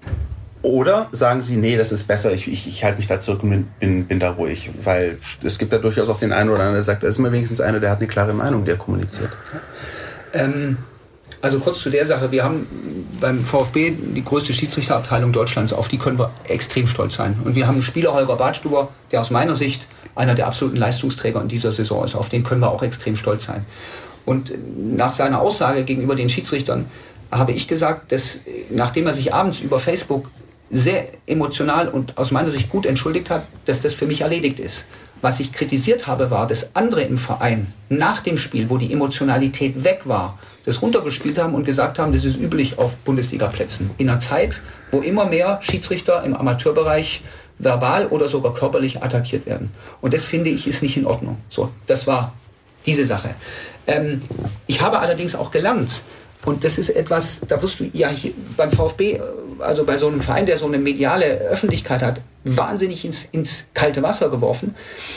Oder sagen Sie, nee, das ist besser, ich, ich, ich halte mich da zurück und bin, bin da ruhig? Weil es gibt ja durchaus auch den einen oder anderen, der sagt, da ist immer wenigstens einer, der hat eine klare Meinung, der kommuniziert. Ähm... Also kurz zu der Sache, wir haben beim VfB die größte Schiedsrichterabteilung Deutschlands, auf die können wir extrem stolz sein. Und wir haben einen Spieler, Holger Badstuber, der aus meiner Sicht einer der absoluten Leistungsträger in dieser Saison ist. Auf den können wir auch extrem stolz sein. Und nach seiner Aussage gegenüber den Schiedsrichtern habe ich gesagt, dass nachdem er sich abends über Facebook sehr emotional und aus meiner Sicht gut entschuldigt hat, dass das für mich erledigt ist. Was ich kritisiert habe, war, dass andere im Verein nach dem Spiel, wo die Emotionalität weg war, das runtergespielt haben und gesagt haben, das ist üblich auf Bundesliga-Plätzen. In einer Zeit, wo immer mehr Schiedsrichter im Amateurbereich verbal oder sogar körperlich attackiert werden. Und das, finde ich, ist nicht in Ordnung. So, das war diese Sache. Ähm, ich habe allerdings auch gelernt, und das ist etwas, da wirst du ja hier beim VfB, also bei so einem Verein, der so eine mediale Öffentlichkeit hat, wahnsinnig ins, ins kalte Wasser geworfen.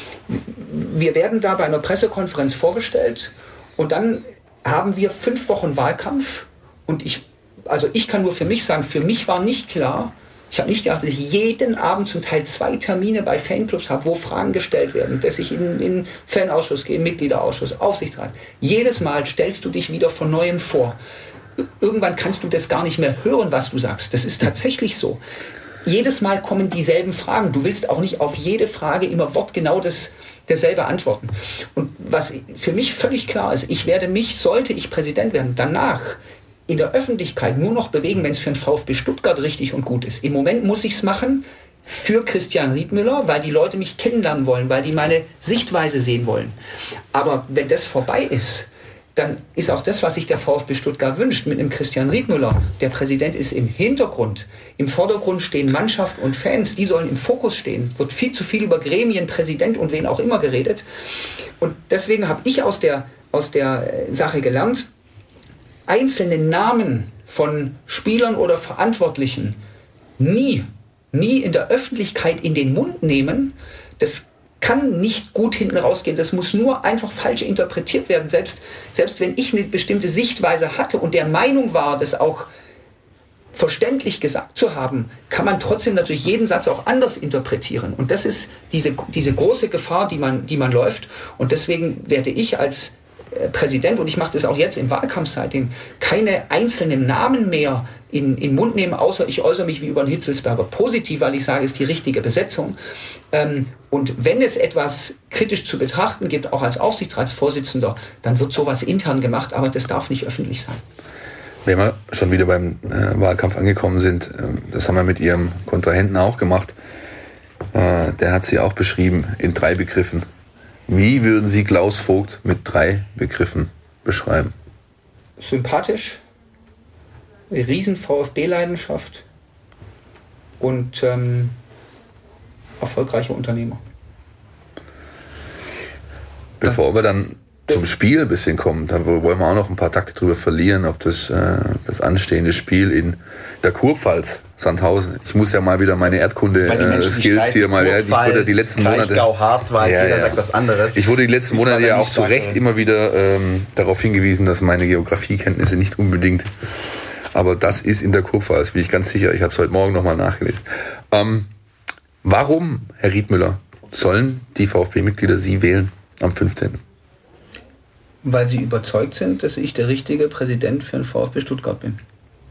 Wir werden da bei einer Pressekonferenz vorgestellt und dann haben wir fünf Wochen Wahlkampf und ich, also ich kann nur für mich sagen, für mich war nicht klar, Ich habe nicht gedacht, dass ich jeden Abend zum Teil zwei Termine bei Fanclubs habe, wo Fragen gestellt werden, dass ich in den Fanausschuss gehe, Mitgliederausschuss, Aufsichtsrat. Jedes Mal stellst du dich wieder von Neuem vor. Irgendwann kannst du das gar nicht mehr hören, was du sagst. Das ist tatsächlich so. Jedes Mal kommen dieselben Fragen. Du willst auch nicht auf jede Frage immer wortgenau das, dasselbe antworten. Und was für mich völlig klar ist, ich werde mich, sollte ich Präsident werden, danach in der Öffentlichkeit nur noch bewegen, wenn es für den VfB Stuttgart richtig und gut ist. Im Moment muss ich es machen für Christian Riedmüller, weil die Leute mich kennenlernen wollen, weil die meine Sichtweise sehen wollen. Aber wenn das vorbei ist, dann ist auch das, was sich der VfB Stuttgart wünscht, mit einem Christian Riedmüller. Der Präsident ist im Hintergrund. Im Vordergrund stehen Mannschaft und Fans, die sollen im Fokus stehen. Wird viel zu viel über Gremien, Präsident und wen auch immer geredet. Und deswegen habe ich aus der, aus der Sache gelernt, einzelne Namen von Spielern oder Verantwortlichen nie, nie in der Öffentlichkeit in den Mund nehmen. Das kann nicht gut hinten rausgehen. Das muss nur einfach falsch interpretiert werden. Selbst, selbst wenn ich eine bestimmte Sichtweise hatte und der Meinung war, das auch verständlich gesagt zu haben, kann man trotzdem natürlich jeden Satz auch anders interpretieren. Und das ist diese, diese große Gefahr, die man, die man läuft. Und deswegen werde ich als Präsident, und ich mache das auch jetzt im Wahlkampf seitdem, keine einzelnen Namen mehr in den Mund nehmen, außer ich äußere mich wie über den Hitzelsberger positiv, weil ich sage, es ist die richtige Besetzung. Ähm, und wenn es etwas kritisch zu betrachten gibt, auch als Aufsichtsratsvorsitzender, dann wird sowas intern gemacht, aber das darf nicht öffentlich sein. Wenn wir schon wieder beim äh, Wahlkampf angekommen sind, äh, das haben wir mit Ihrem Kontrahenten auch gemacht, äh, der hat Sie auch beschrieben in drei Begriffen. Wie würden Sie Klaus Vogt mit drei Begriffen beschreiben? Sympathisch, eine riesen VfB-Leidenschaft und ähm, erfolgreicher Unternehmer. Bevor wir dann zum Spiel ein bisschen kommen, da wollen wir auch noch ein paar Takte drüber verlieren, auf das, äh, das anstehende Spiel in der Kurpfalz, Sandhausen. Ich muss ja mal wieder meine Erdkunde-Skills äh, hier mal werden. Ich wurde die letzten Monate... Hartwald, ja, jeder ja. sagt was anderes. Ich wurde die letzten Ich Monate ja auch nicht zu Recht immer wieder ähm, darauf hingewiesen, dass meine Geografiekenntnisse nicht unbedingt... Aber das ist in der Kurpfalz, bin ich ganz sicher. Ich habe es heute Morgen nochmal nachgelesen. Ähm, warum, Herr Riedmüller, sollen die VfB-Mitglieder Sie wählen am fünfzehnten? Weil sie überzeugt sind, dass ich der richtige Präsident für den VfB Stuttgart bin.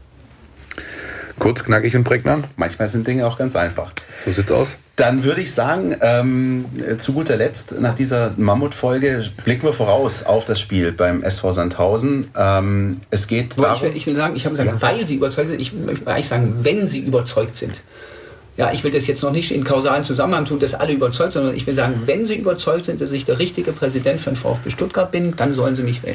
Kurz, knackig und prägnant? Manchmal sind Dinge auch ganz einfach. So sieht's aus. Dann würde ich sagen, ähm, zu guter Letzt, nach dieser Mammutfolge, blicken wir voraus auf das Spiel beim S V Sandhausen. Ähm, es geht Nur darum... Ich will, ich will sagen, ich habe gesagt, ja. weil sie überzeugt sind, ich möchte eigentlich sagen, wenn sie überzeugt sind. Ja, ich will das jetzt noch nicht in kausalen Zusammenhang tun, dass alle überzeugt sind, sondern ich will sagen, wenn sie überzeugt sind, dass ich der richtige Präsident für den VfB Stuttgart bin, dann sollen sie mich wählen.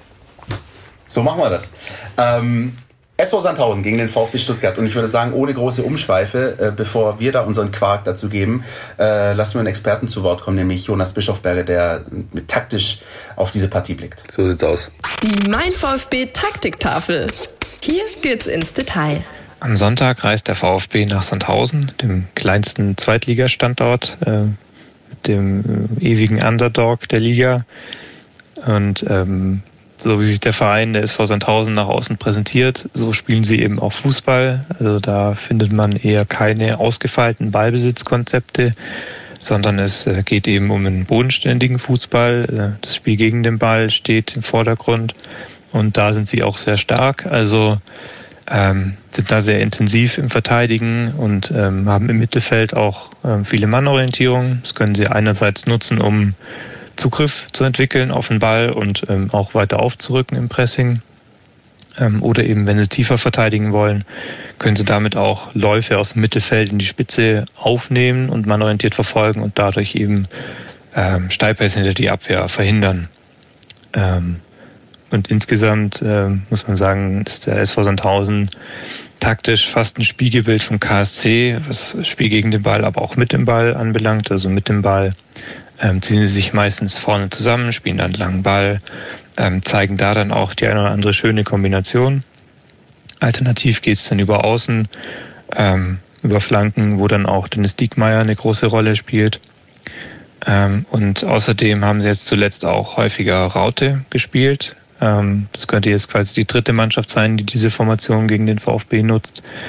So machen wir das. Ähm, S V Sandhausen gegen den VfB Stuttgart. Und ich würde sagen, ohne große Umschweife, äh, bevor wir da unseren Quark dazu geben, äh, lassen wir einen Experten zu Wort kommen, nämlich Jonas Bischofberger, der mit taktisch auf diese Partie blickt. So sieht's aus. Die Mein VfB Taktiktafel. Hier geht's ins Detail. Am Sonntag reist der VfB nach Sandhausen, dem kleinsten Zweitligastandort, äh, mit dem äh, ewigen Underdog der Liga. Und ähm, so wie sich der Verein, der S V Sandhausen, nach außen präsentiert, so spielen sie eben auch Fußball. Also da findet man eher keine ausgefeilten Ballbesitzkonzepte, sondern es äh, geht eben um einen bodenständigen Fußball. Äh, das Spiel gegen den Ball steht im Vordergrund und da sind sie auch sehr stark. Also Ähm, sind da sehr intensiv im Verteidigen und ähm, haben im Mittelfeld auch ähm, viele Mannorientierungen. Das können sie einerseits nutzen, um Zugriff zu entwickeln auf den Ball und ähm, auch weiter aufzurücken im Pressing. Ähm, oder eben, wenn sie tiefer verteidigen wollen, können sie damit auch Läufe aus dem Mittelfeld in die Spitze aufnehmen und mannorientiert verfolgen und dadurch eben ähm, Steilpässe hinter die Abwehr verhindern. Ähm, Und insgesamt äh, muss man sagen, ist der S V Sandhausen taktisch fast ein Spiegelbild vom K S C, was das Spiel gegen den Ball, aber auch mit dem Ball anbelangt. Also mit dem Ball ähm, ziehen sie sich meistens vorne zusammen, spielen dann einen langen Ball, ähm, zeigen da dann auch die eine oder andere schöne Kombination. Alternativ geht es dann über Außen, ähm, über Flanken, wo dann auch Dennis Diekmeyer eine große Rolle spielt. Ähm, und außerdem haben sie jetzt zuletzt auch häufiger Raute gespielt. Das könnte jetzt quasi die dritte Mannschaft sein, die diese Formation gegen den VfB nutzt.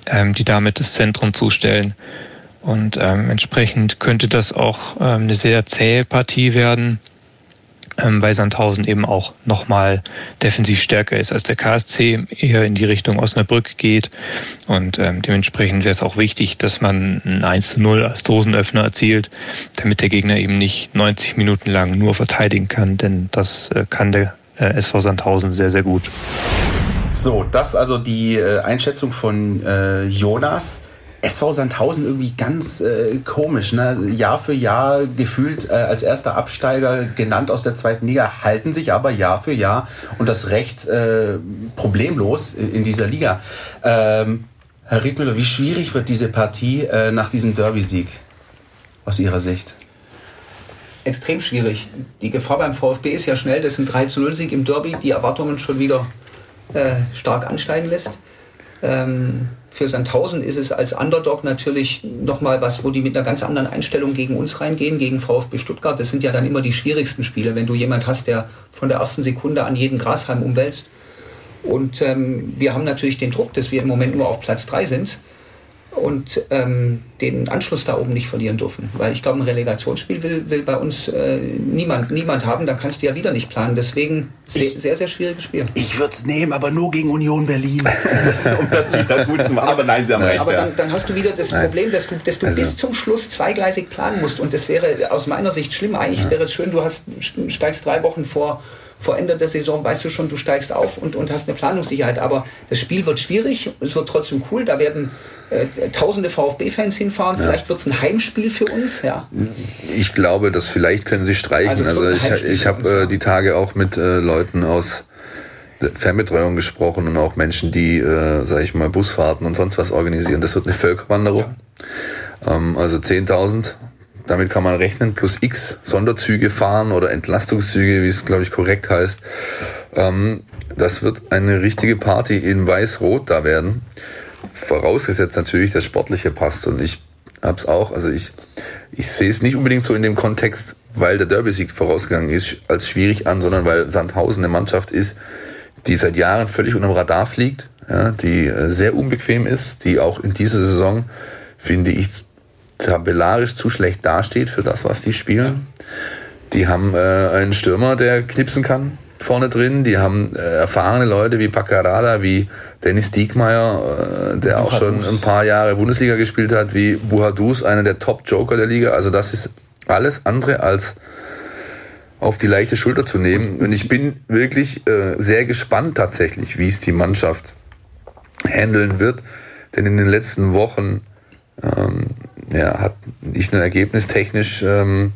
ähm, die damit das Zentrum zustellen. Und ähm, entsprechend könnte das auch ähm, eine sehr zähe Partie werden, ähm, weil Sandhausen eben auch nochmal defensiv stärker ist als der K S C, eher in die Richtung Osnabrück geht. Und ähm, dementsprechend wäre es auch wichtig, dass man ein eins zu null als Dosenöffner erzielt, damit der Gegner eben nicht neunzig Minuten lang nur verteidigen kann, denn das äh, kann der äh, S V Sandhausen sehr, sehr gut. So, das also die äh, Einschätzung von äh, Jonas. S V Sandhausen irgendwie ganz äh, komisch, ne? Jahr für Jahr gefühlt äh, als erster Absteiger genannt aus der zweiten Liga, halten sich aber Jahr für Jahr und das recht äh, problemlos in, in dieser Liga. Ähm, Herr Riedmüller, wie schwierig wird diese Partie äh, nach diesem Derby-Sieg aus Ihrer Sicht? Extrem schwierig. Die Gefahr beim VfB ist ja schnell, dass ein drei zu null Sieg im Derby die Erwartungen schon wieder äh, stark ansteigen lässt. Ähm, Für Sandhausen ist es als Underdog natürlich nochmal was, wo die mit einer ganz anderen Einstellung gegen uns reingehen, gegen VfB Stuttgart. Das sind ja dann immer die schwierigsten Spiele, wenn du jemand hast, der von der ersten Sekunde an jeden Grashalm umwälzt. Und ähm, wir haben natürlich den Druck, dass wir im Moment nur auf Platz drei sind und ähm, den Anschluss da oben nicht verlieren dürfen. Weil ich glaube, ein Relegationsspiel will, will bei uns äh, niemand, niemand haben, da kannst du ja wieder nicht planen. Deswegen sehr, sehr, sehr schwieriges Spiel. Ich würde es nehmen, aber nur gegen Union Berlin, das, um das wieder gut zu machen. Aber nein, Sie haben recht. Aber ja. dann, dann hast du wieder das Problem, dass du, dass du also. bis zum Schluss zweigleisig planen musst. Und das wäre aus meiner Sicht schlimm. Eigentlich ja. wäre es schön, du hast, steigst drei Wochen vor Vor Ende der Saison weißt du schon, du steigst auf und, und hast eine Planungssicherheit. Aber das Spiel wird schwierig, es wird trotzdem cool. Da werden äh, tausende VfB-Fans hinfahren. Ja. Vielleicht wird es ein Heimspiel für uns. Ja. Ich glaube, dass vielleicht können sie streichen. Also, also ich, ich habe äh, die Tage auch mit äh, Leuten aus der Fernbetreuung gesprochen und auch Menschen, die, äh, sag ich mal, Busfahrten und sonst was organisieren. Das wird eine Völkerwanderung. Ja. Ähm, also zehntausend. Damit kann man rechnen, plus x Sonderzüge fahren oder Entlastungszüge, wie es, glaube ich, korrekt heißt. Ähm, das wird eine richtige Party in Weiß-Rot da werden. Vorausgesetzt natürlich, das Sportliche passt. Und ich hab's auch, also ich, ich sehe es nicht unbedingt so in dem Kontext, weil der Derby-Sieg vorausgegangen ist, als schwierig an, sondern weil Sandhausen eine Mannschaft ist, die seit Jahren völlig unterm Radar fliegt, ja, die sehr unbequem ist, die auch in dieser Saison, finde ich, tabellarisch zu schlecht dasteht für das, was die spielen. Die haben äh, einen Stürmer, der knipsen kann vorne drin. Die haben äh, erfahrene Leute wie Paccarada, wie Dennis Diekmeyer, äh, der auch schon ein paar Jahre Bundesliga gespielt hat, wie Buhadus, einer der Top-Joker der Liga. Also das ist alles andere als auf die leichte Schulter zu nehmen. Und ich bin wirklich äh, sehr gespannt tatsächlich, wie es die Mannschaft handeln wird. Denn in den letzten Wochen ähm, ja, hat nicht nur ergebnistechnisch ähm,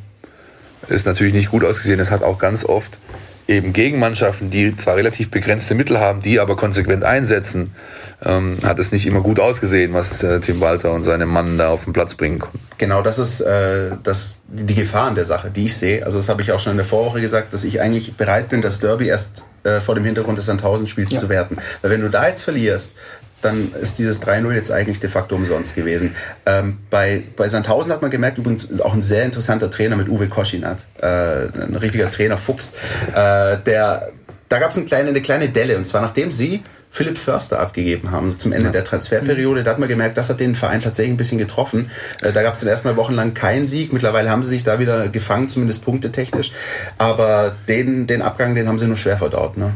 ist natürlich nicht gut ausgesehen. Es hat auch ganz oft eben gegen Mannschaften, die zwar relativ begrenzte Mittel haben, die aber konsequent einsetzen, ähm, hat es nicht immer gut ausgesehen, was äh, Tim Walter und seine Mann da auf den Platz bringen konnten. Genau, das ist äh, das, die Gefahr an der Sache, die ich sehe. Also das habe ich auch schon in der Vorwoche gesagt, dass ich eigentlich bereit bin, das Derby erst äh, vor dem Hintergrund des Sandhausen-Spiels ja. zu werten. Weil wenn du da jetzt verlierst, dann ist dieses drei null jetzt eigentlich de facto umsonst gewesen. Ähm, bei, bei Sandhausen hat man gemerkt, übrigens auch ein sehr interessanter Trainer mit Uwe Koschinat, äh, ein richtiger Trainerfuchs. Äh, der, da gab es eine kleine, eine kleine Delle, und zwar nachdem sie Philipp Förster abgegeben haben, so zum Ende ja. der Transferperiode. Da hat man gemerkt, das hat den Verein tatsächlich ein bisschen getroffen. Äh, da gab es dann erstmal wochenlang keinen Sieg. Mittlerweile haben sie sich da wieder gefangen, zumindest punktetechnisch. Aber den, den Abgang, den haben sie nur schwer verdaut, ne?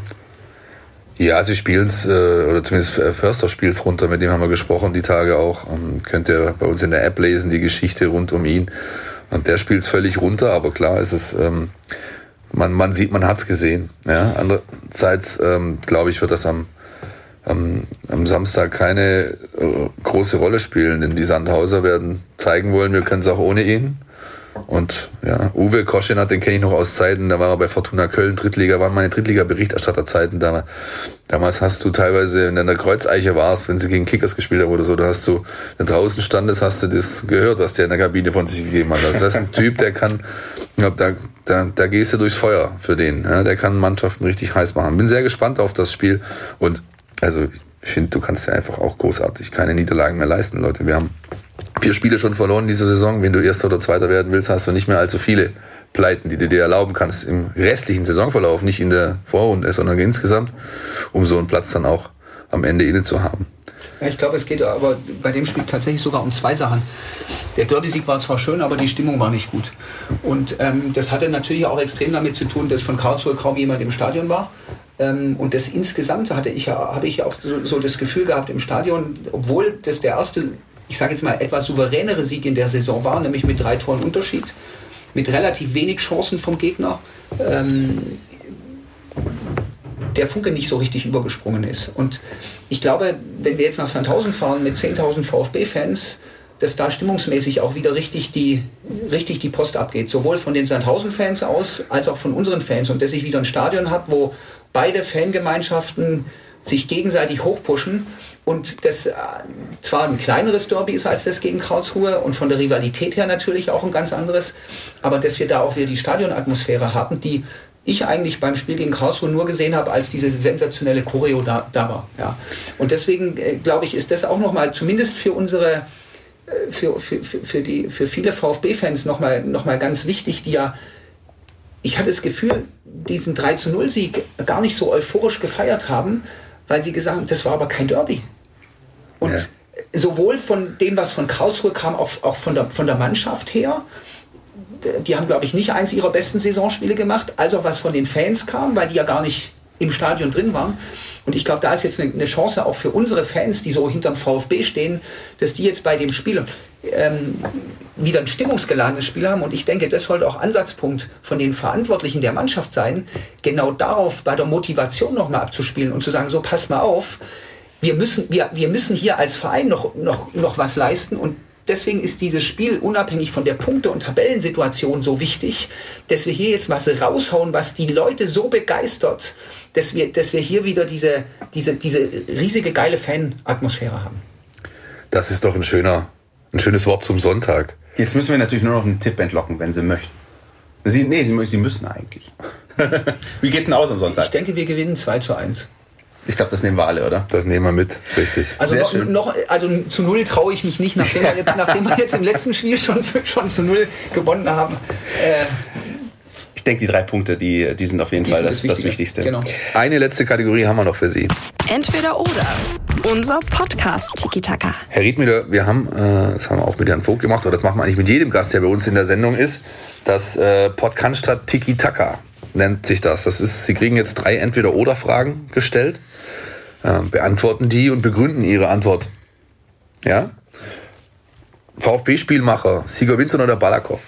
Ja, sie spielen's äh, oder zumindest Förster spielt's runter, mit dem haben wir gesprochen die Tage auch. Ähm, könnt ihr bei uns in der App lesen, die Geschichte rund um ihn. Und der spielt's völlig runter, aber klar ist es, ähm, man, man sieht, man hat's gesehen. Ja? Andererseits, ähm, glaube ich, wird das am, am, am Samstag keine äh, große Rolle spielen, denn die Sandhauser werden zeigen wollen, wir können es auch ohne ihn. Und ja, Uwe Koschinat, den kenne ich noch aus Zeiten, da war er bei Fortuna Köln, Drittliga, waren meine Drittliga-Berichterstatterzeiten. Da, damals hast du teilweise, wenn du in der Kreuzeiche warst, wenn sie gegen Kickers gespielt haben oder so, da hast du, wenn du draußen standest, hast du das gehört, was der in der Kabine von sich gegeben hat. Also das ist ein Typ, der kann, da, da, da gehst du durchs Feuer für den. Ja, der kann Mannschaften richtig heiß machen. Bin sehr gespannt auf das Spiel und also ich finde, du kannst ja einfach auch großartig keine Niederlagen mehr leisten, Leute. Wir haben vier Spiele schon verloren diese Saison. Wenn du Erster oder Zweiter werden willst, hast du nicht mehr allzu viele Pleiten, die du dir erlauben kannst im restlichen Saisonverlauf, nicht in der Vorrunde, sondern insgesamt, um so einen Platz dann auch am Ende inne zu haben. Ja, ich glaube, es geht aber bei dem Spiel tatsächlich sogar um zwei Sachen. Der Derby-Sieg war zwar schön, aber die Stimmung war nicht gut. Und ähm, das hatte natürlich auch extrem damit zu tun, dass von Karlsruhe kaum jemand im Stadion war. Ähm, und das insgesamt hatte ich, habe ich auch so, so das Gefühl gehabt im Stadion, obwohl das der erste, ich sage jetzt mal, etwas souveränere Sieg in der Saison war, nämlich mit drei Toren Unterschied, mit relativ wenig Chancen vom Gegner, ähm, der Funke nicht so richtig übergesprungen ist. Und ich glaube, wenn wir jetzt nach Sandhausen fahren mit zehntausend VfB-Fans, dass da stimmungsmäßig auch wieder richtig die, richtig die Post abgeht. Sowohl von den Sandhausen-Fans aus, als auch von unseren Fans. Und dass ich wieder ein Stadion habe, wo beide Fangemeinschaften sich gegenseitig hochpushen und das zwar ein kleineres Derby ist als das gegen Karlsruhe und von der Rivalität her natürlich auch ein ganz anderes, aber dass wir da auch wieder die Stadionatmosphäre haben, die ich eigentlich beim Spiel gegen Karlsruhe nur gesehen habe, als diese sensationelle Choreo da, da war. Ja. Und deswegen äh, glaube ich, ist das auch nochmal, zumindest für unsere, äh, für, für, für, für, die, für viele VfB-Fans nochmal noch mal ganz wichtig, die ja, ich hatte das Gefühl, diesen drei zu null Sieg gar nicht so euphorisch gefeiert haben, weil sie gesagt haben, das war aber kein Derby. Und ja. sowohl von dem, was von Karlsruhe kam, auch, auch von, der, von der Mannschaft her, die haben, glaube ich, nicht eins ihrer besten Saisonspiele gemacht, als auch was von den Fans kam, weil die ja gar nicht im Stadion drin waren. Und ich glaube, da ist jetzt eine, eine Chance auch für unsere Fans, die so hinterm VfB stehen, dass die jetzt bei dem Spiel ähm, wieder ein stimmungsgeladenes Spiel haben. Und ich denke, das sollte auch Ansatzpunkt von den Verantwortlichen der Mannschaft sein, genau darauf bei der Motivation nochmal abzuspielen und zu sagen, so, pass mal auf, wir müssen, wir, wir müssen hier als Verein noch, noch, noch was leisten. Und deswegen ist dieses Spiel unabhängig von der Punkte- und Tabellensituation so wichtig, dass wir hier jetzt was raushauen, was die Leute so begeistert, dass wir, dass wir hier wieder diese, diese, diese riesige geile Fan-Atmosphäre haben. Das ist doch ein schöner, ein schönes Wort zum Sonntag. Jetzt müssen wir natürlich nur noch einen Tipp entlocken, wenn Sie möchten. Sie, nee, Sie, Sie müssen eigentlich. Wie geht's denn aus am Sonntag? Ich denke, wir gewinnen zwei zu eins. Ich glaube, das nehmen wir alle, oder? Das nehmen wir mit, richtig. Also Sehr noch, schön. noch, also zu null traue ich mich nicht, nachdem wir jetzt, nachdem wir jetzt im letzten Spiel schon, schon zu null gewonnen haben. Äh, ich denke, die drei Punkte, die, die sind auf jeden die Fall sind das, das das Wichtigste. Genau. Eine letzte Kategorie haben wir noch für Sie. Entweder oder. Unser Podcast Tiki-Taka. Herr Riedmüller, wir haben, äh, das haben wir auch mit Herrn Vogt gemacht, oder das machen wir eigentlich mit jedem Gast, der bei uns in der Sendung ist, das äh, Podcast Tiki-Taka nennt sich das. Das ist, Sie kriegen jetzt drei Entweder-oder-Fragen gestellt. Beantworten die und begründen ihre Antwort. Ja? VfB-Spielmacher, Sieger Winson oder Balakow?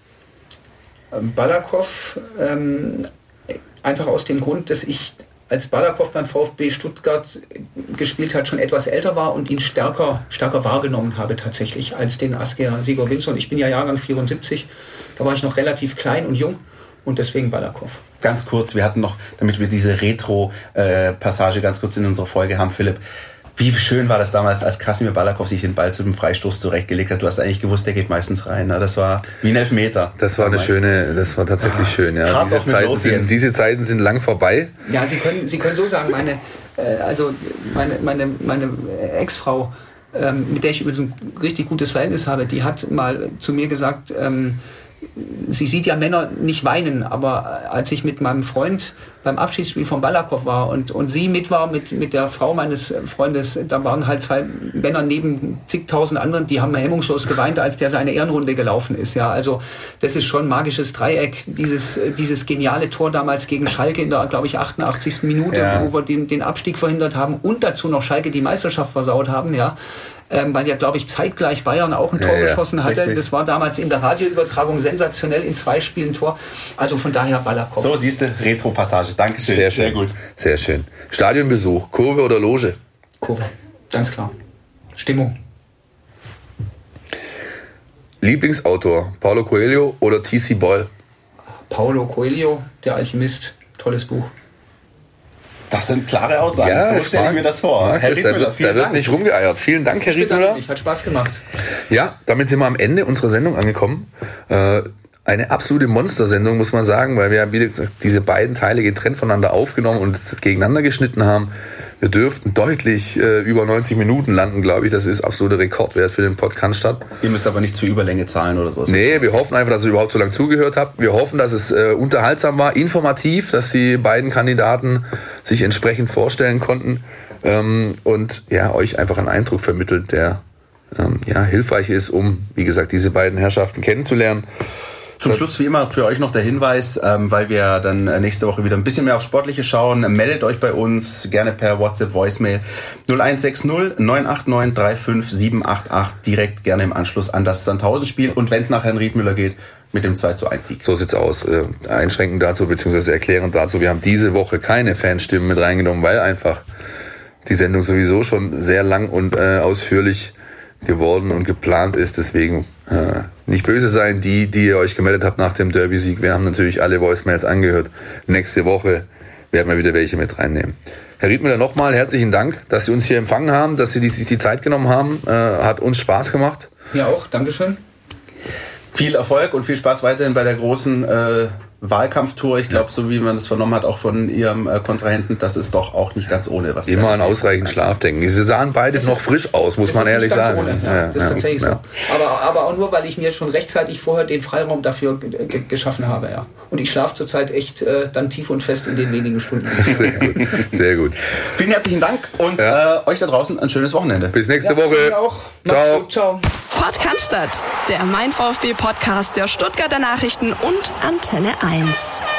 Balakow, ähm, einfach aus dem Grund, dass ich als Balakow beim VfB Stuttgart gespielt hat, schon etwas älter war und ihn stärker, stärker wahrgenommen habe tatsächlich als den Asger Sieger Winson. Ich bin ja Jahrgang vierundsiebzig, da war ich noch relativ klein und jung. Und deswegen Balakow. Ganz kurz, wir hatten noch, damit wir diese Retro-Passage ganz kurz in unserer Folge haben, Philipp, wie schön war das damals, als Krasimir Balakow sich den Ball zu dem Freistoß zurechtgelegt hat. Du hast eigentlich gewusst, der geht meistens rein. Ne? Das war wie ein Elfmeter. Das war eine schöne, das war tatsächlich ah, schön. Ja. Diese, Zeiten sind, diese Zeiten sind lang vorbei. Ja, Sie können, Sie können so sagen, meine, äh, also meine, meine, meine Ex-Frau, ähm, mit der ich übrigens ein richtig gutes Verhältnis habe, die hat mal zu mir gesagt, ähm, sie sieht ja Männer nicht weinen, aber als ich mit meinem Freund beim Abschiedsspiel von Balakow war und, und sie mit war, mit, mit der Frau meines Freundes, da waren halt zwei Männer neben zigtausend anderen, die haben hemmungslos geweint, als der seine Ehrenrunde gelaufen ist. Ja, also das ist schon ein magisches Dreieck, dieses, dieses geniale Tor damals gegen Schalke in der, glaube ich, achtundachtzigsten Minute, ja. wo wir den, den Abstieg verhindert haben und dazu noch Schalke die Meisterschaft versaut haben, ja. Ähm, weil ja, glaube ich, zeitgleich Bayern auch ein Tor ja, geschossen hatte. Richtig. Das war damals in der Radioübertragung sensationell, in zwei Spielen Tor. Also von daher Balakow. So, siehst du, Retro-Passage. Dankeschön. Sehr schön. Sehr gut. Sehr schön. Stadionbesuch, Kurve oder Loge? Kurve, ganz klar. Stimmung. Lieblingsautor, Paulo Coelho oder T C Boyle? Paulo Coelho, der Alchemist. Tolles Buch. Das sind klare Aussagen, ja, so stelle ich mir das vor. Herr Riedmüller, da, vielen da Dank. wird nicht rumgeeiert. Vielen Dank, Herr Riedmüller. Hat Spaß gemacht. Ja, damit sind wir am Ende unserer Sendung angekommen. Äh, eine absolute Monstersendung, muss man sagen, weil wir, wie gesagt, diese beiden Teile getrennt voneinander aufgenommen und gegeneinander geschnitten haben. Wir dürften deutlich äh, über neunzig Minuten landen, glaube ich. Das ist absoluter Rekordwert für den Podcast. Ihr müsst aber nichts für Überlänge zahlen oder so. Nee, wir hoffen einfach, dass ihr überhaupt so lange zugehört habt. Wir hoffen, dass es äh, unterhaltsam war, informativ, dass die beiden Kandidaten sich entsprechend vorstellen konnten. ähm, und ja, euch einfach einen Eindruck vermittelt, der ähm, ja, hilfreich ist, um, wie gesagt, diese beiden Herrschaften kennenzulernen. Zum Schluss wie immer für euch noch der Hinweis, ähm, weil wir dann nächste Woche wieder ein bisschen mehr auf Sportliche schauen. Meldet euch bei uns gerne per WhatsApp, Voicemail null eins sechs null neun acht neun drei fünf sieben acht acht direkt gerne im Anschluss an das Sandhausen-Spiel. Und wenn es nach Herrn Riedmüller geht, mit dem zwei zu eins Sieg. So sieht's aus. Äh, einschränkend dazu, beziehungsweise erklärend dazu. Wir haben diese Woche keine Fanstimmen mit reingenommen, weil einfach die Sendung sowieso schon sehr lang und äh, ausführlich geworden und geplant ist. Deswegen äh, nicht böse sein, die, die ihr euch gemeldet habt nach dem Derby-Sieg. Wir haben natürlich alle Voicemails angehört. Nächste Woche werden wir wieder welche mit reinnehmen. Herr Riedmüller, nochmal herzlichen Dank, dass Sie uns hier empfangen haben, dass Sie sich die Zeit genommen haben. Äh, hat uns Spaß gemacht. Ja auch, Dankeschön. Viel Erfolg und viel Spaß weiterhin bei der großen äh, Wahlkampftour. Ich glaube, so wie man das vernommen hat, auch von Ihrem äh, Kontrahenten, das ist doch auch nicht ganz ohne. Was immer an ausreichend Schlaf denken. Sie sahen beide noch frisch aus, muss man ehrlich sagen. Ohne, ja. Ja, das ist ja, tatsächlich ja. so. Aber, aber auch nur, weil ich mir schon rechtzeitig vorher den Freiraum dafür g- g- geschaffen habe. Ja. Und ich schlafe zurzeit echt äh, dann tief und fest in den wenigen Stunden. Sehr gut. Sehr gut. Vielen herzlichen Dank und ja. äh, euch da draußen ein schönes Wochenende. Bis nächste ja, Woche. Auch. Ciao. Gut, ciao. Pott Cannstatt, der Mein VfB Podcast der Stuttgarter Nachrichten und Antenne eins.